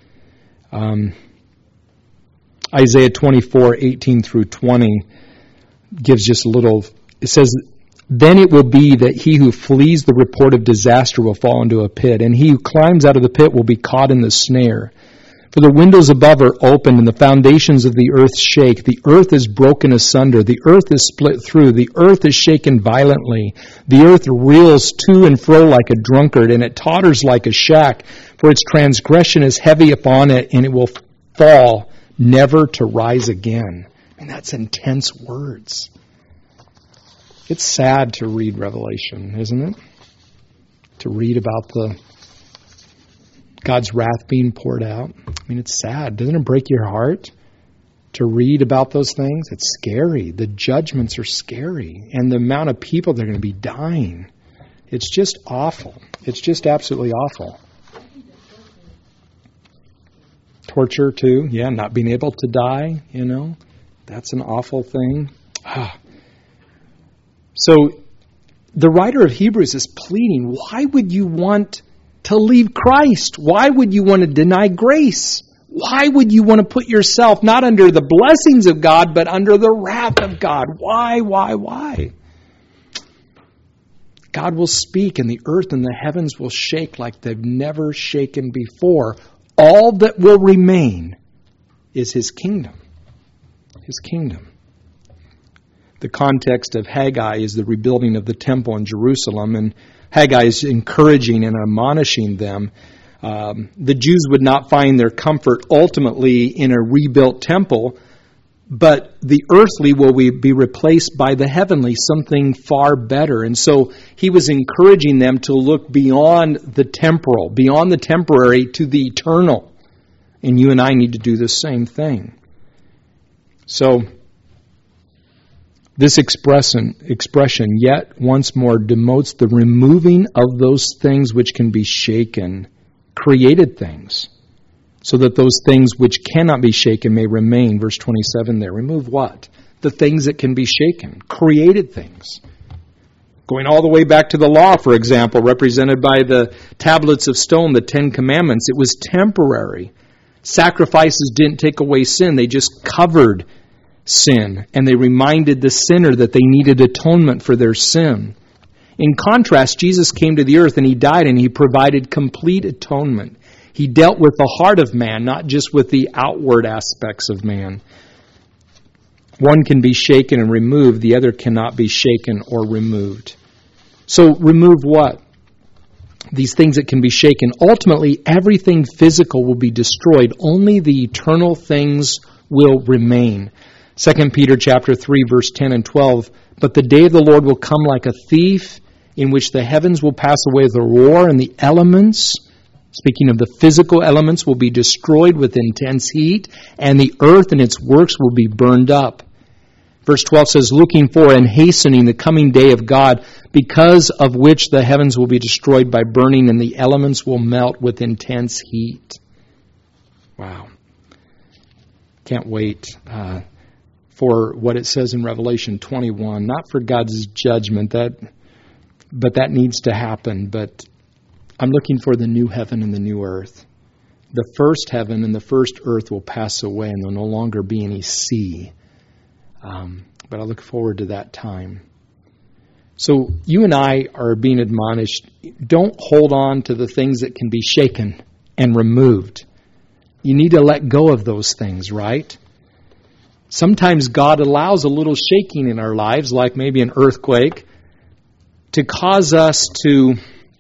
Isaiah 24:18 through 20 gives just a little. It says, then it will be that he who flees the report of disaster will fall into a pit, and he who climbs out of the pit will be caught in the snare. For the windows above are opened, and the foundations of the earth shake. The earth is broken asunder. The earth is split through. The earth is shaken violently. The earth reels to and fro like a drunkard, and it totters like a shack. For its transgression is heavy upon it, and it will fall, never to rise again. And that's intense words. It's sad to read Revelation, isn't it? To read about God's wrath being poured out. I mean, it's sad. Doesn't it break your heart to read about those things? It's scary. The judgments are scary. And the amount of people that are going to be dying. It's just awful. It's just absolutely awful. Torture, too. Yeah, not being able to die, That's an awful thing. So the writer of Hebrews is pleading, why would you want to leave Christ? Why would you want to deny grace? Why would you want to put yourself not under the blessings of God, but under the wrath of God? Why? God will speak, and the earth and the heavens will shake like they've never shaken before. All that will remain is His kingdom. His kingdom. The context of Haggai is the rebuilding of the temple in Jerusalem, and Haggai is encouraging and admonishing them. The Jews would not find their comfort ultimately in a rebuilt temple, but the earthly will be replaced by the heavenly, something far better. And so he was encouraging them to look beyond the temporal, beyond the temporary to the eternal. And you and I need to do the same thing. So this expression, yet once more, demotes the removing of those things which can be shaken, created things, so that those things which cannot be shaken may remain. Verse 27 there. Remove what? The things that can be shaken, created things. Going all the way back to the law, for example, represented by the tablets of stone, the Ten Commandments, it was temporary. Sacrifices didn't take away sin. They just covered sin, and they reminded the sinner that they needed atonement for their sin. In contrast, Jesus came to the earth and he died and he provided complete atonement. He dealt with the heart of man, not just with the outward aspects of man. One can be shaken and removed, the other cannot be shaken or removed. So remove what? These things that can be shaken. Ultimately, everything physical will be destroyed. Only the eternal things will remain. 2 Peter chapter 3, verse 10 and 12. But the day of the Lord will come like a thief, in which the heavens will pass away with a roar, and the elements, speaking of the physical elements, will be destroyed with intense heat, and the earth and its works will be burned up. Verse 12 says, looking for and hastening the coming day of God, because of which the heavens will be destroyed by burning, and the elements will melt with intense heat. Wow. Can't wait for what it says in Revelation 21. Not for God's judgment, but that needs to happen. But I'm looking for the new heaven and the new earth. The first heaven and the first earth will pass away, and there will no longer be any sea. But I look forward to that time. So you and I are being admonished, don't hold on to the things that can be shaken and removed. You need to let go of those things, right? Sometimes God allows a little shaking in our lives, like maybe an earthquake, to cause us to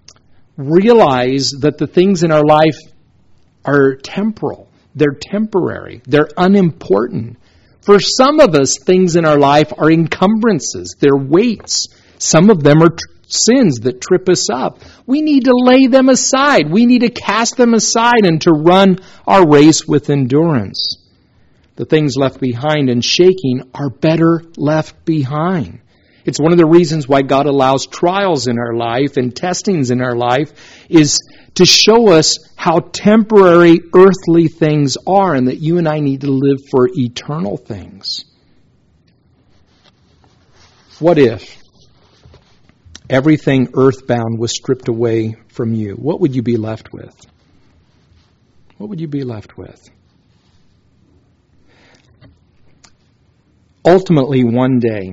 realize that the things in our life are temporal. They're temporary. They're unimportant. For some of us, things in our life are encumbrances. They're weights. Some of them are sins that trip us up. We need to lay them aside. We need to cast them aside and to run our race with endurance. The things left behind and shaking are better left behind. It's one of the reasons why God allows trials in our life and testings in our life, is to show us how temporary earthly things are, and that you and I need to live for eternal things. What if everything earthbound was stripped away from you? What would you be left with? What would you be left with? Ultimately, one day,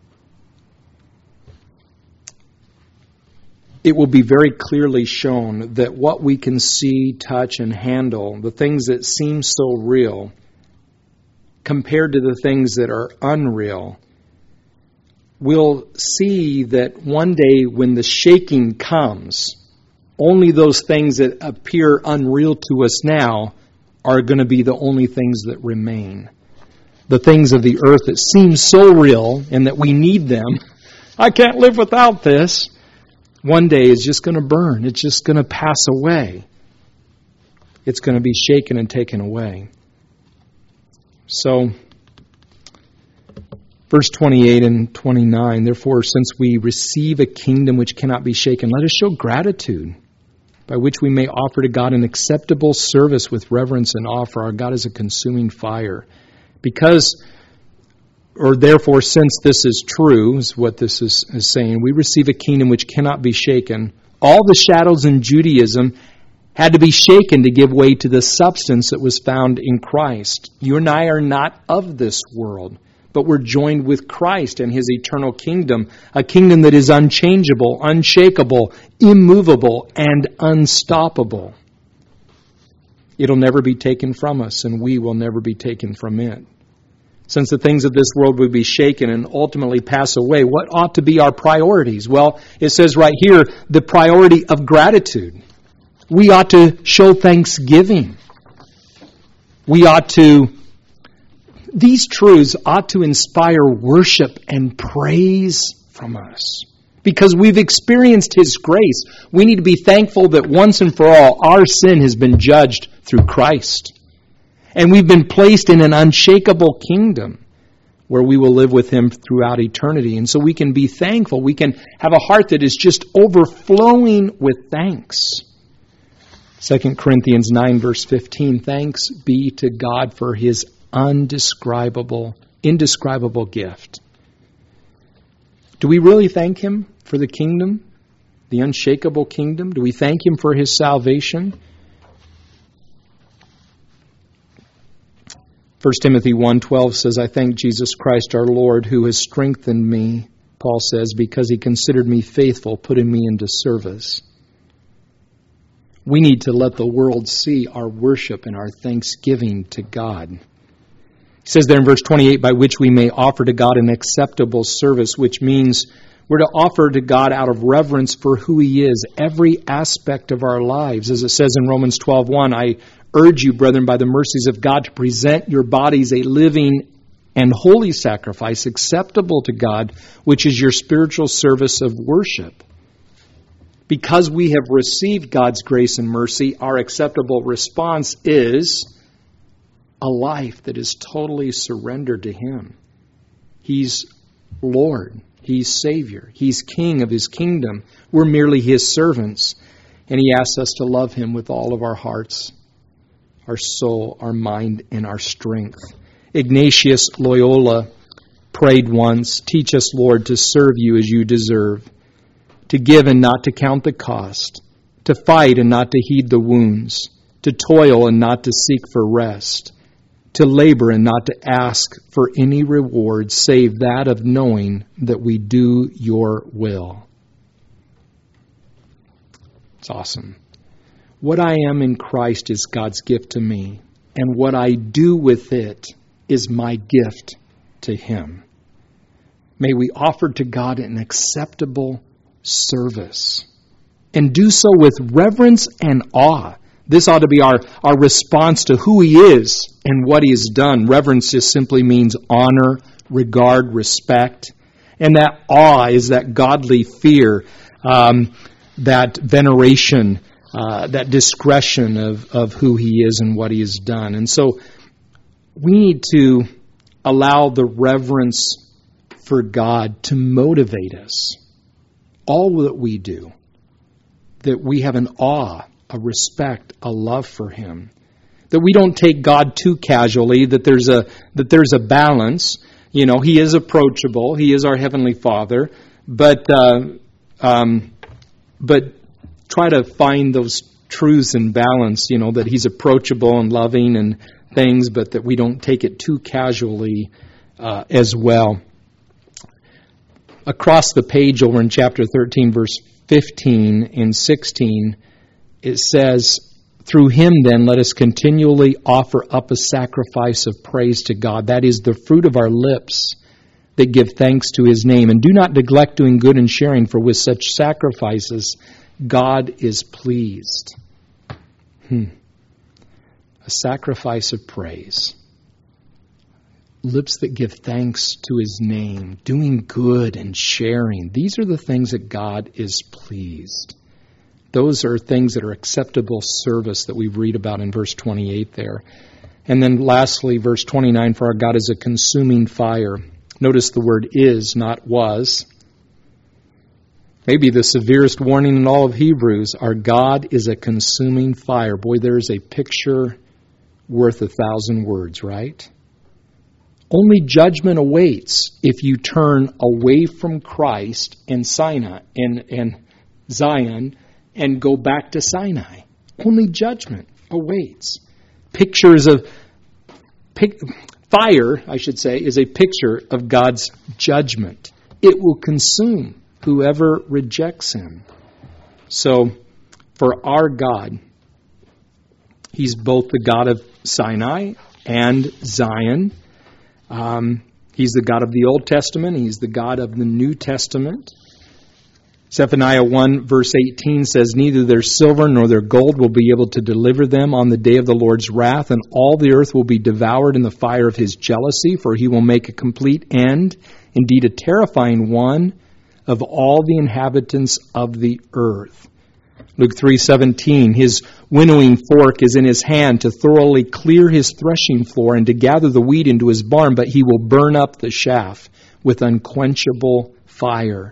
it will be very clearly shown that what we can see, touch, and handle, the things that seem so real, compared to the things that are unreal, we'll see that one day when the shaking comes, only those things that appear unreal to us now are going to be the only things that remain. The things of the earth that seem so real and that we need them. I can't live without this. One day it's just going to burn. It's just going to pass away. It's going to be shaken and taken away. So, verse 28 and 29, therefore, since we receive a kingdom which cannot be shaken, let us show gratitude, by which we may offer to God an acceptable service with reverence and awe, for our God is a consuming fire. Therefore, since this is true, is what this is saying, we receive a kingdom which cannot be shaken. All the shadows in Judaism had to be shaken to give way to the substance that was found in Christ. You and I are not of this world, but we're joined with Christ and His eternal kingdom, a kingdom that is unchangeable, unshakable, immovable, and unstoppable. It'll never be taken from us, and we will never be taken from it. Since the things of this world will be shaken and ultimately pass away, what ought to be our priorities? Well, it says right here, the priority of gratitude. We ought to show thanksgiving. These truths ought to inspire worship and praise from us. Because we've experienced His grace, we need to be thankful that once and for all, our sin has been judged through Christ. And we've been placed in an unshakable kingdom where we will live with Him throughout eternity. And so we can be thankful. We can have a heart that is just overflowing with thanks. 2 Corinthians 9 verse 15, thanks be to God for His indescribable gift. Do we really thank Him for the kingdom, the unshakable kingdom? Do we thank Him for His salvation? 1 Timothy 1:12 says, I thank Jesus Christ our Lord who has strengthened me, Paul says, because He considered me faithful, putting me into service. We need to let the world see our worship and our thanksgiving to God. He says there in verse 28, by which we may offer to God an acceptable service, which means we're to offer to God out of reverence for who He is, every aspect of our lives. As it says in Romans 12:1, I urge you, brethren, by the mercies of God, to present your bodies a living and holy sacrifice acceptable to God, which is your spiritual service of worship. Because we have received God's grace and mercy, our acceptable response is a life that is totally surrendered to Him. He's Lord. He's Savior. He's King of His kingdom. We're merely His servants. And He asks us to love Him with all of our hearts, our soul, our mind, and our strength. Ignatius Loyola prayed once, teach us, Lord, to serve You as You deserve, to give and not to count the cost, to fight and not to heed the wounds, to toil and not to seek for rest, to labor and not to ask for any reward save that of knowing that we do Your will. It's awesome. What I am in Christ is God's gift to me, and what I do with it is my gift to Him. May we offer to God an acceptable service, and do so with reverence and awe. This ought to be our response to who He is and what He has done. Reverence just simply means honor, regard, respect. And that awe is that godly fear, that veneration, that discretion of who He is and what He has done. And so we need to allow the reverence for God to motivate us. All that we do, that we have an awe, a respect, a love for Him, that we don't take God too casually, that there's a balance. You know, He is approachable, He is our Heavenly Father, but try to find those truths and balance. You know, that He's approachable and loving and things, but that we don't take it too casually as well. Across the page over in chapter 13, verse 15 and 16, it says, through Him then let us continually offer up a sacrifice of praise to God. That is the fruit of our lips that give thanks to His name. And do not neglect doing good and sharing, for with such sacrifices God is pleased. A sacrifice of praise. Lips that give thanks to His name, doing good and sharing. These are the things that God is pleased. Those are things that are acceptable service that we read about in verse 28 there. And then lastly, verse 29, for our God is a consuming fire. Notice the word is, not was. Maybe the severest warning in all of Hebrews, our God is a consuming fire. Boy, there's a picture worth 1,000 words, right? Only judgment awaits if you turn away from Christ and Sinai and Zion and go back to Sinai. Only judgment awaits. Fire, I should say, is a picture of God's judgment. It will consume whoever rejects Him. So, for our God, He's both the God of Sinai and Zion. He's the God of the Old Testament. He's the God of the New Testament. Zephaniah 1 verse 18 says, "Neither their silver nor their gold will be able to deliver them on the day of the Lord's wrath, and all the earth will be devoured in the fire of his jealousy, for he will make a complete end, indeed a terrifying one, of all the inhabitants of the earth." Luke 3:17, "His winnowing fork is in his hand to thoroughly clear his threshing floor and to gather the wheat into his barn, but he will burn up the chaff with unquenchable fire."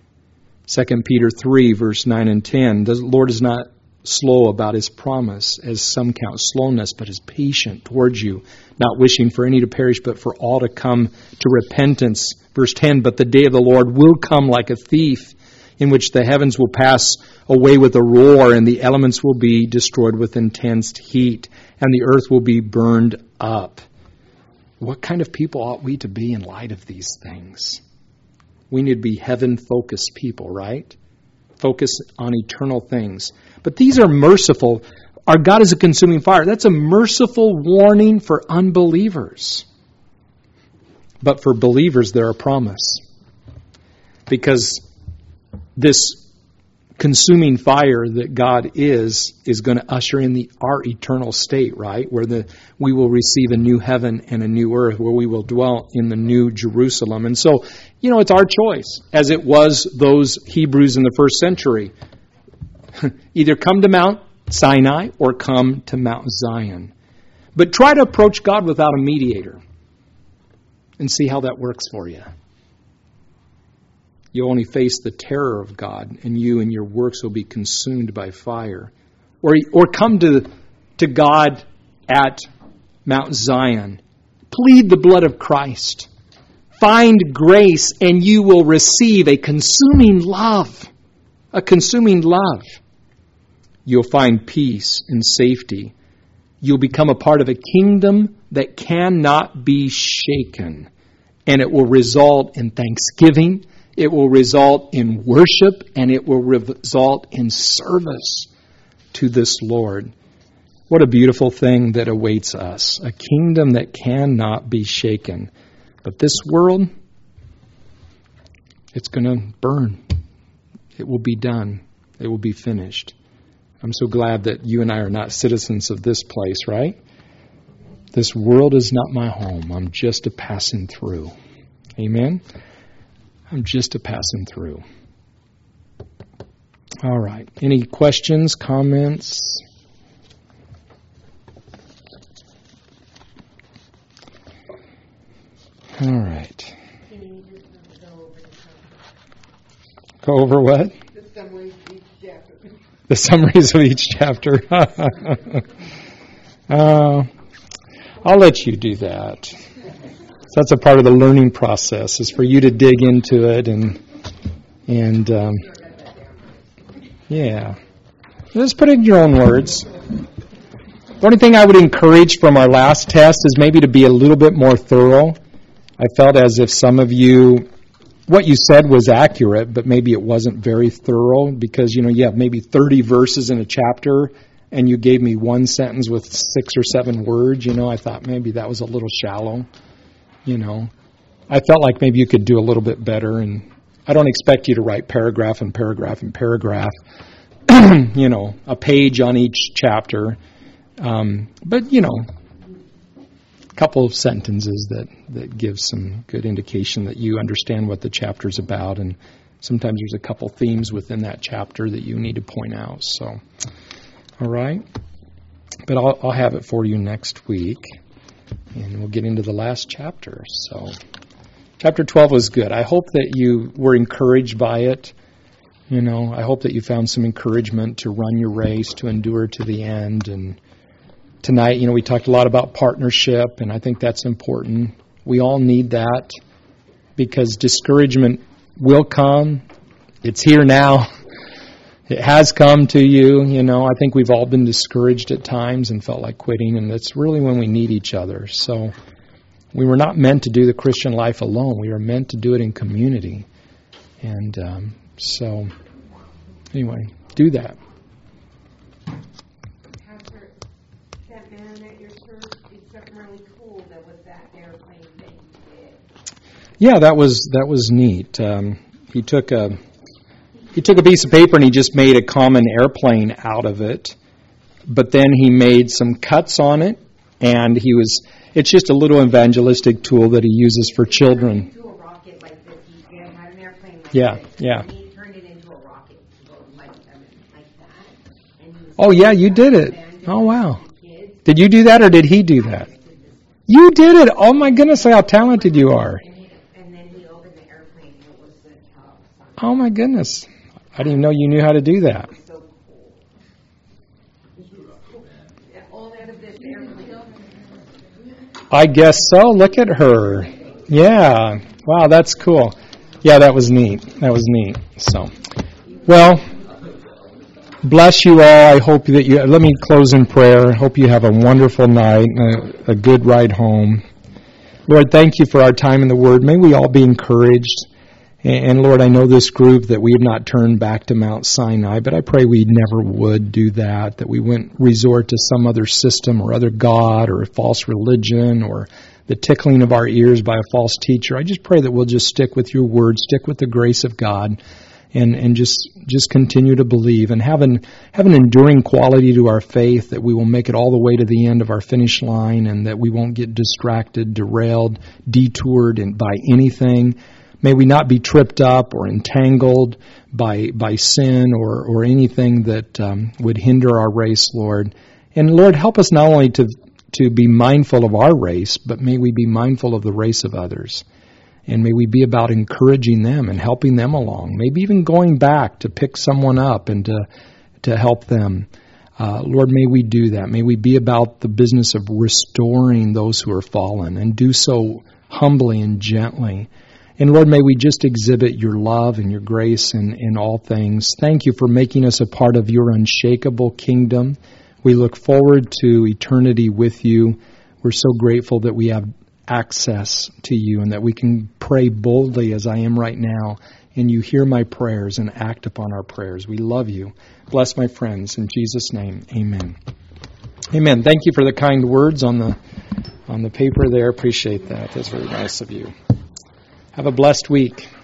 2 Peter 3, verse 9 and 10, "The Lord is not slow about his promise, as some count slowness, but is patient towards you, not wishing for any to perish, but for all to come to repentance." Verse 10, "But the day of the Lord will come like a thief, in which the heavens will pass away with a roar, and the elements will be destroyed with intense heat, and the earth will be burned up." What kind of people ought we to be in light of these things? We need to be heaven-focused people, right? Focus on eternal things. But these are merciful. Our God is a consuming fire. That's a merciful warning for unbelievers. But for believers, they're a promise. Because this consuming fire that God is going to usher in our eternal state, right? Where we will receive a new heaven and a new earth, where we will dwell in the new Jerusalem. And so, it's our choice, as it was those Hebrews in the first century. Either come to Mount Sinai or come to Mount Zion. But try to approach God without a mediator and see how that works for you. You'll only face the terror of God, and you and your works will be consumed by fire. Or come to God at Mount Zion. Plead the blood of Christ. Find grace, and you will receive a consuming love. A consuming love. You'll find peace and safety. You'll become a part of a kingdom that cannot be shaken. And it will result in thanksgiving. It will result in worship, and it will result in service to this Lord. What a beautiful thing that awaits us. A kingdom that cannot be shaken. But this world, it's going to burn. It will be done. It will be finished. I'm so glad that you and I are not citizens of this place, right? This world is not my home. I'm just a passing through. Amen? I'm just a passing through. All right. Any questions, comments? All right. Can you just go over the top? Go over what? The summary of each chapter. The summaries of each chapter. I'll let you do that. So that's a part of the learning process, is for you to dig into it and just put it in your own words. The only thing I would encourage from our last test is maybe to be a little bit more thorough. I felt as if some of you, what you said was accurate, but maybe it wasn't very thorough, because you have maybe 30 verses in a chapter, and you gave me one sentence with 6 or 7 words. I thought maybe that was a little shallow. I felt like maybe you could do a little bit better, and I don't expect you to write paragraph and paragraph and paragraph, a page on each chapter, but a couple of sentences that give some good indication that you understand what the chapter's about, and sometimes there's a couple themes within that chapter that you need to point out. So, all right, but I'll have it for you next week. And we'll get into the last chapter. So, chapter 12 was good. I hope that you were encouraged by it. I hope that you found some encouragement to run your race, to endure to the end. And tonight, we talked a lot about partnership, and I think that's important. We all need that, because discouragement will come. It's here now. It has come to you. I think we've all been discouraged at times and felt like quitting, and that's really when we need each other. So we were not meant to do the Christian life alone. We are meant to do it in community. And so anyway, do that. Pastor, that man at your church did something really cool that was that airplane thing he did. Yeah, that was neat. He took a piece of paper and he just made a common airplane out of it. But then he made some cuts on it, and it's just a little evangelistic tool that he uses for children. To a rocket like this. He had an airplane like Yeah, this. yeah. And he turned it into a rocket. Like that. And he was Oh, yeah, you did it. Oh, wow. Did you do that, or did he do that? You did it. Oh, my goodness, how talented you are. And then he opened the airplane, and it was the top. Oh, my goodness. I didn't even know you knew how to do that. So cool. All out of this airplane. I guess so. Look at her. Yeah. Wow, that's cool. Yeah, that was neat. So, well, bless you all. I hope that let me close in prayer. I hope you have a wonderful night, a good ride home. Lord, thank you for our time in the Word. May we all be encouraged. And Lord, I know this group that we have not turned back to Mount Sinai, but I pray we never would do that we wouldn't resort to some other system or other god or a false religion or the tickling of our ears by a false teacher. I just pray that we'll just stick with your word, stick with the grace of God, and just continue to believe and have an enduring quality to our faith, that we will make it all the way to the end of our finish line, and that we won't get distracted, derailed, detoured by anything. May we not be tripped up or entangled by sin or anything that would hinder our race, Lord. And Lord, help us not only to be mindful of our race, but may we be mindful of the race of others. And may we be about encouraging them and helping them along. Maybe even going back to pick someone up and to help them. Lord, may we do that. May we be about the business of restoring those who are fallen, and do so humbly and gently. And Lord, may we just exhibit your love and your grace in all things. Thank you for making us a part of your unshakable kingdom. We look forward to eternity with you. We're so grateful that we have access to you and that we can pray boldly as I am right now. And you hear my prayers and act upon our prayers. We love you. Bless my friends. In Jesus' name, amen. Amen. Thank you for the kind words on the paper there. Appreciate that. That's very nice of you. Have a blessed week.